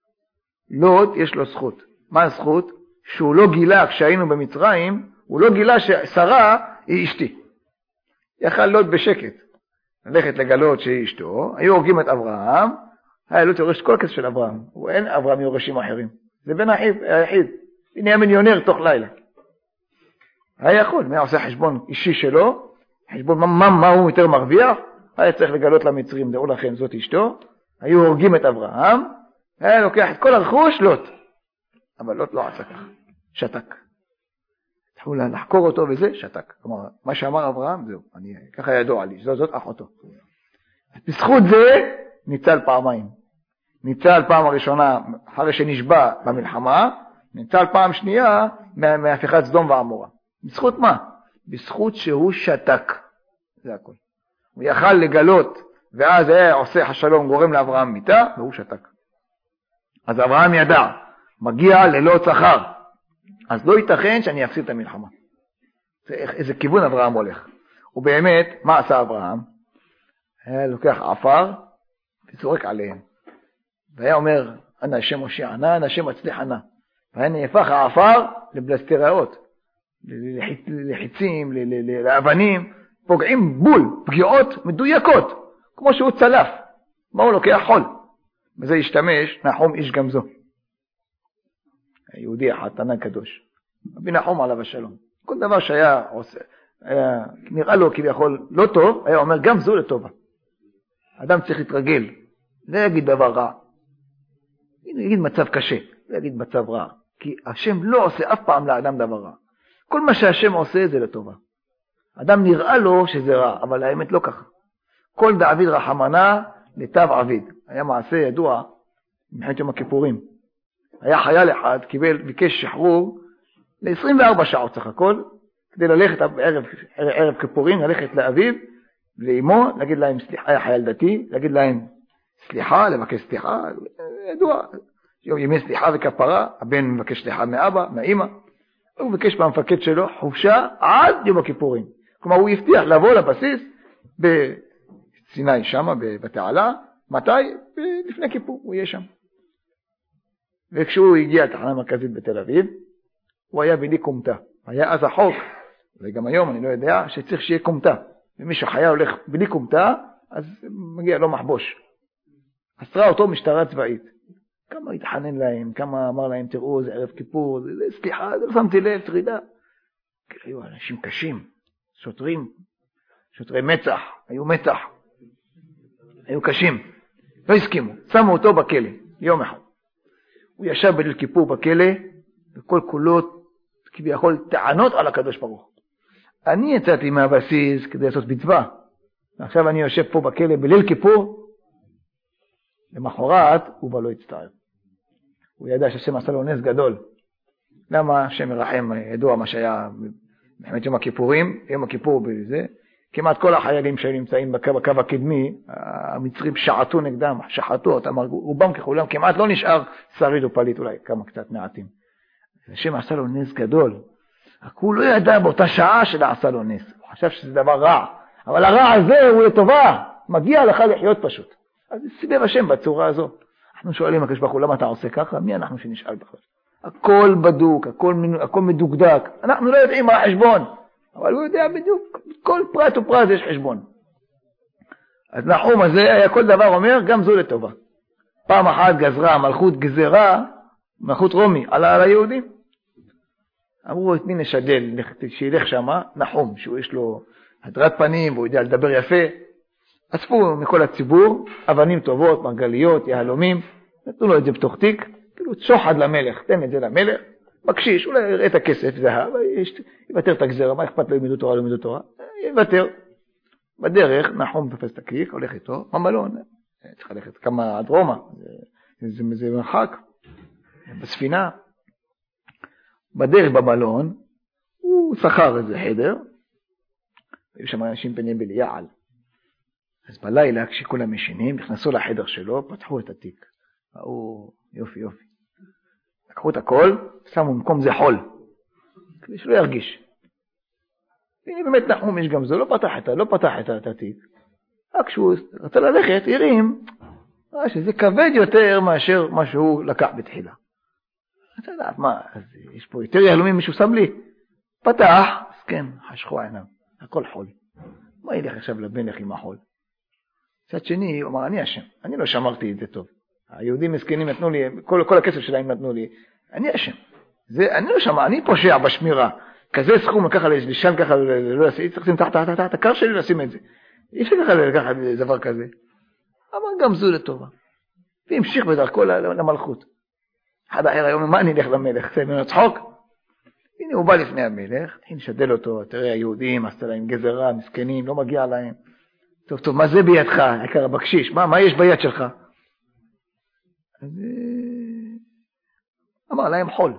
לוט יש לו זכות. מה הזכות? שהוא לא גילה, כשהיינו במצרים, הוא לא גילה ששרה היא אשתי. יכל לוט בשקט. ללכת לגלות שהיא אשתו, היו הורגים את אברהם, היה לוט יורש כל הכסף של אברהם. אין אברהם יורשים אחרים. זה בן היחיד. הוא נהיה מיליונר תוך לילה. היה יכול, היה עושה חשבון אישי שלו, חשבון מה הוא יותר מרוויח, היה צריך לגלות למצרים, דעו לכם, זאת אשתו, היו הורגים את אברהם, היה לוקח את כל הרכוש, לוט. אבל לוט לא עשה כך, שתק. התחילו לחקור אותו וזה, שתק. כלומר, מה שאמר אברהם, זהו, ככה ידוע לי, זאת אחותו. בזכות זה, ניצל פעמיים. ניצל פעם הראשונה, אחרי שנשבע במלחמה, ניצל פעם שנייה, מהפיכת סדום ועמורה. בזכות מה? בזכות שהוא שתק. זה הכל. הוא יכל לגלות, ואז היה עושה השלום גורם לאברהם מיתה, והוא שתק. אז אברהם ידע, מגיע ללא שכר. אז לא ייתכן שאני אפסיד את המלחמה. איזה כיוון אברהם הולך. ובאמת, מה עשה אברהם? היה לוקח עפר, וצורק עליהם. והיה אומר, אנא השם הושיע ענה, אנא השם מצליח ענה. והיה נהפך העפר לבלסטראות, לחיצים, לאבנים, פוגעים בול, פגיעות מדויקות, כמו שהוא צלף. מה הוא לוקח? חול. וזה ישתמש נחום איש גמזו. היהודי החתן הקדוש. רבי נחום עליו השלום. כל דבר שהיה עושה, נראה לו כביכול לא טוב, היה אומר גם זו לטובה. אדם צריך להתרגל. לא יגיד דבר רע. יגיד מצב קשה, לא יגיד מצב רע. כי השם לא עושה אף פעם לאדם דבר רע. כל מה שהשם עושה זה לטובה. אדם נראה לו שזה רע, אבל האמת לא ככה. כל דעביד רחמנה לטב עביד. היה מעשה ידוע במלחמת יום הכיפורים. היה חייל אחד, ביקש שחרור ל-24 שעות סך הכל, כדי ללכת ערב כיפורים, ללכת לאביו, לאמו, להגיד להם סליחה, היה חייל דתי, להגיד להם סליחה, לבקש סליחה, ידוע, ימי סליחה וכפרה, הבן מבקש סליחה מאבא, מאמא, הוא מבקש מהמפקד שלו חופשה עד יום הכיפורים. כלומר, הוא הבטיח לבוא לבסיס בסיני שמה, בתעלה, מתי? לפני כיפור, הוא יהיה שם. וכשהוא הגיע לתחנה המרכזית בתל אביב, הוא היה בלי קומתה. היה אז החוק, וגם היום אני לא יודע, שצריך שיהיה קומתה. ומי שחיה הולך בלי קומתה, אז מגיע לו מחבוש. אסרה אותו משטרה צבאית. כמה התחנן להם, כמה אמר להם, תראו, זה ערב כיפור, זה סליחה, זה לא שמתי לב, תרידה. היו אנשים קשים, שוטרי מצח, היו מצח, היו קשים, לא הסכימו, שמו אותו בכלא, יום אחד. הוא ישב בליל כיפור בכלא, וכל כולו כביכול טענות על הקדוש ברוך. אני יצאתי מהבסיס כדי לעשות מצווה, ועכשיו אני יושב פה בכלא בליל כיפור, למחרת הוא בא לא הצטער. הוא ידע שהשם עשה לו נס גדול. למה? השם מרחם, ידוע מה שהיה במלחמת יום הכיפורים, יום הכיפור בזה, כמעט כל החיילים שנמצאים בקו הקדמי, המצרים שעטו נגדם, שחטו אותם, רובם ככולם, כמעט לא נשאר שריד או פליט, אולי כמה קצת מעטים. השם עשה לו נס גדול. הוא לא ידע באותה שעה שעשה לו נס. הוא חשב שזה דבר רע. אבל הרע הזה הוא לטובה. מגיע לך לחיות פשוט. אז סיבב השם בצורה הזו. אנחנו שואלים הקדוש ברוך הוא, למה אתה עושה ככה? מי אנחנו שנשאל בכלל? הכל בדוק, הכל מדוקדק. אנחנו לא יודעים מה החשבון. אבל הוא יודע בדיוק, כל פרט ופרט יש חשבון. אז נחום הזה היה כל דבר אומר, גם זו לטובה. פעם אחת גזרה מלכות גזרה, מלכות רומי, על היהודים. אמרו את מי נשדל, שילך שמה, נחום, שהוא יש לו הדרת פנים, והוא יודע לדבר יפה. אספו מכל הציבור, אבנים טובות, מרגליות, יהלומים, נתנו לו את זה בתוך תיק, כאילו שוחד למלך, תן את זה למלך, בקשיש, אולי יראה את הכסף, זהב, יוותר את הגזרה, מה אכפת לו ילמדו תורה, לא ילמדו תורה, יוותר. בדרך, נחום תופס את התיק, הולך איתו, במלון, צריך ללכת כמה עד רומא, זה מרחק, בספינה. בדרך במלון, הוא שכר איזה חדר, היו שם אנשים פנים בליעל. אז בלילה, כשכולם ישנים, נכנסו לחדר שלו, פתחו את התיק. ראו, יופי. לקחו את הכל, שמו במקום זה חול. כדי שלא ירגיש. והנה באמת נחום, יש גם זו, לא פתח את התיק. רק כשהוא רצה ללכת, הרים, שזה כבד יותר מאשר מה שהוא לקח בתחילה. אתה יודע, מה, אז יש פה יותר יהלומים מישהו שם לי? פתח, אז כן, חשכו עיניו, הכל חול. מה ילך עכשיו למלך עם החול? צד שני, הוא אמר, אני אשם, אני לא שמרתי את זה טוב. היהודים מסכנים נתנו לי, כל הכסף שלהם נתנו לי, אני אשם. אני לא שמר, אני פושע בשמירה. כזה סכום, ככה לשם, ככה לא לשים, צריך לשים תחת הקר שלי לשים את זה. אי אפשר ככה לקחת דבר כזה. אבל גם זו לטובה. והמשיך בדרכו למלכות. אחד אחר היום, מה אני אלך למלך? זה ממנו צחוק? הנה הוא בא לפני המלך, התחיל לשדל אותו, תראה היהודים, עשתה להם גזרה, מסכנים, לא מגיע להם. טוב, מה זה בידך? העיקר הבקשיש, מה יש ביד שלך? אז אמר להם חול.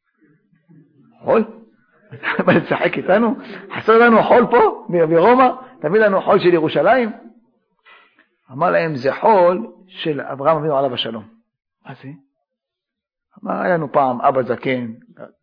חול? אתה בא לצחק איתנו? חסר לנו חול פה, ברומא? תביא לנו חול של ירושלים? אמר להם, זה חול של אברהם אבינו עליו השלום. מה זה? אמר, היה לנו פעם אבא זקן,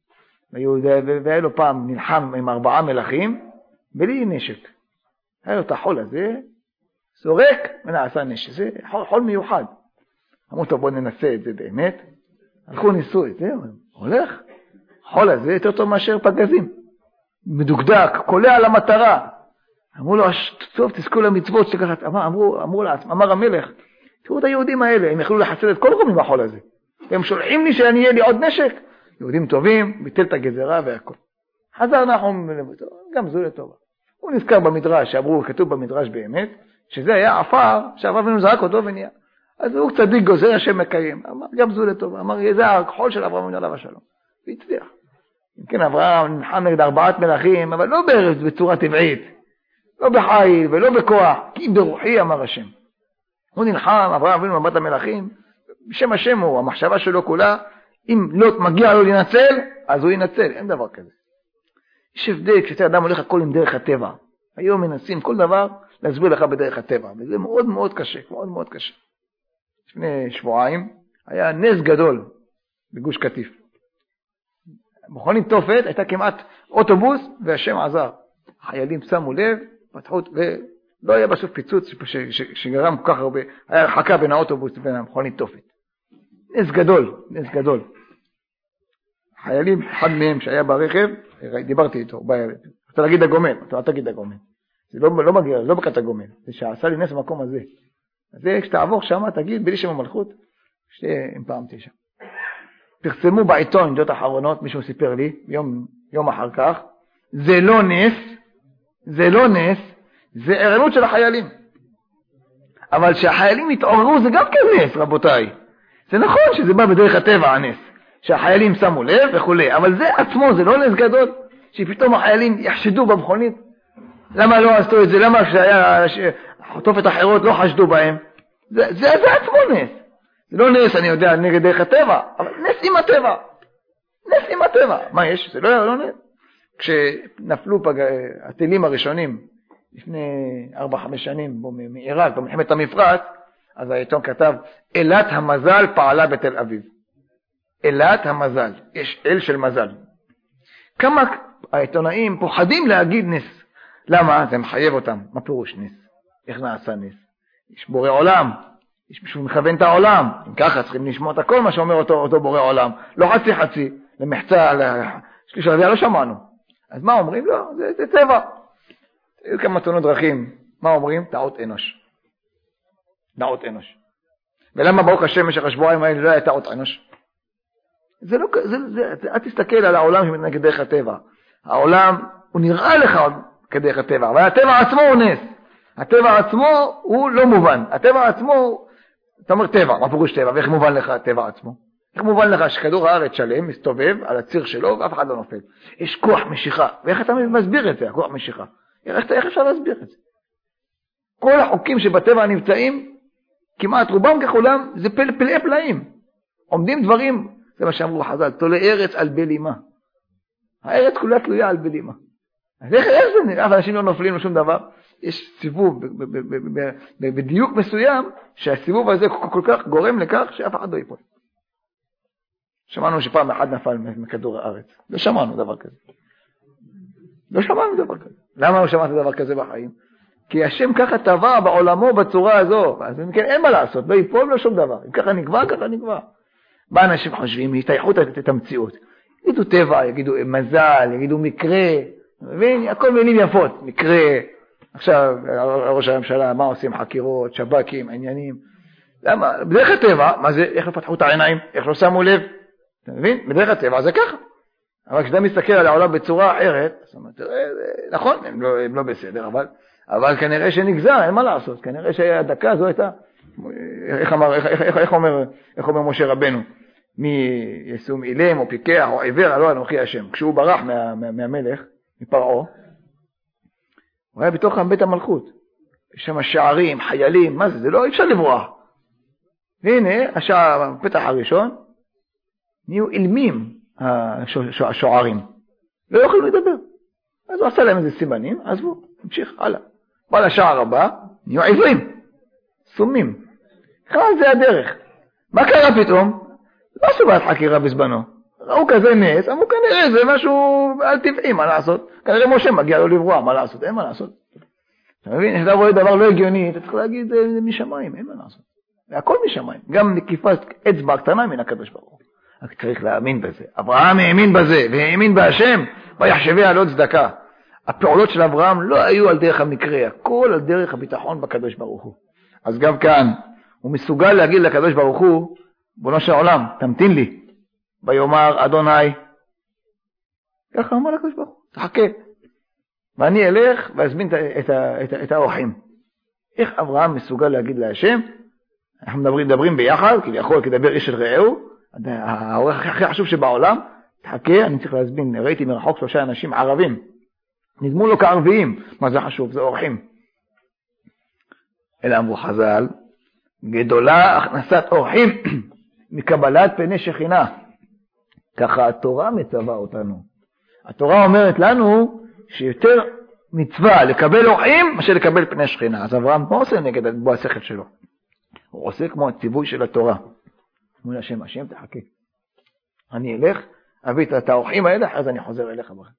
והיה לו פעם נלחם עם 4 מלכים, בלי נשק. היה לו את החול הזה, סורק ונעשה נשק. זה חול מיוחד. אמרו, טוב, בוא ננסה את זה באמת. הלכו ניסו את זה, הולך. חול הזה יותר טוב מאשר פגזים. מדוקדק, קולע על המטרה. אמרו לו, טוב, תזכו למצוות שככה. אמר המלך, תראו את היהודים האלה, הם יכלו לחסל את כל רום עם החול הזה. הם שולחים לי שאני יהיה לי עוד נשק. יהודים טובים, ביטל את הגזרה והכל. חזר נחום, גם זו לטובה. הוא נזכר במדרש, שאמרו, כתוב במדרש באמת, שזה היה עפר, שאברהם אבינו זרק אותו ונהיה. אז הוא צדיק גוזר, השם מקיים. אמר, גם זו לטובה. אמר, זה החול של אברהם אבינו עליו השלום. והצליח. אם כן, אברהם נלחם נגד 4 מלכים, אבל לא בצורה טבעית. לא בחיל ולא בכוח, כי ברוחי אמר השם. הוא נלחם, אברהם אבינו 4 מלכים, בשם השם הוא, המחשבה שלו כולה, אם לא מגיע לו לנצל, אז הוא ינצל, אין דבר כזה. יש הבדל כשאתה אדם הולך הכל עם דרך הטבע. היום מנסים כל דבר להסביר לך בדרך הטבע, וזה מאוד מאוד קשה, מאוד מאוד קשה. לפני שבועיים היה נס גדול בגוש קטיף. מכונית תופת, הייתה כמעט אוטובוס, והשם עזר. החיילים שמו לב, פתחו, ולא היה בסוף פיצוץ שגרם כל כך הרבה, היה הרחקה בין האוטובוס ובין המכונית תופת. נס גדול, נס גדול. חיילים, אחד מהם שהיה ברכב, דיברתי איתו, אתה להגיד הגומל, אתה תגיד הגומל. זה לא מגיע, לא בקט הגומל, זה שעשה לי נס במקום הזה. אז זה כשתעבור שם, תגיד, בלי שם המלכות, שהם פעמתי שם. פרסמו בעיתון, ידיעות אחרונות, מישהו סיפר לי, יום אחר כך, זה לא נס, זה ערנות של החיילים. אבל שהחיילים יתעוררו זה גם כן נס, רבותיי. זה נכון שזה בא בדרך הטבע הנס, שהחיילים שמו לב וכו', אבל זה עצמו, זה לא נס גדול, שפתאום החיילים יחשדו במכונית. למה לא עשו את זה? למה כשהיה חטופת אחרות לא חשדו בהם? זה עצמו נס. זה לא נס, אני יודע, נגד דרך הטבע, אבל נס עם הטבע. נס עם הטבע. מה יש? זה לא נס. כשנפלו הטילים הראשונים לפני 4-5 שנים, מעיראק, במלחמת המפרץ, אז העיתון כתב, אלת המזל פעלה בתל אביב. אלת המזל, יש אל של מזל. כמה העיתונאים פוחדים להגיד נס. למה? זה מחייב אותם. מה פירוש נס? איך נעשה נס? יש בורא עולם, יש מישהו מכוון את העולם. אם ככה צריכים לשמוע את הכל מה שאומר אותו בורא עולם. לא חצי, למחצה, שליש הרביעה לא שמענו. אז מה אומרים? לא, זה טבע. היו כמה תאונות דרכים. מה אומרים? טעות אנוש. טעות אנוש. ולמה ברוך השם במשך השבועיים האלה לא היה טעות אנוש? זה לא, אל תסתכל על העולם שמתנגד דרך הטבע. העולם, הוא נראה לך כדרך הטבע, אבל הטבע עצמו הוא נס. הטבע עצמו הוא לא מובן. הטבע עצמו, אתה אומר טבע, מה פירוש טבע? ואיך מובן לך הטבע עצמו? איך מובן לך שכדור הארץ שלם מסתובב על הציר שלו ואף אחד לא נופל? יש כוח משיכה. ואיך אתה מסביר את זה, הכוח משיכה? איך אפשר להסביר את זה? כל החוקים שבטבע נמצאים, כמעט רובם ככולם, זה פלאי פלאים. עומדים דברים, זה מה שאמרו חז"ל, תולי ארץ על בלימה. הארץ כולה תלויה על בלימה. אז איך זה נראה? אנשים לא נופלים לשום דבר. יש סיבוב בדיוק מסוים, שהסיבוב הזה כל כך גורם לכך שאף אחד לא ייפול. שמענו שפעם אחד נפל מכדור הארץ. לא שמענו דבר כזה. למה לא שמענו דבר כזה בחיים? כי השם ככה טבע בעולמו בצורה הזו. אז אם כן, אין מה לעשות, לא ייפול לא שום דבר. אם ככה נקבע, ככה נקבע. מה אנשים חושבים? יתייחו את המציאות. יגידו טבע, יגידו מזל, יגידו מקרה. מבין? הכל מילים יפות. מקרה. עכשיו, ראש הממשלה, מה עושים? חקירות, שבקים, עניינים. למה? בדרך הטבע, מה זה? איך לא פתחו את העיניים? איך לא שמו לב? אתה מבין? בדרך הטבע זה ככה. אבל כשאתה מסתכל על העולם בצורה אחרת, זאת אומרת, נכון, הם לא בסדר, אבל כנראה שנגזר, אין מה לעשות. כנראה שהדקה הזו הייתה, איך אומר משה רבנו? מי ישום אילם או פיקח או עיוור, לא אנוכי השם. כשהוא ברח מהמלך, מפרעה, הוא היה בתוך בית המלכות. יש שם שערים, חיילים, מה זה? זה לא, אי אפשר לברוח. והנה, הפתח הראשון, נהיו אילמים השוערים. לא יכולים לדבר. אז הוא עשה להם איזה סימנים, עזבו, המשיך, הלאה. בא לשער הבא, נהיו עיוורים, סומים. זה הדרך. מה קרה פתאום? לא עשו בעד חקירה בזמנו. ראו כזה נס, אמרו כנראה זה משהו על טבעי, מה לעשות? כנראה משה מגיע לו לברוע, מה לעשות? אין מה לעשות. אתה מבין? יש דבר לא הגיוני, אתה צריך להגיד זה משמיים, אין מה לעשות. והכל משמיים, גם נקיפת אצבע קטנה מן הקדוש ברוך הוא. רק צריך להאמין בזה. אברהם האמין בזה, והאמין בהשם, ויחשביה לא צדקה. הפעולות של אברהם לא היו על דרך המקרה, הכל על דרך הביטחון בקדוש ברוך הוא. אז גם כאן, הוא מסוגל להגיד לקדוש ברוך הוא, בונו של העולם, תמתין לי. ויאמר אדוני, ככה אמר לקדוש ברוך הוא, תחכה. ואני אלך ואזמין את האורחים. איך אברהם מסוגל להגיד להשם? אנחנו מדברים ביחד, כביכול כדבר איש של רעהו, האורח הכי חשוב שבעולם, תחכה, אני צריך להזמין, ראיתי מרחוק 3 אנשים ערבים, נדמו לו כערביים, מה זה חשוב? זה אורחים. אלא אמרו חז"ל, גדולה הכנסת אורחים מקבלת פני שכינה. ככה התורה מצווה אותנו. התורה אומרת לנו שיותר מצווה לקבל אורחים מאשר לקבל פני שכינה. אז אברהם מה עושה נגד בו השכל שלו? הוא עושה כמו הציווי של התורה. מול השם תחכה. אני אלך, אביא את האורחים האלה, אז אני חוזר אליך ברכה.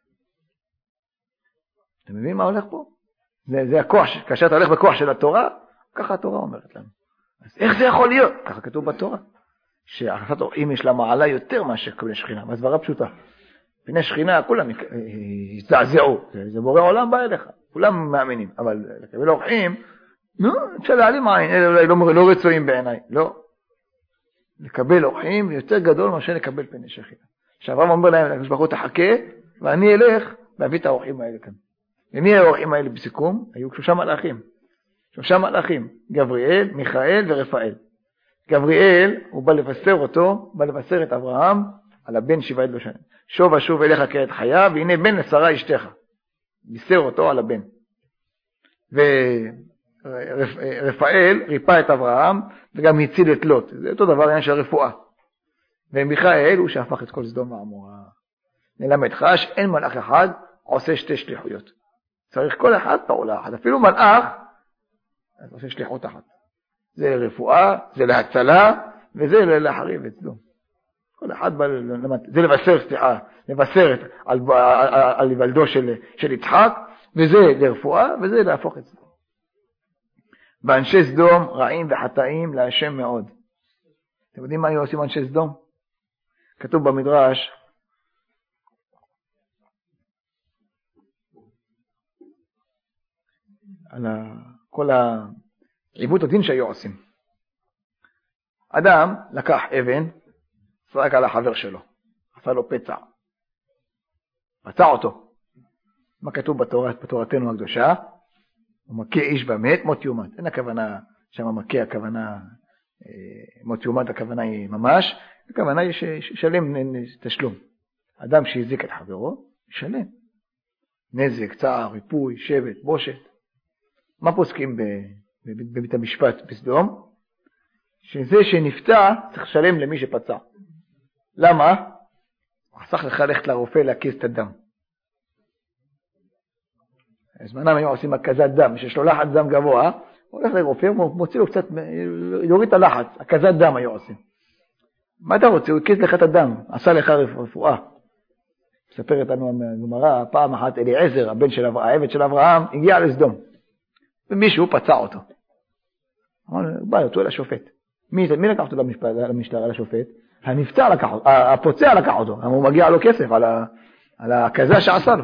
אתה מבין מה הולך פה? זה הכוח, כאשר אתה הולך בכוח של התורה, ככה התורה אומרת לנו. אז איך זה יכול להיות? ככה כתוב בתורה. שהכנסת אורחים יש לה מעלה יותר מאשר פני שכינה. אז דברה פשוטה. פני שכינה כולם יזעזעו. זה בורא עולם בא אליך. כולם מאמינים. אבל לקבל אורחים, אפשר להעלים עין. אלה אולי לא רצויים בעיניי. לא. לקבל אורחים יותר גדול מאשר לקבל פני שכינה. שאברהם אומר להם, לקדוש ברוך הוא תחכה, ואני אלך להביא את האורחים האלה כאן. ומי האורחים האלה בסיכום? היו 3 מלאכים. 3 מלאכים, גבריאל, מיכאל ורפאל. גבריאל, הוא בא לבשר את אברהם על הבן שבעת לו שנים. שוב ושוב אליך כעת חיה, והנה בן לשרה אשתך. בישר אותו על הבן. ורפאל ריפא את אברהם, וגם הציל את לוט. זה אותו דבר עניין של רפואה. ומיכאל הוא שהפך את כל סדום ועמורה. נלמדך שאין מלאך אחד עושה 2 שליחויות. צריך כל אחד פעולה אחת, אפילו מלאך, אז עושה שליחות אחת. זה לרפואה, זה להצלה, וזה להחריב את סדום. כל אחד בא, זה לבשר על היוולדו של יצחק, וזה לרפואה, וזה להפוך את סדום. ואנשי סדום רעים וחטאים להשם מאוד. אתם יודעים מה היו עושים אנשי סדום? כתוב במדרש, על כל עיוות הדין שהיו עושים. אדם לקח אבן, זרק על החבר שלו, עשה לו פצע, פצע אותו. מה כתוב בתורתנו הקדושה? הוא מכה איש במת, מות יומת. אין הכוונה שם מכה, הכוונה מות יומת, הכוונה היא ממש, הכוונה היא ששלם תשלום. אדם שהזיק את חברו, ישלם. נזק, צער, ריפוי, שבט, בושת. מה פוסקים בבית המשפט בסדום? שזה שנפצע צריך לשלם למי שפצע. למה? הוא חסך לך ללכת לרופא להקיז את הדם. זמנם היו עושים הקזת דם, מי שיש לו לחץ דם גבוה, הוא הולך לרופא, הוא מוציא לו קצת, יוריד את הלחץ, הקזת דם היו עושים. מה אתה רוצה? הוא הקיז לך את הדם, עשה לך רפואה. מספרת לנו הגמרא, פעם אחת אליעזר, העבד של אברהם, הגיע לסדום. ומישהו פצע אותו. בא אותו אל השופט. מי לקח אותו למשטרה, לשופט? הנפצע לקח אותו, הפוצע לקח אותו. הוא מגיע לו כסף על הכזה שעשה לו.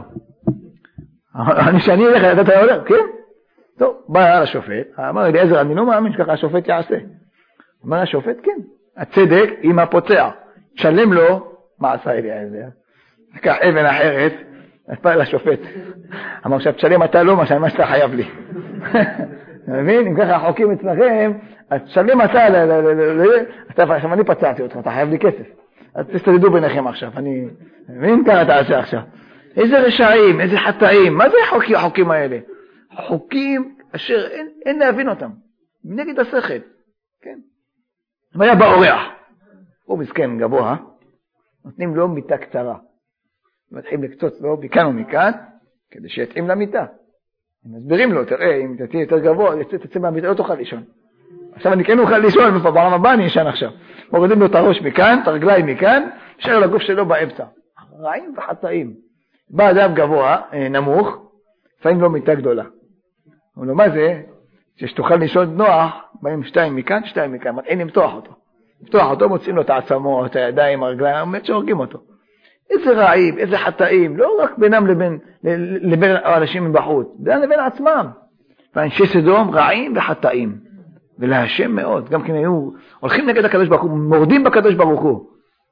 שאני אלך, אתה הולך, כן? טוב, בא לשופט, אמר אליעזר, אני לא מאמין שככה השופט יעשה. אומר השופט, כן. הצדק עם הפוצע. תשלם לו, מה עשה אליעזר? לקח אבן אחרת, נפל לשופט. אמר, עכשיו תשלם אתה לא מה שאתה חייב לי. מבין? אם ככה החוקים אצלכם, אז תשלם אתה, עכשיו אני פצעתי אותך, אתה חייב לי כסף. אז תסתדדו ביניכם עכשיו, אני מבין? ככה אתה עושה עכשיו. איזה רשעים, איזה חטאים, מה זה החוקים האלה? חוקים אשר אין להבין אותם, נגד השכל, כן? והיה באורח, הוא מסכן גבוה, נותנים לו מיטה קצרה, מתחילים לקצוץ לו מכאן ומכאן, כדי שיתאים למיטה. הם מסבירים לו, תראה, אם אתה תהיה יותר גבוה, תצא מהמיטה, לא תוכל לישון. עכשיו אני כן אוכל לישון, בפעם הבאה אני ישן עכשיו. מורידים לו את הראש מכאן, את הרגליים מכאן, נשאר לגוף שלו באמצע. רעים וחטאים. בא אדם גבוה, נמוך, לפעמים לא מיטה גדולה. הוא אומר, מה זה? שתוכל לישון נוח, באים 2 מכאן, 2 מכאן, מתחילים למתוח אותו. למתוח אותו, מוצאים לו את העצמות, הידיים, הרגליים, באמת שהורגים אותו. איזה רעים, איזה חטאים, לא רק בינם לבין האנשים מבחוץ, בינם לבין עצמם. ואנשי סדום רעים וחטאים, ולהשם מאוד, גם כן היו הולכים נגד הקדוש ברוך הוא, מורדים בקדוש ברוך הוא.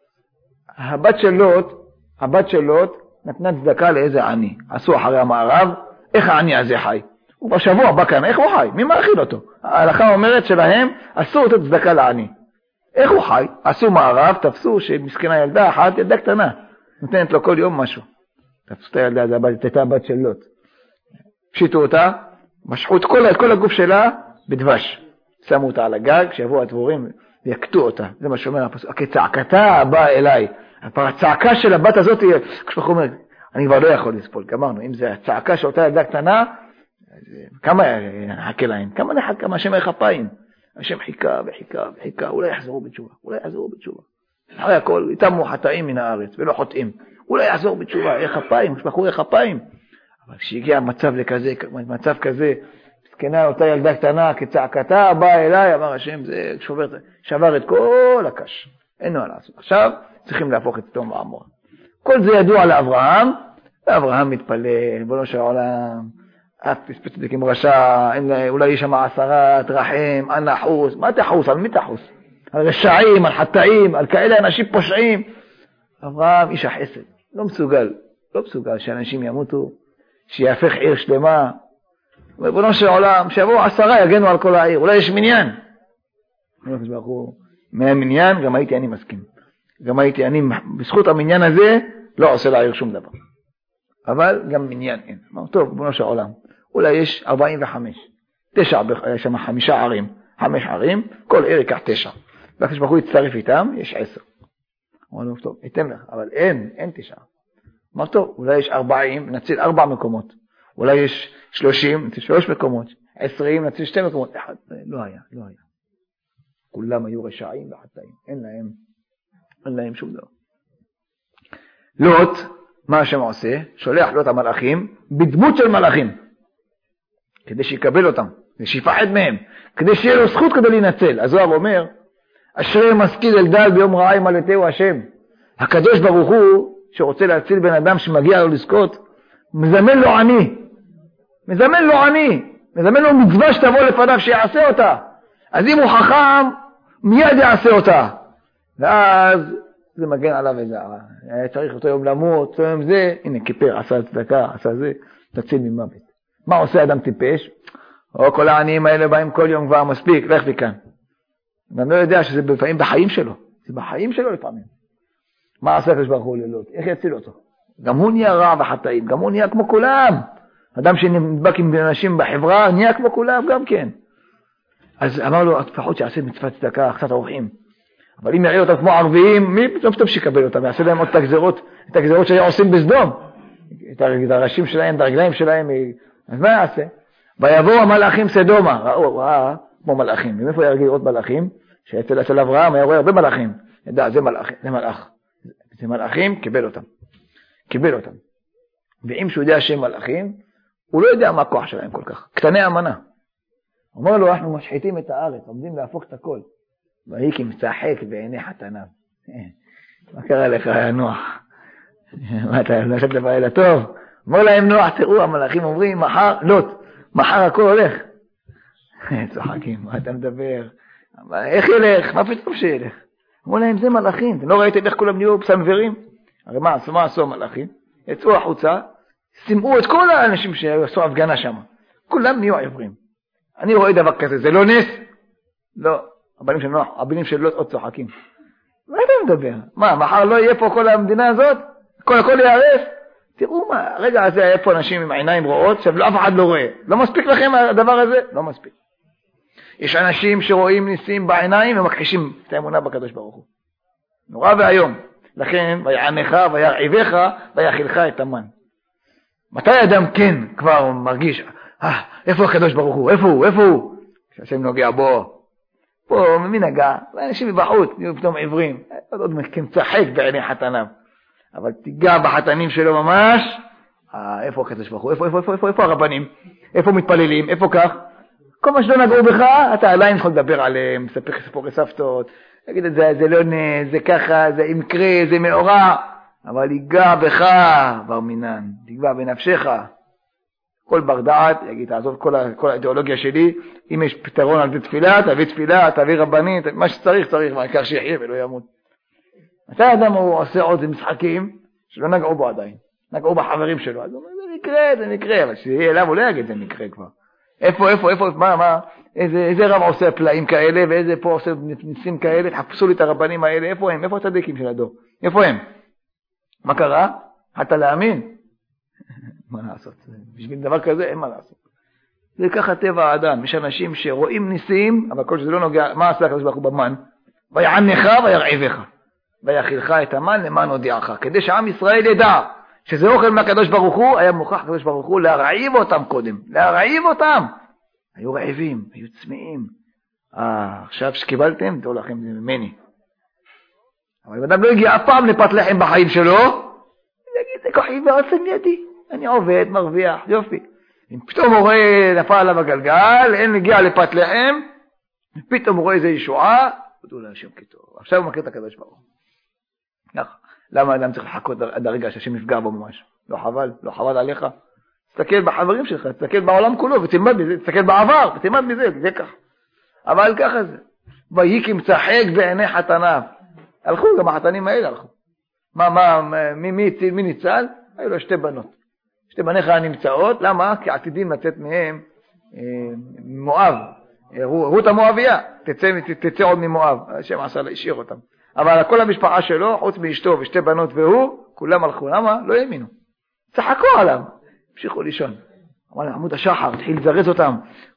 הבת של לוט נתנה צדקה לאיזה עני, עשו אחרי המערב, איך העני הזה חי? הוא בשבוע בא כאן, איך הוא חי? מי מאכיל אותו? ההלכה אומרת שלהם, אסור לתת צדקה לעני. איך הוא חי? עשו מערב, תפסו שמסכנה ילדה אחת, ילדה קטנה, נותנת לו כל יום משהו. תפסו את הילדה, זה הייתה הבת של לוט. פשיטו אותה, משכו את כל הגוף שלה בדבש. שמו אותה על הגג, שיבואו הדבורים ויקטו אותה. זה מה שאומר הפסוק. כצעקתה באה אליי. הצעקה של הבת הזאת, כשאנחנו אומרים, אני כבר לא יכול לספול, גמרנו. אם זה הצעקה של אותה ילדה קטנה, כמה נחכה להם? כמה נחכה? השם יחפיים. השם חיכה וחיכה וחיכה, אולי יחזרו בתשובה. אחרי הכל, איתם חטאים מן הארץ ולא חוטאים. אולי יחזור בתשובה, יחפיים, בחור יחפיים. אבל כשהגיע מצב כזה, מסכנה אותה ילדה קטנה, כצעקתה באה אליי, אמר השם, זה שבר את כל הקש. אין מה לעשות. עכשיו צריכים להפוך את סדום ועמורה. כל זה ידוע לאברהם, ואברהם מתפלל, בנו של העולם, אף פספסת עם רשע, אולי יש שם 10, תרחם, אנא חוס. מה תחוס? על מי תחוס? על רשעים, על חטאים, על כאלה אנשים פושעים. אברהם איש החסד, לא מסוגל שאנשים ימותו, שיהפך עיר שלמה. ובנו של העולם, שיבואו 10 יגנו על כל העיר, אולי יש מניין. מהמניין גם הייתי אני מסכים. גם הייתי אני, בזכות המניין הזה, לא עושה לעיר שום דבר. אבל גם מניין אין. טוב, בנו של העולם, אולי יש 45, 9, יש שם 5 ערים, 5 ערים, כל עיר ייקח 9. והקדוש ברוך הוא יצטרף איתם, יש 10. אמרנו, טוב, ניתן לך, אבל אין 9. אמר, טוב, אולי יש 40, נציל 4 מקומות. אולי יש 30, נציל 3 מקומות, 20, נציל 2 מקומות, אחד, לא היה. כולם היו רשעים וחטאים, אין להם שום דבר. לוט, מה השם עושה? שולח לו את המלאכים, בדמות של מלאכים, כדי שיקבל אותם, כדי שיפחד מהם, כדי שיהיה לו זכות כדי להינצל. אז הוא אומר, אשרי משכיל אל דל ביום רעה ימלטהו השם. הקדוש ברוך הוא, שרוצה להציל בן אדם שמגיע לו לזכות, מזמן לו מצווה שתבוא לפניו שיעשה אותה. אז אם הוא חכם, מיד יעשה אותה. ואז זה מגן עליו איזה הרע. היה צריך אותו יום למות, אותו יום זה, הנה כיפר, עשה צדקה, עשה זה, תציל ממוות. מה עושה אדם טיפש? או כל העניים האלה באים כל יום כבר מספיק, לך מכאן. אני לא יודע שזה לפעמים בחיים שלו. זה בחיים שלו לפעמים. מה עשה הקדוש ברוך הוא ללוט? איך יציל אותו? גם הוא נהיה רע וחטאים, גם הוא נהיה כמו כולם. אדם שנדבק עם אנשים בחברה, נהיה כמו כולם גם כן. אז אמר לו, לפחות שיעשה מצוות צדקה, קצת אורחים. אבל אם יראה אותם כמו ערביים, מי פתאום שיקבל אותם? יעשה להם עוד את הגזרות שהיו עושים בסדום. את הראשים שלהם, את הרגליים שלהם. אז מה יעשה? ויבואו המלאכים סדומה. ראה כמו מלאכים. ומאיפה ירגיל עוד מלאכים? שאצל אברהם היה רואה הרבה מלאכים. ידע, זה מלאכים, קיבל אותם. ואם שהוא יודע שהם מלאכים, הוא לא יודע מה הכוח שלהם כל כך. קטני אמנה. אומר לו, אנחנו משחיתים את הארץ, עומדים להפוך את הכל. והיא כמצחק בעיני חתניו. מה קרה לך, נוח? מה אתה לא חשבת דבר אלא טוב? אומר להם נוח, תראו, המלאכים אומרים, מחר הכל הולך. צוחקים, מה אתה מדבר? איך ילך? מה פתאום שילך? אומר להם, זה מלאכים. אתם לא ראיתם איך כולם נהיו פסנברים? הרי מה עשו המלאכים? יצאו החוצה, שימעו את כל האנשים שעשו הפגנה שם. כולם נהיו עברים. אני רואה דבר כזה, זה לא נס? לא. הבנים של נוח, הבנים של לוט עוד צוחקים. מה אתה מדבר? מה, מחר לא יהיה פה כל המדינה הזאת? הכל יערף? תראו מה, הרגע הזה היה פה אנשים עם עיניים רואות, שאף אחד לא רואה. לא מספיק לכם הדבר הזה? לא מספיק. יש אנשים שרואים ניסים בעיניים ומכחישים את האמונה בקדוש ברוך הוא. נורא והיום. לכן, ויענך, וירעיבך, ויאכילך את המן. מתי אדם כן כבר מרגיש, איפה הקדוש ברוך הוא? איפה הוא? כשהשם נוגע בו. פה, מי נגע? אנשים מבחוץ, יהיו פתאום עיוורים. עוד כמצחק בעיני חתניו. אבל תיגע בחתנים שלו ממש. איפה הקדוש ברוך הוא? איפה הרבנים? איפה מתפללים? איפה כך? כל מה שלא נגעו בך, אתה עליין יכול לדבר עליהם, מספר סיפורי סבתות, תגיד את זה, זה לא נס, זה ככה, זה מקרה, זה מאורע, אבל ייגע בך, בר מינן, תגע בנפשך. כל בר דעת, יגיד, תעזוב כל האידיאולוגיה שלי, אם יש פתרון על זה תפילה, תביא רבנית, מה שצריך, העיקר שיחיה ולא ימות. מתי האדם הוא עושה עוד משחקים שלא נגעו בו עדיין, נגעו בחברים שלו, אז הוא אומר, זה מקרה, אבל שיהיה אליו, הוא לא יגיד, זה מקרה כבר. איפה, מה, איזה רב עושה פלאים כאלה, ואיזה פה עושה ניסים כאלה, תחפשו לי את הרבנים האלה, איפה הם? איפה הצדיקים של הדור? איפה הם? מה קרה? אתה להאמין? מה לעשות? בשביל דבר כזה אין מה לעשות. זה ככה טבע האדם, יש אנשים שרואים ניסים, אבל כל שזה לא נוגע, מה עשה הקדוש ברוך הוא במן? ויענך וירעיבך, ויאכילך את המן למען הודיעך, כדי שעם ישראל ידע שזה אוכל מהקדוש ברוך הוא, היה מוכרח הקדוש ברוך הוא להרעיב אותם קודם, להרעיב אותם. היו רעיבים, היו צמאים. עכשיו שקיבלתם, תראו לכם זה ממני. אבל אם אדם לא הגיע אף פעם לפת לחם בחיים שלו, יגיד, זה כוחי ועוצם ידי. אני עובד, מרוויח, יופי. אם פתאום הוא רואה נפל עליו הגלגל, אין הגיע לפת לחם, פתאום הוא רואה איזה ישועה, תודו להשם כתוב. עכשיו הוא מכיר את הקדוש ברוך הוא. ככה. למה אדם צריך לחכות עד הרגע שהשם יפגע בו ממש? לא חבל עליך. תסתכל בחברים שלך, תסתכל בעולם כולו ותלמד מזה, תסתכל בעבר ותלמד מזה, זה ככה. אבל ככה זה. ויהי כמצחק בעיני חתניו. הלכו, גם החתנים האלה הלכו. מי ניצל? היו לו 2 בנות. 2 בניך נמצאות, למה? כי עתידים לצאת מהם מואב. רות המואביה, תצא עוד ממואב. השם עשה להשאיר אותם. אבל כל המשפחה שלו, חוץ מאשתו ו2 בנות והוא, כולם הלכו. למה? לא האמינו. צחקו עליו. המשיכו לישון. אמר להם, עמוד השחר, התחיל לזרז אותם.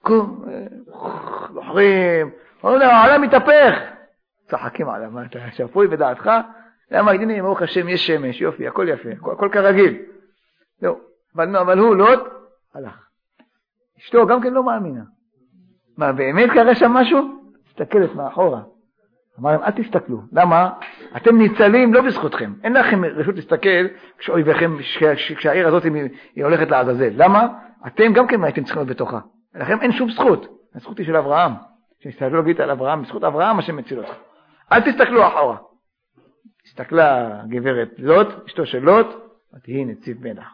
לוחרים. אמרו להם, העולם מתהפך. צחקים עליו, מה אתה שפוי בדעתך? למה? הנה, ברוך השם, יש שמש, יופי, הכל יפה, הכל כרגיל. לא. אבל הוא, לוט, הלך. אשתו גם כן לא מאמינה. מה, באמת קרה שם משהו? תסתכלת מאחורה. אמר להם, אל תסתכלו. למה? אתם ניצלים לא בזכותכם. אין לכם רשות להסתכל כשאויביכם, כשהעיר הזאת היא הולכת לעזאזל. למה? אתם גם כן הייתם צריכים להיות בתוכה. לכם אין שום זכות. הזכות היא של אברהם. כשנסתכלו להגיד על אברהם, בזכות אברהם השם מציל אותך. אל תסתכלו אחורה. הסתכלה גברת לוט, אשתו של לוט, תהי נציב מלך.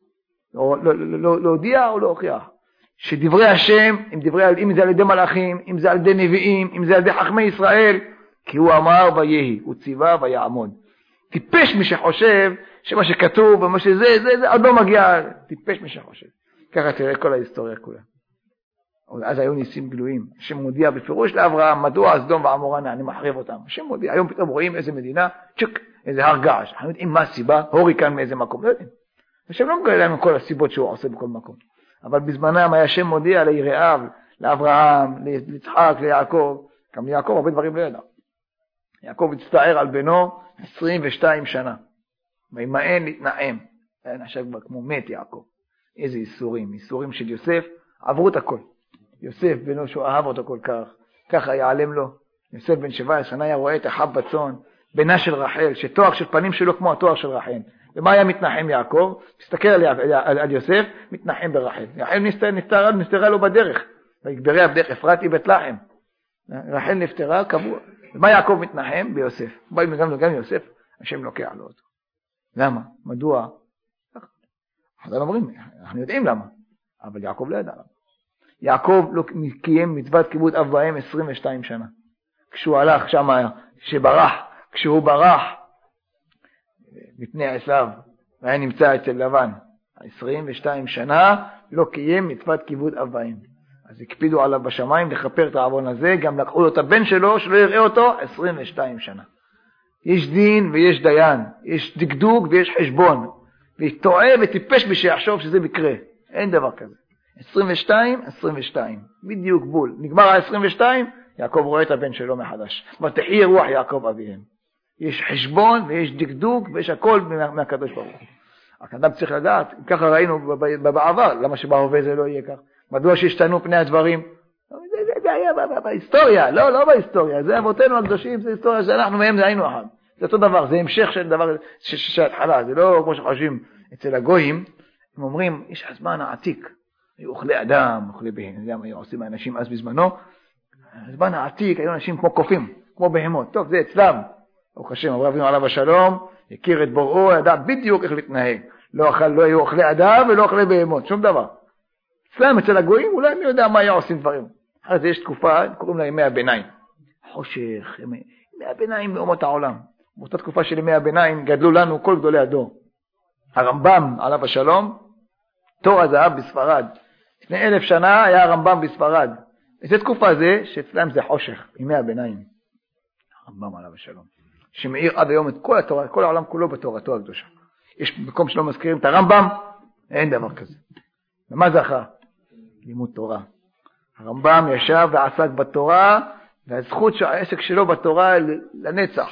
להודיע או להוכיח. שדברי השם, אם זה על ידי מלאכים, אם זה על ידי נביאים, אם זה על ידי חכמי ישראל, כי הוא אמר ויהי, הוא ציווה ויעמוד. טיפש מי שחושב שמה שכתוב ומה שזה, זה עוד לא מגיע, טיפש מי שחושב. ככה תראה כל ההיסטוריה כולה. אז היו ניסים גלויים. השם מודיע בפירוש לאברהם, מדוע סדום ועמורה אני מחריב אותם. השם מודיע, היום פתאום רואים איזה מדינה, צ'ק, איזה הר געש. אנחנו יודעים מה הסיבה, הוריקן מאיזה מקום, לא יודעים. השם לא מגלה לנו כל הסיבות שהוא עושה בכל מקום. אבל בזמנם היה השם מודיע ליראיו, לאברהם, ליצחק, ליעקב, גם ליעקב הרבה דברים לא ידע. יעקב הצטער על בנו 22 שנה. וימאן להתנעם. היה נחשב כמו מת יעקב. איזה איסורים, איסורים של יוסף, עברו את הכל. יוסף בנו שהוא אהב אותו כל כך, ככה יעלם לו. יוסף בן 17 שנה היה רואה את אחיו בצאן, בנה של רחל, שתואר של פנים שלו כמו התואר של רחל. ומה היה מתנחם יעקב? מסתכל על יוסף, מתנחם ברחל. רחל נפטרה לו בדרך. ויגבריה בדרך אפרתי בית לחם. רחל נפטרה קבוע. ומה יעקב מתנחם? ביוסף. גם יוסף, השם לוקח לו אותו. למה? מדוע? אנחנו אומרים, אנחנו יודעים למה. אבל יעקב לא ידע למה. יעקב לא קיים מצוות כיבוד אב ואם 22 שנה. כשהוא הלך שם, כשהוא ברח מפני עשיו, והיה נמצא אצל לבן, 22 שנה לא קיים מצוות כיבוד אב ואם. אז הקפידו עליו בשמיים לכפר את העוון הזה, גם לקחו לו את הבן שלו שלא יראה אותו 22 שנה. יש דין ויש דיין, יש דקדוק ויש חשבון, וטועה וטיפש שיחשוב שזה מקרה. אין דבר כזה. 22, בדיוק בול. נגמר ה-22, יעקב רואה את הבן שלו מחדש. ותחי רוח יעקב אביהם. יש חשבון ויש דקדוק ויש הכל מהקדוש ברוך הוא. האדם צריך לדעת, ככה ראינו בעבר, למה שבהווה זה לא יהיה כך? מדוע שהשתנו פני הדברים? זה היה בהיסטוריה, לא בהיסטוריה, זה אבותינו הקדושים, זה היסטוריה שאנחנו מהם זה היינו אחד. זה אותו דבר, זה המשך של דבר של התחלה, זה לא כמו שחושבים אצל הגויים, הם אומרים, יש הזמן העתיק, היו אוכלי אדם, אוכלי בהמה, זה מה היו עושים האנשים אז בזמנו, הזמן העתיק, היו אנשים כמו קופים, כמו בהמות, טוב, זה אצלם, ברוך השם, אברהם עליו השלום, הכיר את בוראו, ידע בדיוק איך להתנהג, לא היו אוכלי אדם ולא אוכלי בהמות, שום דבר. אצלם, אצל הגויים, אולי מי יודע מה היו עושים דברים. אחרי זה יש תקופה, קוראים לה ימי הביניים. חושך, ימי הביניים מאומות העולם. באותה תקופה של ימי הביניים גדלו לנו כל גדולי הדור. הרמב"ם עליו השלום, תור הזהב בספרד. לפני 1000 שנה היה הרמב"ם בספרד. איזה תקופה זה שאצלם זה חושך, ימי הביניים. הרמב"ם עליו השלום. שמאיר עד היום את כל התורה, כל העולם כולו בתורתו הקדושה. יש מקום שלא מזכירים את הרמב"ם, אין דבר כזה. ומה זכה? לימוד תורה. הרמב"ם ישב ועסק בתורה, והזכות שהעסק שלו בתורה לנצח.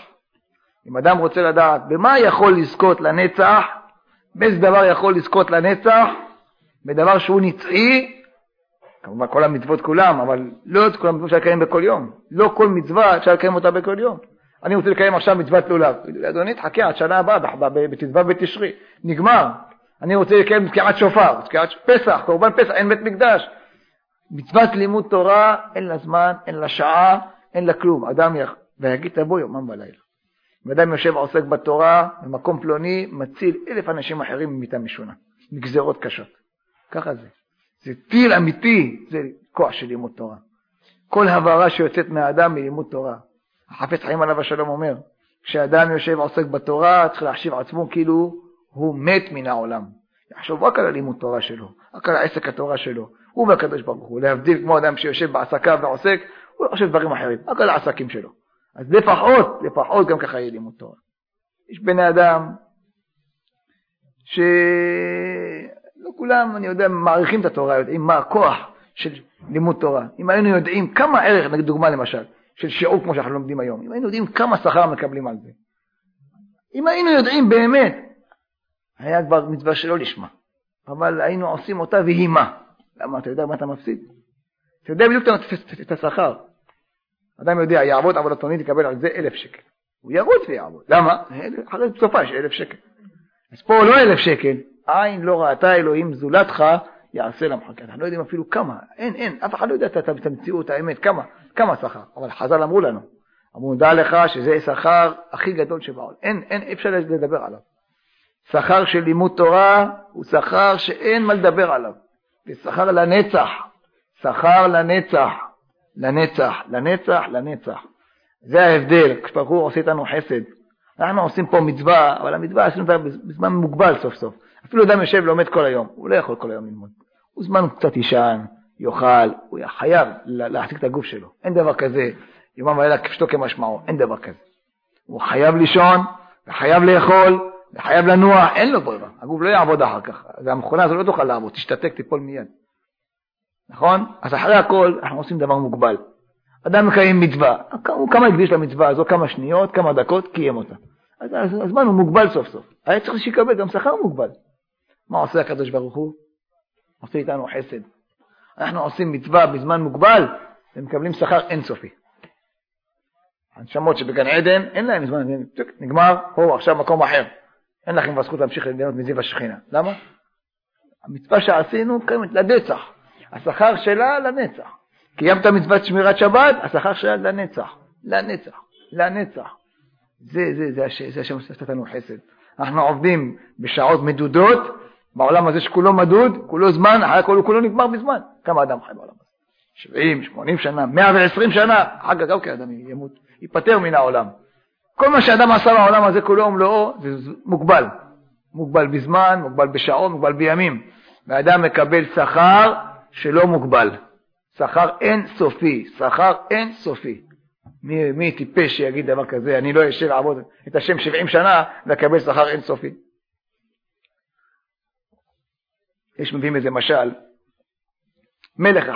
אם אדם רוצה לדעת במה יכול לזכות לנצח, באיזה דבר יכול לזכות לנצח, בדבר שהוא נצחי, כמובן כל המצוות כולם, אבל לא את כל המצוות שאתה לקיים בכל יום. לא כל מצווה שאתה לקיים אותה בכל יום. אני רוצה לקיים עכשיו מצוות לולב. אדוני, תחכה עד שנה הבאה, בתשרי בתשרי. נגמר. אני רוצה לקיים תקיעת שופר, תקיעת פסח, קורבן פסח, אין בית מקדש. מצוות לימוד תורה, אין לה זמן, אין לה שעה, אין לה כלום. אדם ויגיד תבוא יומם ולילה. ואדם יושב עוסק בתורה, במקום פלוני, מציל 1000 אנשים אחרים ממיתה משונה. מגזרות קשות. ככה זה. זה טיל אמיתי, זה כוח של לימוד תורה. כל הבהרה שיוצאת מהאדם מלימוד תורה. החפץ חיים עליו השלום אומר, כשאדם יושב עוסק בתורה, צריך להחשיב עצמו כאילו הוא מת מן העולם. יחשוב רק על הלימוד תורה שלו, רק על העסק התורה שלו. הוא והקדוש ברוך הוא, להבדיל כמו אדם שיושב בעסקיו ועוסק, הוא חושב דברים אחרים, רק על העסקים שלו. אז לפחות גם ככה יהיה לימוד תורה. יש בני אדם שלא כולם, אני יודע, מעריכים את התורה, יודעים מה הכוח של לימוד תורה. אם היינו יודעים כמה ערך, נגיד דוגמה למשל, של שיעור כמו שאנחנו לומדים היום, אם היינו יודעים כמה שכר מקבלים על זה, אם היינו יודעים באמת, היה כבר מצווה שלא לשמה. אבל היינו עושים אותה והיא מה? למה? אתה יודע מה אתה מפסיד? אתה יודע בדיוק את השכר. אדם יודע, יעבוד עבודה תורנית, יקבל על זה 1,000 שקל. הוא ירוץ ויעבוד. למה? אחרי בסופה יש 1,000 שקל. אז פה לא 1,000 שקל. עין לא ראתה אלוהים זולתך, יעשה למחכה. אנחנו לא יודעים אפילו כמה. אין. אף אחד לא יודע את המציאות, האמת, כמה שכר. אבל חז"ל אמרו לנו. אמרו, דע לך שזה שכר הכי גדול שבעולם. אין, אפשר לדבר עליו. שכר של לימוד תורה הוא שכר שאין מה לדבר עליו. זה שכר לנצח. שכר לנצח. זה ההבדל. כשברוך הוא עושה איתנו חסד. אנחנו עושים פה מצווה, אבל המצווה עשינו אותה בזמן מוגבל סוף סוף. אפילו אדם יושב ולומד כל היום. הוא לא יכול כל היום ללמוד. הוא זמן קצת ישן, יאכל, הוא חייב להחזיק את הגוף שלו. אין דבר כזה. יומם ולילה כפשוטו כמשמעו. אין דבר כזה. הוא חייב לישון, וחייב לאכול, וחייב לנוע. אין לו ברירה. הגוף לא יעבוד אחר כך. המכונה הזו לא תוכל לעבוד. תשתתק, תיפול מיד. נכון? אז אחרי הכל אנחנו עושים דבר מוגבל. אדם מקיים מצווה. הוא כמה הקדיש למצווה הזו, כמה שניות, כמה דקות, קיים אותה. אז הזמן הוא מוגבל סוף סוף. היה צריך שיקבל גם שכר מוגבל. מה עושה הקדוש ברוך הוא? עושה איתנו חסד. אנחנו עושים מצווה בזמן מוגבל, ומקבלים שכר אינסופי. הנשמות שבגן עדן, אין להם זמן, נגמר, עכשיו מקום אחר. אין לכם זכות להמשיך ליהנות מזיו השכינה. למה? המצווה שעשינו קיימת לנצח. השכר שלה לנצח. קיימת מצוות שמירת שבת, השכר שלה לנצח. זה השם עושה אותנו חסד. אנחנו עובדים בשעות מדודות, בעולם הזה שכולו מדוד, כולו זמן, אחרי כולו נגמר בזמן. כמה אדם חי בעולם הזה? 70, 80 שנה, 120 שנה, אחר כך אוקיי, אדם ימות, ייפטר מן העולם. כל מה שאדם עשה בעולם הזה כולו ומלואו, זה מוגבל. מוגבל בזמן, מוגבל בשעות, מוגבל בימים. והאדם מקבל שכר שלא מוגבל. שכר אין סופי. מי טיפש שיגיד דבר כזה, אני לא אשב לעבוד את השם 70 שנה, לקבל שכר אין סופי. יש מביאים איזה משל, מלך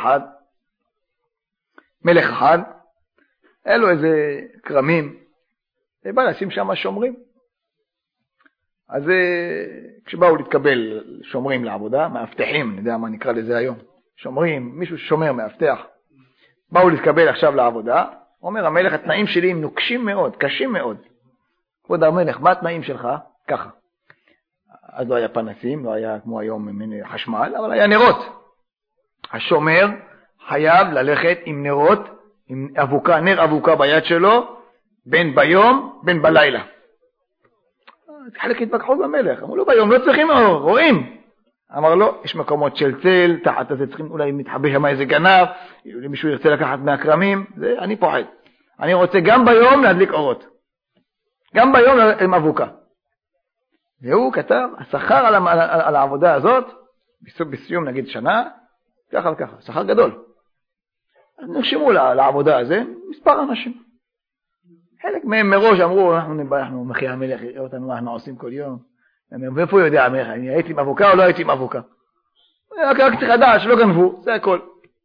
אחד, היה לו איזה קרמים, ובא לשים שם שומרים. אז כשבאו להתקבל שומרים לעבודה, מאבטחים, אני יודע מה נקרא לזה היום, שומרים, מישהו שומר, מאבטח, באו להתקבל עכשיו לעבודה, אומר המלך, התנאים שלי הם נוקשים מאוד, קשים מאוד. כבוד המלך, מה התנאים שלך? ככה. אז לא היה פנסים, לא היה כמו היום חשמל, אבל היה נרות. השומר חייב ללכת עם נרות, עם אבוקה, נר אבוקה ביד שלו, בין ביום, בין בלילה. חלק התווכחו במלך, אמרו לו ביום, לא צריכים אור, רואים. אמר לו, יש מקומות של צל, תחת הזה צריכים אולי מתחבא שם איזה גנב, מישהו ירצה לקחת מהקרמים, זה אני פוחד. אני רוצה גם ביום להדליק אורות. גם ביום עם אבוקה. והוא כתב, השכר על העבודה הזאת, בסיום נגיד שנה, ככה וככה, שכר גדול. אז נרשמו לעבודה הזה מספר אנשים. חלק מהם מראש אמרו, אנחנו מחיה המלך, יראה אותנו, אנחנו עושים כל יום. ואיפה הוא יודע המלך, אני הייתי עם אבוקה או לא הייתי עם אבוקה? רק צריך לדעת שלא גנבו, זה הכל.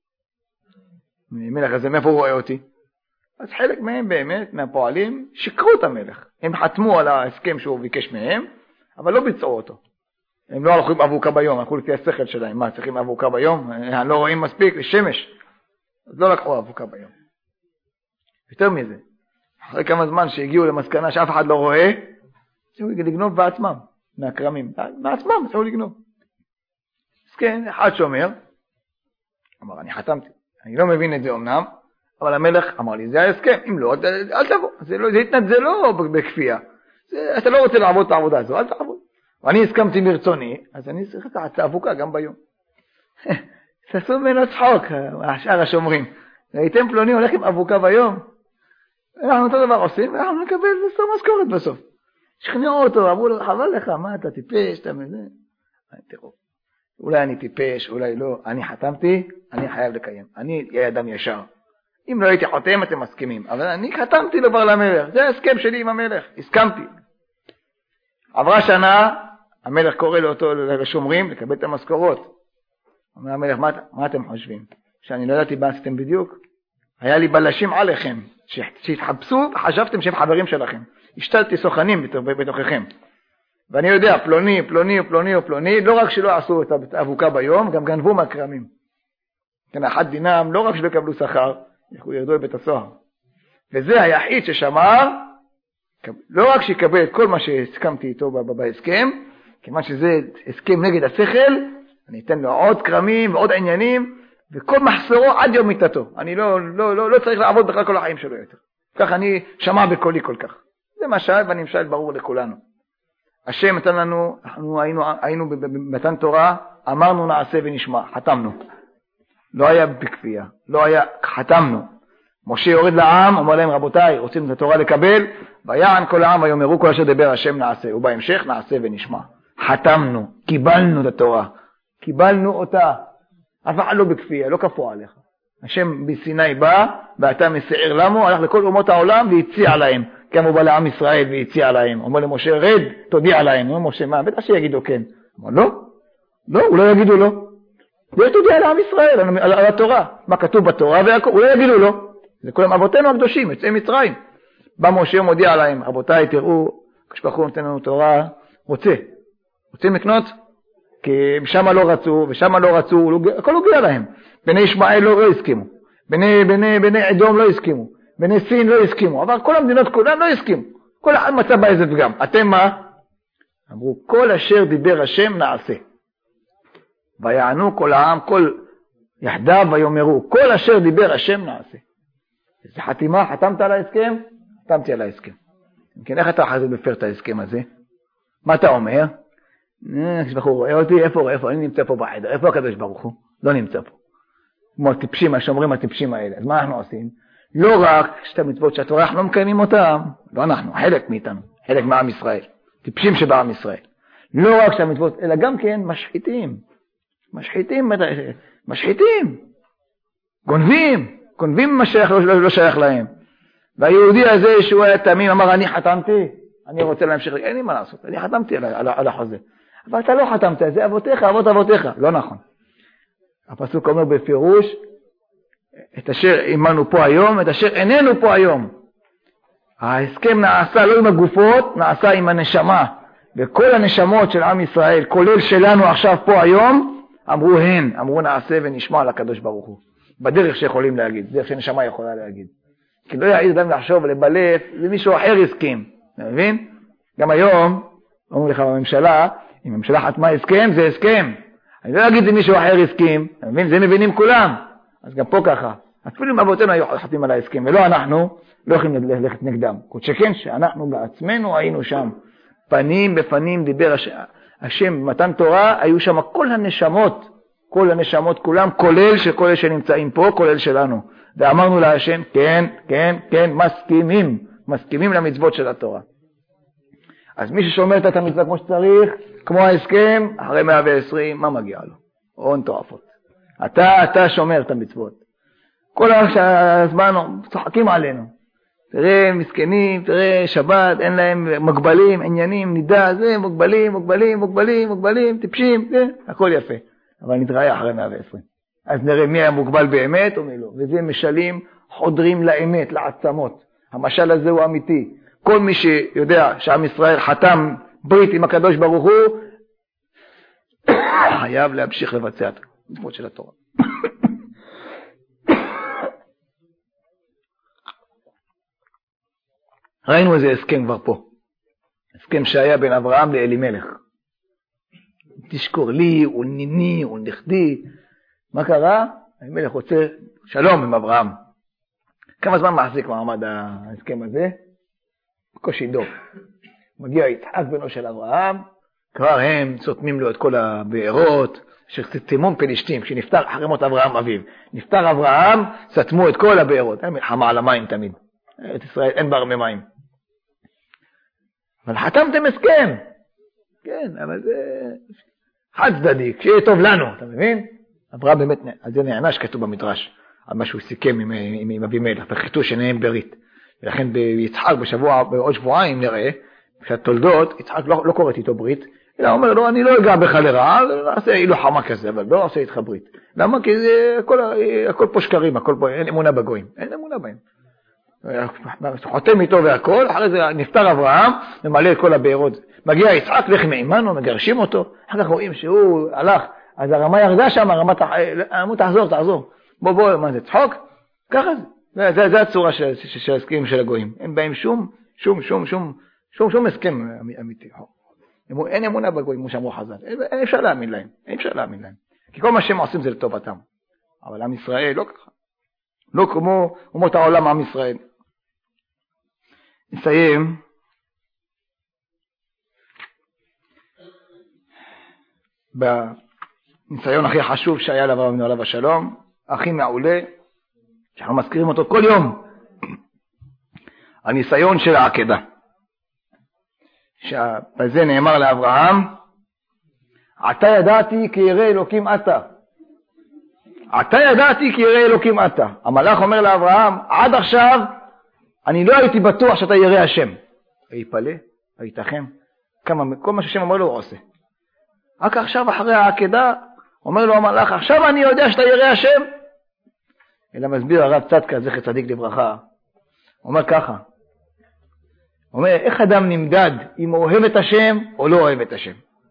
המלך הזה, מאיפה הוא רואה אותי? אז חלק מהם באמת, מהפועלים, שיקרו את המלך. הם חתמו על ההסכם שהוא ביקש מהם, אבל לא ביצעו אותו. הם לא הלכו עם אבוקה ביום, הלכו לפי השכל שלהם. מה, צריכים אבוקה ביום? הם לא רואים מספיק, לשמש. אז לא לקחו אבוקה ביום. יותר מזה, אחרי כמה זמן שהגיעו למסקנה שאף אחד לא רואה, צריכו לגנוב בעצמם, מהקרמים. בעצמם צריכו לגנוב. אז כן, אחד שומר, אמר, אני חתמתי. אני לא מבין את זה אמנם, אבל המלך אמר לי, זה ההסכם. אם לא, אל תבוא. זה לא בכפייה. אתה לא רוצה לעבוד את העבודה הזו, אל תעבוד. ואני הסכמתי מרצוני, אז אני צריך לקחת אבוקה גם ביום. תעשו ממנו צחוק, השאר השומרים. ראיתם פלוני הולך עם אבוקה ביום? אנחנו אותו דבר עושים, ואנחנו נקבל בסוף משכורת בסוף. שכנעו אותו, אמרו לו, חבל לך, מה אתה טיפש, אתה מזה? תראו, אולי אני טיפש, אולי לא. אני חתמתי, אני חייב לקיים. אני אהיה אדם ישר. אם לא הייתי חותם, אתם מסכימים. אבל אני חתמתי דבר למלך. זה ההסכם שלי עם המלך. הסכמתי. עברה שנה, המלך קורא לאותו לשומרים לקבל את המשכורות. אומר המלך, מה אתם חושבים? שאני לא ידעתי מה עשיתם בדיוק? היה לי בלשים עליכם, שהתחפשו וחשבתם שהם חברים שלכם. השתלתי סוכנים בתוככם. ואני יודע, פלוני, לא רק שלא עשו את האבוקה ביום, גם גנבו מהכרמים. כן, אחד דינם, לא רק שלא יקבלו שכר, ירדו לבית הסוהר. וזה היחיד ששמר, לא רק שיקבל את כל מה שהסכמתי איתו בהסכם, כיוון שזה הסכם נגד השכל, אני אתן לו עוד כרמים ועוד עניינים, וכל מחסורו עד יום מיתתו. אני לא צריך לעבוד בכלל כל החיים שלו יותר. כך אני שמע בקולי כל כך. זה משל, ואני משל ברור לכולנו. השם נתן לנו, אנחנו היינו במתן תורה, אמרנו נעשה ונשמע, חתמנו. לא היה בכפייה, לא היה, חתמנו. משה יורד לעם, אומר להם רבותיי, רוצים את התורה לקבל, ויען כל העם ויאמרו כל אשר דבר השם נעשה, ובהמשך נעשה ונשמע. חתמנו, קיבלנו את התורה, קיבלנו אותה, אף אחד לא בכפייה, לא כפו עליך. השם בסיני בא, ואתה מסעיר למו, הלך לכל אומות העולם והציע להם, גם הוא בא לעם ישראל והציע להם, אומר למשה רד, תודיע להם, אומר משה מה, בטח שיגידו כן, אומר לא, הוא לא יגידו לא, זה תודיע לעם ישראל, על התורה, מה כתוב בתורה, הוא לא יגידו לא, זה כולם אבותינו הקדושים, יוצאי מצרים, בא משה ומודיע להם, רבותיי תראו, כשבחור נותן לנו תורה, רוצים לקנות, כי שם לא רצו, ושם לא רצו, הכל הוגיע להם. בני ישמעאל לא הסכימו, בני אדום לא הסכימו, בני סין לא הסכימו, אבל כל המדינות כולן לא הסכימו, כל אחד מצא באיזה פגם. אתם מה? אמרו, כל אשר דיבר השם נעשה. ויענו כל העם, כל יחדיו ויאמרו, כל אשר דיבר השם נעשה. איזה חתימה, חתמת על ההסכם? חתמתי על ההסכם. כן, איך אתה חזר בפר את ההסכם הזה? מה אתה אומר? כשבחור רואה אותי, איפה, אני נמצא פה בחדר, איפה הקדוש ברוך הוא? לא נמצא פה. כמו הטיפשים, השומרים הטיפשים האלה. אז מה אנחנו עושים? לא רק שתי המצוות שהתורה, אנחנו לא מקיימים אותם, לא אנחנו, חלק מאיתנו, חלק מעם ישראל, טיפשים שבעם ישראל. לא רק שהמצוות, אלא גם כן משחיתים, גונבים מה שייך, לא שייך להם. והיהודי הזה שהוא היה תמים, אמר אני חתמתי, אני רוצה להמשיך, אין לי מה לעשות, אני חתמתי על החוזה. אבל אתה לא חתמת, זה אבותיך, אבותיך. לא נכון. הפסוק אומר בפירוש, את אשר עמנו פה היום, את אשר איננו פה היום. ההסכם נעשה לא עם הגופות, נעשה עם הנשמה. וכל הנשמות של עם ישראל, כולל שלנו עכשיו פה היום, אמרו נעשה ונשמע על הקדוש ברוך הוא. בדרך שיכולים להגיד, דרך שנשמה יכולה להגיד. כי לא יעיז אדם לחשוב ולבלף, זה מישהו אחר הסכים. אתה מבין? גם היום, אומרים לך בממשלה, אם הממשלה חתמה הסכם, זה הסכם. אני לא אגיד זה מישהו אחר הסכים, אתה מבין? זה מבינים כולם. אז גם פה ככה. אפילו אם אבותינו היו חתמים על ההסכם, ולא אנחנו, לא יכולים ללכת נגדם. שכן שאנחנו בעצמנו היינו שם. פנים בפנים דיבר השם מתן תורה, היו שם כל הנשמות כולם, כולל כל אלה שנמצאים פה, כולל שלנו. ואמרנו להשם, כן, מסכימים למצוות של התורה. אז מי ששומר את המצווה כמו שצריך, כמו ההסכם, אחרי 120, מה מגיע לו? הון תועפות. אתה שומר את המצוות. כל הזמן צוחקים עלינו. תראה מסכנים, תראה שבת, אין להם מגבלים, עניינים, נידה, זה, מוגבלים, טיפשים, זה, הכל יפה. אבל נתראה אחרי 120. אז נראה מי היה מוגבל באמת או מי לא. וזה משלים חודרים לאמת, לעצמות. המשל הזה הוא אמיתי. כל מי שיודע שעם ישראל חתם ברית עם הקדוש ברוך הוא, חייב להמשיך לבצע את המצוות של התורה. ראינו איזה הסכם כבר פה. הסכם שהיה בין אברהם לאלימלך. תשקור לי, הוא ניני, הוא נכדי. מה קרה? אלימלך רוצה שלום עם אברהם. כמה זמן מחזיק מעמד ההסכם הזה? בקושי דוב. מגיע יצחק בנו של אברהם, כבר הם סותמים לו את כל הבארות, שסתימון פלישתים, כשנפטר אחרי מות אברהם אביו. נפטר אברהם, סתמו את כל הבארות. אין מלחמה על המים תמיד. את ישראל אין בה הרבה מים. אבל חתמתם הסכם. כן, אבל זה חד צדדי, כשיהיה טוב לנו, אתה מבין? אברהם באמת, אז זה נענש כתוב במדרש, על מה שהוא סיכם עם אבימלך, וחיתו שנהם ברית. ולכן ביצחק בעוד שבועיים נראה, כשהתולדות, יצחק לא קוראת איתו ברית, אלא אומר לו, אני לא אגע בך לרעה, נעשה אילו חמה כזה, אבל לא עושה איתך ברית. למה? כי זה הכל פה שקרים, הכל פה, אין אמונה בגויים, אין אמונה בהם. חותם איתו והכל, אחרי זה נפטר אברהם, ממלא את כל הבארות. מגיע יצחק, לך מעימנו, מגרשים אותו, אחר כך רואים שהוא הלך, אז הרמה ירדה שם, אמרו תחזור. בוא, מה זה, צחוק? ככה זה. זה הצורה של ההסכמים של הגויים. אין בהם שום הסכם אמיתי. אין אמונה בגויים, כמו שאמרו חז"ל. אין אפשר להאמין להם. כי כל מה שהם עושים זה לטובתם. אבל עם ישראל לא ככה. לא כמו אומות העולם עם ישראל. נסיים. בניסיון הכי חשוב שהיה לאברהם אבינו עליו השלום, הכי מעולה, שאנחנו מזכירים אותו כל יום, הניסיון של העקדה. שבזה נאמר לאברהם, עתה ידעתי כי ירא אלוקים אתה. עתה ידעתי כי ירא אלוקים אתה. המלאך אומר לאברהם, עד עכשיו אני לא הייתי בטוח שאתה ירא השם. היפלא, היתכם, כל מה שהשם אומר לו הוא עושה. רק עכשיו אחרי העקדה, אומר לו המלאך, עכשיו אני יודע שאתה ירא השם. אלא מסביר הרב צדקה, זכר צדיק לברכה, אומר ככה, אומר, איך אדם נמדד אם הוא אוהב את השם או לא אוהב את השם?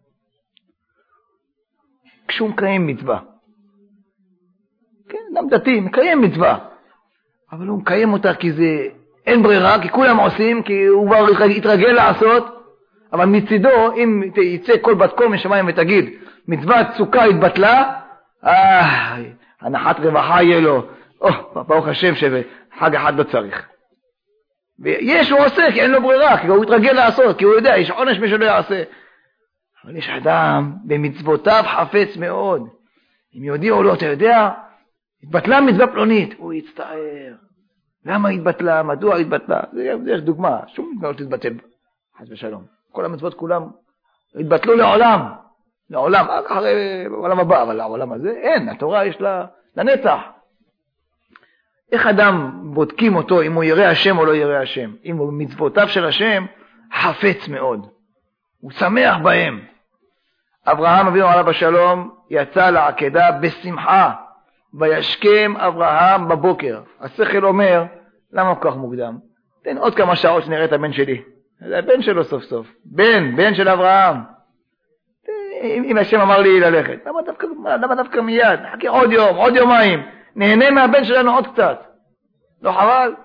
כשהוא מקיים מצווה. כן, אדם דתי, מקיים מצווה. אבל הוא מקיים אותה כי זה אין ברירה, כי כולם עושים, כי הוא כבר התרגל לעשות. אבל מצידו, אם יצא כל בת קול משמיים ותגיד, מצוות סוכה התבטלה, הנחת רווחה יהיה לו, ברוך השם שבחג אחד לא צריך. ויש הוא עושה כי אין לו ברירה, כי הוא התרגל לעשות, כי הוא יודע, יש עונש מי שלא יעשה. אבל יש אדם במצוותיו חפץ מאוד. אם יהודי או לא, אתה יודע, התבטלה מצווה פלונית, הוא יצטער. למה התבטלה? מדוע התבטלה? זה דוגמה, שום מצווה לא תתבטל, חס ושלום. כל המצוות כולם התבטלו לעולם, רק אחרי העולם הבא, אבל לעולם הזה אין, התורה יש לה לנצח. איך אדם בודקים אותו אם הוא ירא השם או לא ירא השם? אם הוא מצוותיו של השם חפץ מאוד, הוא שמח בהם. אברהם אבינו עליו השלום יצא לעקדה בשמחה, וישכם אברהם בבוקר. השכל אומר, למה כל כך מוקדם? תן עוד כמה שעות שנראה את הבן שלי. זה הבן שלו סוף סוף, בן של אברהם. אם השם אמר לי ללכת, למה דווקא מיד? חכי עוד יום, עוד יומיים, נהנה מהבן שלנו עוד קצת. לא חבל?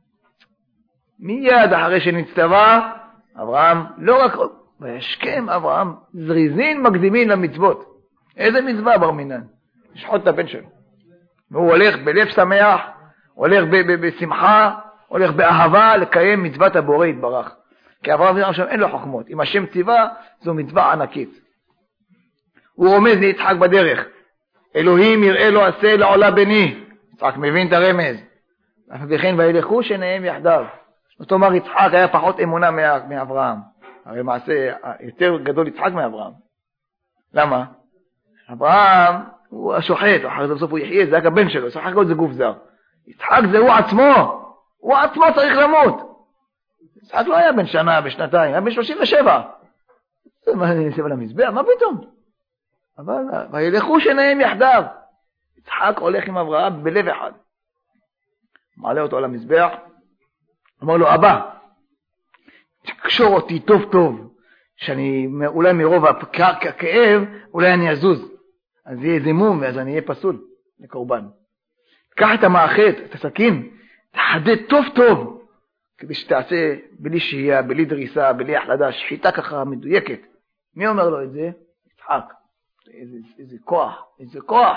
מיד אחרי שנצטווה, אברהם לא רק, וישכם אברהם זריזין מקדימין למצוות. איזה מצווה בר מינן? לשחוט את הבן שלו. והוא הולך בלב שמח, הולך בשמחה, הולך באהבה לקיים מצוות הבורא יתברך. כי אברהם אבינו שם אין לו חוכמות. אם השם ציווה, זו מצווה ענקית. הוא רומז ליצחק בדרך. אלוהים יראה לו עשה לעולה בני. יצחק מבין את הרמז. וכן וילכו שניהם יחדיו. זאת אומרת, יצחק היה פחות אמונה מאברהם. הרי מעשה יותר גדול יצחק מאברהם. למה? אברהם הוא השוחט, אחרי זה בסוף הוא יחיה, זה רק הבן שלו. יצחק זה גוף זר. יצחק זה הוא עצמו. הוא עצמו צריך למות. יצחק לא היה בן שנה, בשנתיים, היה בן 37. מה זה נסב על המזבח? מה פתאום? אבל וילכו שניהם יחדיו. יצחק הולך עם אברהם בלב אחד. מעלה אותו על המזבח, אמר לו, אבא, תקשור אותי טוב טוב, שאני אולי מרוב הכאב, אולי אני אזוז. אז יהיה זימום, ואז אני אהיה פסול לקורבן. תקח את המאחד, את הסכין, תחדד טוב טוב, כדי שתעשה בלי שהייה, בלי דריסה, בלי החלדה, שחיטה ככה מדויקת. מי אומר לו את זה? יצחק. איזה כוח, איזה כוח.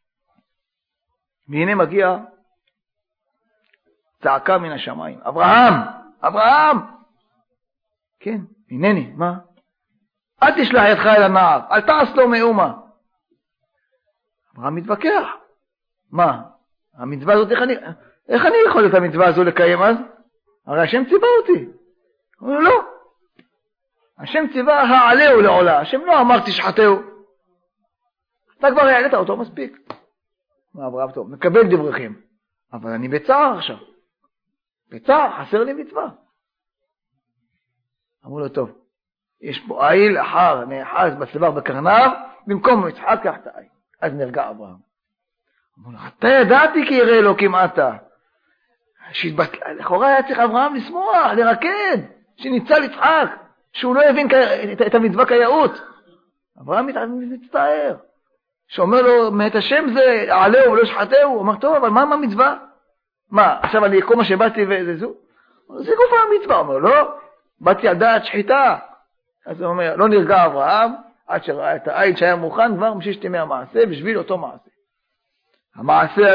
והנה מגיע צעקה מן השמיים. אברהם, אברהם. כן, הנני, מה? אל תשלח ידך אל הנער, אל תעש לו מאומה. אברהם מתווכח. מה? המצווה הזאת, איך אני יכול את המצווה הזו לקיים אז? הרי השם ציווה אותי. הוא אומר, לא. השם ציווה העלהו לעולה. השם לא אמר תשחטהו. אתה כבר העלית אותו מספיק. מה אברהם טוב? מקבל דבריכם. אבל אני בצער עכשיו. בצער, חסר לי מצווה. אמרו לו, טוב, יש פה עיל אחר, נאחז בצוואר בקרניו, במקום יצחק קח את העיל. אז נרגע אברהם. אמרו לו, אתה ידעתי כי יראה אלוקים אתה. לכאורה היה צריך אברהם לשמוח, לרקד, שניצל יצחק, שהוא לא הבין את המצווה כיאות. אברהם מצטער. שאומר לו, מאת השם זה, עליהו ולא שחטהו. הוא אומר, טוב, אבל מה המצווה? מה, עכשיו אני כל מה שבאתי וזה זו? זה גוף המצווה. הוא אומר, לא, באתי על דעת שחיטה. אז הוא אומר, לא נרגע אברהם, עד שראה את העין שהיה מוכן, כבר מששת ימי המעשה, בשביל אותו מעשה. המעשה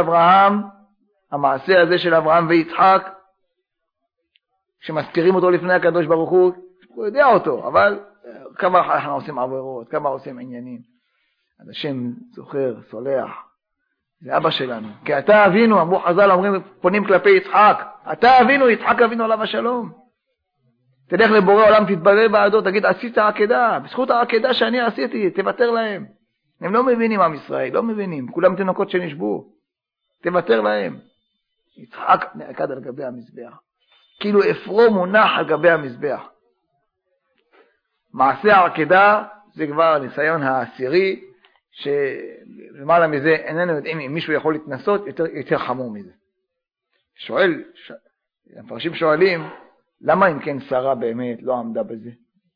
הזה של אברהם ויצחק, כשמזכירים אותו לפני הקדוש ברוך הוא יודע אותו, אבל כמה אנחנו עושים עבירות, כמה עושים עניינים. אז השם זוכר, סולח, זה אבא שלנו. כי אתה אבינו, אמרו חז"ל, אומרים, פונים כלפי יצחק, אתה אבינו, יצחק אבינו עליו השלום. תלך לבורא עולם, תתברר בעדו, תגיד, עשית עקדה, בזכות העקדה שאני עשיתי, תוותר להם. הם לא מבינים עם ישראל, לא מבינים, כולם תינוקות שנשבו, תוותר להם. יצחק נעקד על גבי המזבח, כאילו אפרו מונח על גבי המזבח. מעשה העקדה זה כבר הניסיון העשירי, שלמעלה מזה איננו יודעים אם מישהו יכול להתנסות יותר חמור מזה. המפרשים שואלים, למה אם כן שרה באמת לא עמדה בזה?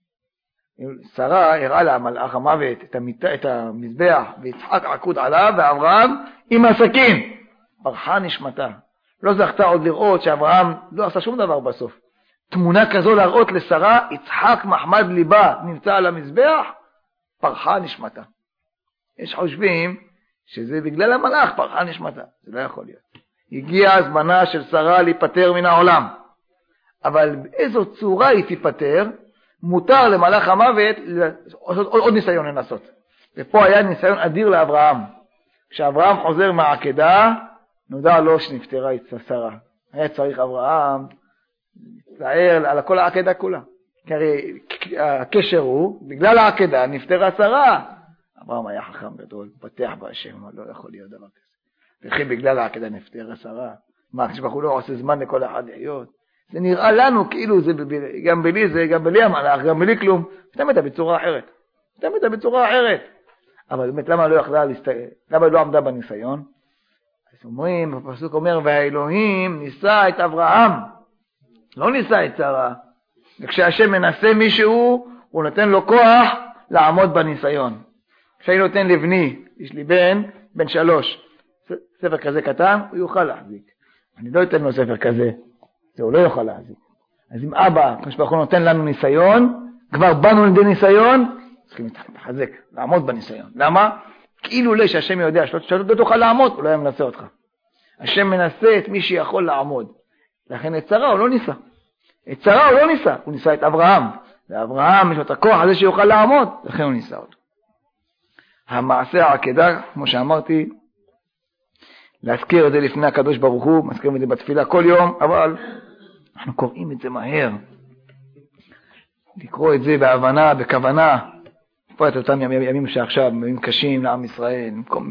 שרה הראה לה מלאך המוות את המזבח, ויצחק עקוד עליו, ואברהם עם הסכין ברחה נשמתה. לא זכתה עוד לראות שאברהם לא עשה שום דבר בסוף. תמונה כזו להראות לשרה, יצחק מחמד ליבה נמצא על המזבח, פרחה נשמתה. יש חושבים שזה בגלל המלאך פרחה נשמתה. זה לא יכול להיות. הגיע הזמנה של שרה להיפטר מן העולם. אבל באיזו צורה היא תיפטר, מותר למלאך המוות עוד ניסיון לנסות. ופה היה ניסיון אדיר לאברהם. כשאברהם חוזר מהעקדה, נודע לו שנפטרה שרה. היה צריך אברהם להצטער על כל העקדה כולה. כי הרי הקשר הוא, בגלל העקדה נפטרה שרה. אברהם היה חכם גדול, פתח בהשם, לא יכול להיות דבר כזה. וכי בגלל העקדה נפטרה שרה. מה, כשבחור לא עושה זמן לכל אחד לחיות? זה נראה לנו כאילו זה גם בלי זה, גם בלי המלאך, גם בלי כלום. סתם הייתה בצורה אחרת. אבל באמת למה לא יכלה להסתכל? למה לא עמדה בניסיון? אז אומרים, הפסוק אומר, והאלוהים ניסה את אברהם, לא ניסה את שרה. וכשהשם מנסה מישהו, הוא נותן לו כוח לעמוד בניסיון. כשאני נותן לבני, יש לי בן 3, ספר כזה קטן, הוא יוכל להחזיק. אני לא אתן לו ספר כזה, זה הוא לא יוכל להחזיק. אז אם אבא, כשברוך הוא נותן לנו ניסיון, כבר באנו לידי ניסיון, צריכים להתחזק, לעמוד בניסיון. למה? כאילו לא שהשם יודע שאתה לא תוכל לעמוד, הוא לא היה מנסה אותך. השם מנסה את מי שיכול לעמוד. לכן את שרה הוא לא ניסה. הוא ניסה את אברהם. ואברהם יש לו את הכוח הזה שיוכל לעמוד, לכן הוא ניסה אותו. המעשה העקדה, כמו שאמרתי, להזכיר את זה לפני הקדוש ברוך הוא, מזכירים את זה בתפילה כל יום, אבל אנחנו קוראים את זה מהר. לקרוא את זה בהבנה, בכוונה, פה את אותם ימים שעכשיו, ימים קשים לעם ישראל,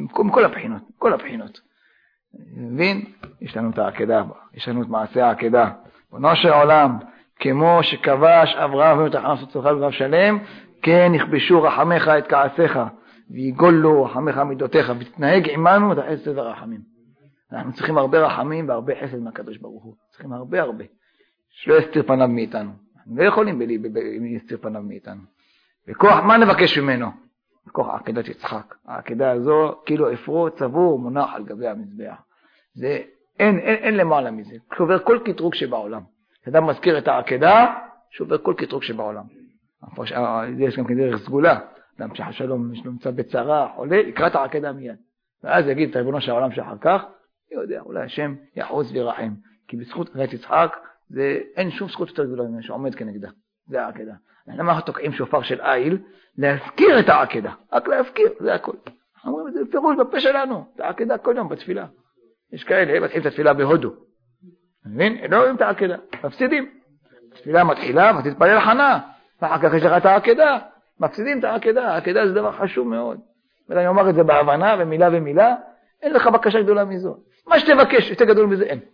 כל הבחינות. מבין? יש לנו את העקדה, יש לנו את מעשה העקדה. בנו של העולם, כמו שכבש אברהם ומתחנף צורך וגב שלם, כן יכבשו רחמך את כעסיך, ויגולו רחמך מידותיך, ותתנהג עמנו את החסד והרחמים. אנחנו צריכים הרבה רחמים והרבה חסד מהקדוש ברוך הוא. צריכים הרבה. שלא יסתיר פניו מאיתנו. אנחנו לא יכולים אם יסתיר פניו מאיתנו. וכוח, מה נבקש ממנו? כוח עקדת יצחק. העקדה הזו, כאילו אפרו צבור מונח על גבי המזבח. זה, אין למעלה מזה. שובר כל קטרוג שבעולם. אדם מזכיר את העקדה, שובר כל קטרוג שבעולם. יש גם כדרך סגולה. אדם שחשלום נמצא בצרה, חולה, יקרא את העקדה מיד. ואז יגיד את ריבונו של העולם שאחר כך, אני יודע, אולי השם יחוז וירחם. כי בזכות עקדת יצחק, אין שום זכות יותר גדולה ממנו שעומד כנגדה. זה העקדה. למה אנחנו תוקעים שופר של איל? להזכיר את העקדה. רק להזכיר, זה הכל. אומרים את זה בפירוש בפה שלנו. את העקדה כל יום בתפילה. יש כאלה, מתחילים את התפילה בהודו. מבין? לא רואים את העקדה. מפסידים. התפילה מתחילה, ותתפלל חנה. ואחר כך יש לך את העקדה. מפסידים את העקדה. העקדה זה דבר חשוב מאוד. ואני אומר את זה בהבנה ומילה ומילה. אין לך בקשה גדולה מזו. מה שתבקש, יותר גדול מזה אין.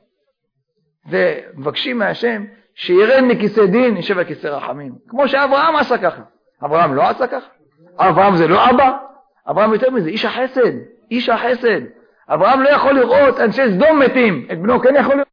ומבקשים מהשם שירד מכיסא דין, ישב על כיסא רחמים. כמו שאברהם עשה ככה. אברהם לא עשה ככה. אברהם זה לא אבא. אברהם יותר מזה, איש החסד. אברהם לא יכול לראות אנשי סדום מתים. את בנו כן יכול לראות.